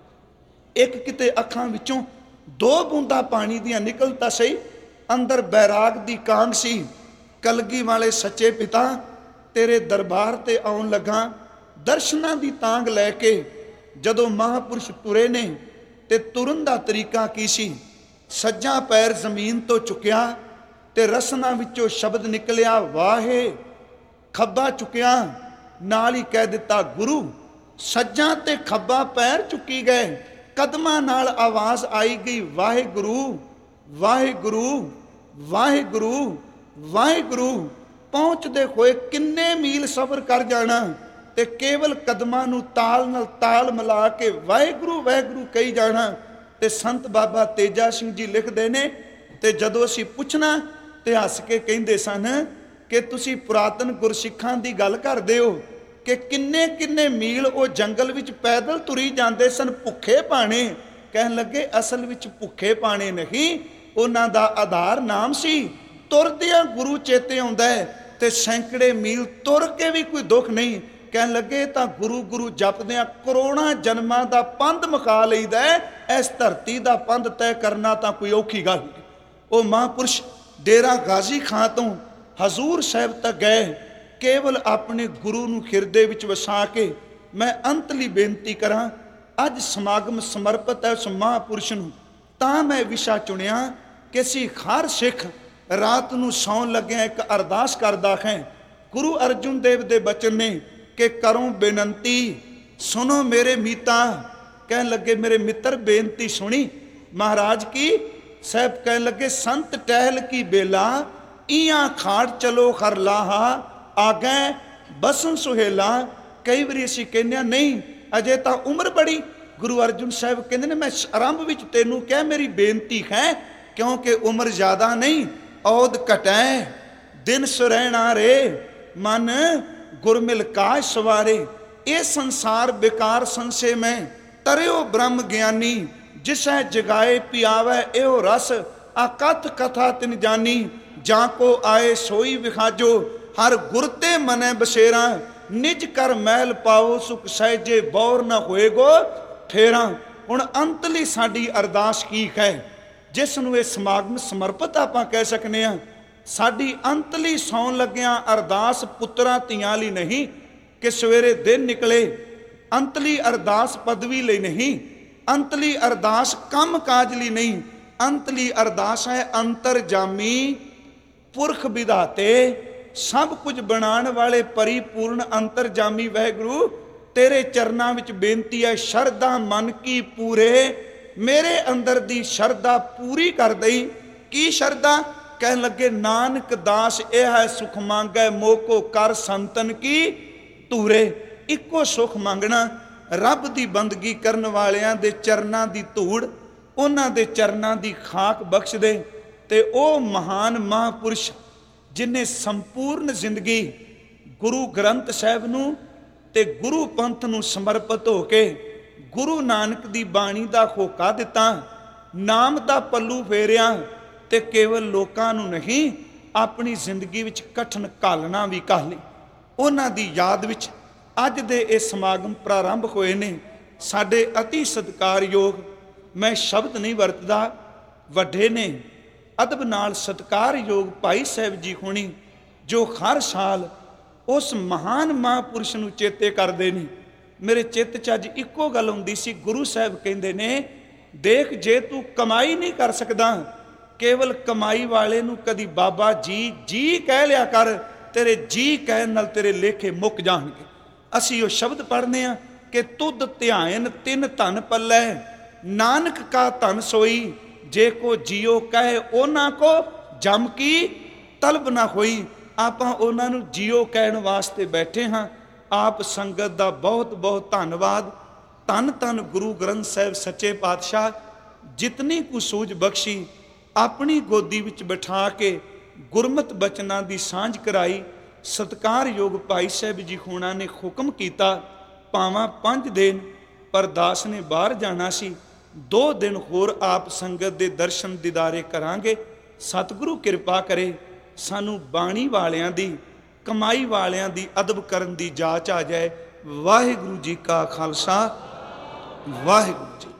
ਇੱਕ ਕਿਤੇ ਅੱਖਾਂ ਵਿੱਚੋਂ 2 ਬੂੰਦਾਂ ਪਾਣੀ ਦੀਆਂ ਨਿਕਲ ਤਾਂ ਸਹੀ, ਅੰਦਰ ਬੈਰਾਗ ਦੀ ਕਾਂਗ ਸੀ। ਕਲਗੀ ਵਾਲੇ ਸੱਚੇ ਪਿਤਾ, ਤੇਰੇ ਦਰਬਾਰ ਤੇ ਆਉਣ ਲੱਗਾ ਦਰਸ਼ਨਾਂ ਦੀ ਤਾਂਗ ਲੈ ਕੇ। ਜਦੋਂ ਮਹਾਂਪੁਰਸ਼ ਤੁਰੇ ਨੇ ਤੇ ਤੁਰਨ ਦਾ ਤਰੀਕਾ ਕੀ ਸੀ? ਸੱਜਾ ਪੈਰ ਜ਼ਮੀਨ ਤੋਂ ਚੁੱਕਿਆ, ਤੇ ਰਸਨਾ ਵਿੱਚੋਂ ਸ਼ਬਦ ਨਿਕਲਿਆ ਵਾਹੇ। ਖੱਬਾ ਚੁੱਕਿਆ, ਨਾਲ ਹੀ ਕਹਿ ਦਿੱਤਾ ਗੁਰੂ। ਸੱਜਾ ਤੇ ਖੱਬਾ ਪੈਰ ਚੁੱਕੀ ਗਏ, ਕਦਮਾਂ ਨਾਲ ਆਵਾਜ਼ ਆਈ ਗਈ ਵਾਹਿਗੁਰੂ ਵਾਹਿਗੁਰੂ ਵਾਹਿਗੁਰੂ ਵਾਹਿਗੁਰੂ। ਪਹੁੰਚਦੇ ਹੋਏ ਕਿੰਨੇ ਮੀਲ ਸਫ਼ਰ ਕਰ ਜਾਣਾ ਤੇ ਕੇਵਲ ਕਦਮਾਂ ਨੂੰ ਤਾਲ ਨਾਲ ਤਾਲ ਮਿਲਾ ਕੇ ਵਾਹਿਗੁਰੂ ਵਾਹਿਗੁਰੂ ਕਹੀ ਜਾਣਾ। ਤੇ ਸੰਤ ਬਾਬਾ ਤੇਜਾ ਸਿੰਘ ਜੀ ਲਿਖਦੇ ਨੇ, ਤੇ ਜਦੋਂ ਅਸੀਂ ਪੁੱਛਣਾ ਤੇ ਹੱਸ ਕੇ ਕਹਿੰਦੇ ਸਨ ਕਿ ਤੁਸੀਂ ਪੁਰਾਤਨ ਗੁਰਸਿੱਖਾਂ ਦੀ ਗੱਲ ਕਰਦੇ ਹੋ ਕਿ ਕਿੰਨੇ ਕਿੰਨੇ ਮੀਲ ਉਹ ਜੰਗਲ ਵਿੱਚ ਪੈਦਲ ਤੁਰੀ ਜਾਂਦੇ ਸਨ, ਭੁੱਖੇ ਪਾਣੇ। ਕਹਿਣ ਲੱਗੇ ਅਸਲ ਵਿੱਚ ਭੁੱਖੇ ਪਾਣੇ ਨਹੀਂ, ਉਹਨਾਂ ਦਾ ਆਧਾਰ ਨਾਮ ਸੀ। ਤੁਰਦਿਆਂ ਗੁਰੂ ਚੇਤੇ ਆਉਂਦਾ ਹੈ ਤੇ ਸੈਂਕੜੇ ਮੀਲ ਤੁਰ ਕੇ ਵੀ ਕੋਈ ਦੁੱਖ ਨਹੀਂ। ਕਹਿਣ ਲੱਗੇ ਤਾਂ ਗੁਰੂ ਗੁਰੂ ਜਪਦਿਆਂ ਕਰੋੜਾਂ ਜਨਮਾਂ ਦਾ ਪੰਧ ਮੁਕਾ ਲਈਦਾ। ਇਸ ਧਰਤੀ ਦਾ ਪੰਧ ਤੈਅ ਕਰਨਾ ਤਾਂ ਕੋਈ ਔਖੀ ਗੱਲ ਨਹੀਂ। ਉਹ ਮਹਾਂਪੁਰਸ਼ ਡੇਰਾ ਗਾਜ਼ੀ ਖਾਂ ਤੋਂ ਹਜ਼ੂਰ ਸਾਹਿਬ ਤੱਕ ਗਏ, ਕੇਵਲ ਆਪਣੇ ਗੁਰੂ ਨੂੰ ਹਿਰਦੇ ਵਿੱਚ ਵਸਾ ਕੇ। ਮੈਂ ਅੰਤਲੀ ਬੇਨਤੀ ਕਰਾਂ, ਅੱਜ ਸਮਾਗਮ ਸਮਰਪਿਤ ਹੈ ਉਸ ਮਹਾਂਪੁਰਸ਼ ਨੂੰ, ਤਾਂ ਮੈਂ ਵਿਸ਼ਾ ਚੁਣਿਆ ਕਿ ਅਸੀਂ ਹਰ ਸਿੱਖ ਰਾਤ ਨੂੰ ਸੌਣ ਲੱਗਿਆ ਇੱਕ ਅਰਦਾਸ ਕਰਦਾ ਹੈ। ਗੁਰੂ ਅਰਜਨ ਦੇਵ ਦੇ ਬਚਨ ਨੇ ਕਿ ਕਰੋ ਬੇਨੰਤੀ ਸੁਣੋ ਮੇਰੇ ਮੀਤਾ। ਕਹਿਣ ਲੱਗੇ ਮੇਰੇ ਮਿੱਤਰ ਬੇਨਤੀ ਸੁਣੀ ਮਹਾਰਾਜ ਕੀ। ਸਾਹਿਬ ਕਹਿਣ ਲੱਗੇ ਸੰਤ ਟਹਿਲ ਕੀ ਬੇਲਾ, ਈਆਂ ਖਾੜ ਚਲੋ ਖਰ ਲਾਹਾ, ਆਗੈ ਬਸਨ ਸੁਹੇਲਾ। ਕਈ ਵਾਰੀ ਅਸੀਂ ਕਹਿੰਦੇ ਹਾਂ ਨਹੀਂ ਅਜੇ ਤਾਂ ਉਮਰ ਬੜੀ। ਗੁਰੂ ਅਰਜਨ ਸਾਹਿਬ ਕਹਿੰਦੇ ਨੇ ਮੈਂ ਆਰੰਭ ਵਿੱਚ ਤੈਨੂੰ ਕਿਹਾ ਮੇਰੀ ਬੇਨਤੀ ਹੈ, ਕਿਉਂਕਿ ਉਮਰ ਜ਼ਿਆਦਾ ਨਹੀਂ, ਔਦ ਘਟੈ ਦਿਨ ਸੁਰੈਣਾ ਰੇ, ਮਨ ਗੁਰਮਿਲ ਕਾਜ ਸਵਾਰੇ। ਇਹ ਸੰਸਾਰ ਬੇਕਾਰ ਸੰਸੇ ਮੈਂ, ਤਰਿਓ ਬ੍ਰਹਮ ਗਿਆਨੀ, ਜਿਸੈ ਜਗਾਏ ਪਿਆਵੈ ਇਹੋ ਰਸ, ਆਕਥ ਕਥਾ ਤਿਨ ਜਾਨੀ, ਜਾਂ ਕੋ ਆਏ ਸੋਈ ਵਿਖਾਜੋ, ਹਰ ਗੁਰ ਤੇ ਮਨੈ ਬਸੇਰਾ, ਨਿਜ ਕਰ ਮਹਿਲ ਪਾਓ ਸੁਖ ਸਹਿਜੇ, ਬੌਰ ਨਾ ਹੋਏਗੋ ਫੇਰਾ। ਹੁਣ ਅੰਤਲੀ ਸਾਡੀ ਅਰਦਾਸ ਕੀ ਹੈ, ਜਿਸ ਨੂੰ ਇਹ ਸਮਾਗਮ ਸਮਰਪਿਤ ਆਪਾਂ ਕਹਿ ਸਕਨੇ ਹਾਂ। ਸਾਡੀ ਅੰਤਲੀ ਸੌਣ ਲੱਗਿਆਂ ਅਰਦਾਸ ਪੁੱਤਰਾਂ ਧੀਆਂ ਲਈ ਨਹੀਂ ਕਿ ਸਵੇਰੇ ਦਿਨ ਨਿਕਲੇ, ਅੰਤਲੀ ਅਰਦਾਸ ਪਦਵੀ ਲਈ ਨਹੀਂ, ਅੰਤਲੀ ਅਰਦਾਸ ਕੰਮ ਕਾਜ ਲਈ ਨਹੀਂ, ਅੰਤਲੀ ਅਰਦਾਸ ਹੈ ਅੰਤਰਜਾਮੀ ਪੁਰਖ ਵਿਧਾਤੇ, ਸਭ ਕੁਝ ਬਣਾਉਣ ਵਾਲੇ ਪਰਿਪੂਰਨ ਅੰਤਰਜਾਮੀ ਵਾਹਿਗੁਰੂ ਤੇਰੇ ਚਰਨਾਂ ਵਿੱਚ ਬੇਨਤੀ ਹੈ ਸ਼ਰਧਾ ਮਨ ਕੀ ਪੂਰੇ, ਮੇਰੇ ਅੰਦਰ ਦੀ ਸ਼ਰਧਾ ਪੂਰੀ ਕਰ ਦਈ। ਕੀ ਸ਼ਰਧਾ? ਕਹਿਣ ਲੱਗੇ ਨਾਨਕ ਦਾਸ ਇਹ ਹੈ ਸੁਖ ਮੰਗੈ, ਮੋਕੋ ਕਰ ਸੰਤਨ ਕੀ ਧੂਰੇ। ਇੱਕੋ ਸੁਖ ਮੰਗਣਾ, ਰੱਬ ਦੀ ਬੰਦਗੀ ਕਰਨ ਵਾਲਿਆਂ ਦੇ ਚਰਨਾਂ ਦੀ ਧੂੜ, ਉਹਨਾਂ ਦੇ ਚਰਨਾਂ ਦੀ ਖਾਕ ਬਖਸ਼ ਦੇ। ਤੇ ਉਹ ਮਹਾਨ ਮਹਾਂਪੁਰਸ਼ ਜਿਨੇ ਸੰਪੂਰਨ ਜ਼ਿੰਦਗੀ ਗੁਰੂ ਗ੍ਰੰਥ ਸਾਹਿਬ ਨੂੰ ਤੇ ਗੁਰੂ ਪੰਥ ਨੂੰ ਸਮਰਪਿਤ ਹੋ ਕੇ ਗੁਰੂ ਨਾਨਕ ਦੀ ਬਾਣੀ ਦਾ ਹੋਕਾ ਦਿੱਤਾ, ਨਾਮ ਦਾ ਪੱਲੂ ਫੇਰਿਆ, ਤੇ ਕੇਵਲ ਲੋਕਾਂ ਨੂੰ ਨਹੀਂ ਆਪਣੀ ਜ਼ਿੰਦਗੀ ਵਿੱਚ ਕਠਿਨ ਘਾਲਣਾ ਵੀ ਘਾਲੀ। ਉਹਨਾਂ ਦੀ ਯਾਦ ਵਿੱਚ ਅੱਜ ਦੇ ਇਹ ਸਮਾਗਮ ਪ੍ਰਾਰੰਭ ਹੋਏ ਨੇ। ਸਾਡੇ ਅਤੀ ਸਤਿਕਾਰਯੋਗ, ਮੈਂ ਸ਼ਬਦ ਨਹੀਂ ਵਰਤਦਾ, ਵੱਡੇ ਨੇ, ਅਦਬ ਨਾਲ ਸਤਿਕਾਰਯੋਗ ਭਾਈ ਸਾਹਿਬ ਜੀ ਹੋਣੀ, ਜੋ ਹਰ ਸਾਲ ਉਸ ਮਹਾਨ ਮਹਾਂਪੁਰਸ਼ ਨੂੰ ਚੇਤੇ ਕਰਦੇ ਨੇ। ਮੇਰੇ ਚਿੱਤ 'ਚ ਅੱਜ ਇੱਕੋ ਗੱਲ ਹੁੰਦੀ ਸੀ, ਗੁਰੂ ਸਾਹਿਬ ਕਹਿੰਦੇ ਨੇ ਦੇਖ ਜੇ ਤੂੰ ਕਮਾਈ ਨਹੀਂ ਕਰ ਸਕਦਾ, ਕੇਵਲ ਕਮਾਈ ਵਾਲੇ ਨੂੰ ਕਦੀ ਬਾਬਾ ਜੀ ਜੀ ਕਹਿ ਲਿਆ ਕਰ, ਤੇਰੇ ਜੀ ਕਹਿਣ ਨਾਲ ਤੇਰੇ ਲੇਖੇ ਮੁੱਕ ਜਾਣਗੇ। ਅਸੀਂ ਉਹ ਸ਼ਬਦ ਪੜ੍ਹਨੇ ਆ ਕਿ ਤੁਧ ਧਿਆਨ ਤਿੰਨ ਧਨ ਪੱਲੇ, ਨਾਨਕ ਕਾ ਧਨ ਸੋਈ, ਜੇ ਕੋ ਜੀਓ ਕਹੇ ਉਹਨਾਂ ਕੋ ਜਮ ਕੀ ਤਲਬ ਨਾ ਹੋਈ। ਆਪਾਂ ਉਹਨਾਂ ਨੂੰ ਜੀਓ ਕਹਿਣ ਵਾਸਤੇ ਬੈਠੇ ਹਾਂ। ਆਪ ਸੰਗਤ ਦਾ ਬਹੁਤ ਬਹੁਤ ਧੰਨਵਾਦ। ਧੰਨ ਧੰਨ ਗੁਰੂ ਗ੍ਰੰਥ ਸਾਹਿਬ ਸੱਚੇ ਪਾਤਸ਼ਾਹ, ਜਿਤਨੀ ਕੁ ਸੂਝ ਬਖਸ਼ੀ, ਆਪਣੀ ਗੋਦੀ ਵਿੱਚ ਬਿਠਾ ਕੇ ਗੁਰਮਤਿ ਬਚਨਾਂ ਦੀ ਸਾਂਝ ਕਰਾਈ। ਸਤਿਕਾਰਯੋਗ ਭਾਈ ਸਾਹਿਬ ਜੀ ਹੋਣਾ ਨੇ ਹੁਕਮ ਕੀਤਾ, ਭਾਵਾਂ 5 ਦਿਨ ਪਰ ਦਾਸ ਨੇ ਬਾਹਰ ਜਾਣਾ ਸੀ, 2 ਦਿਨ ਹੋਰ ਆਪ ਸੰਗਤ ਦੇ ਦਰਸ਼ਨ ਦੀਦਾਰੇ ਕਰਾਂਗੇ। ਸਤਿਗੁਰੂ ਕਿਰਪਾ ਕਰੇ ਸਾਨੂੰ ਬਾਣੀ ਵਾਲਿਆਂ ਦੀ, ਕਮਾਈ ਵਾਲਿਆਂ ਦੀ ਅਦਬ ਕਰਨ ਦੀ ਜਾਚ ਆ ਜਾਏ। ਵਾਹਿਗੁਰੂ ਜੀ ਕਾ ਖਾਲਸਾ, ਵਾਹਿਗੁਰੂ ਜੀ।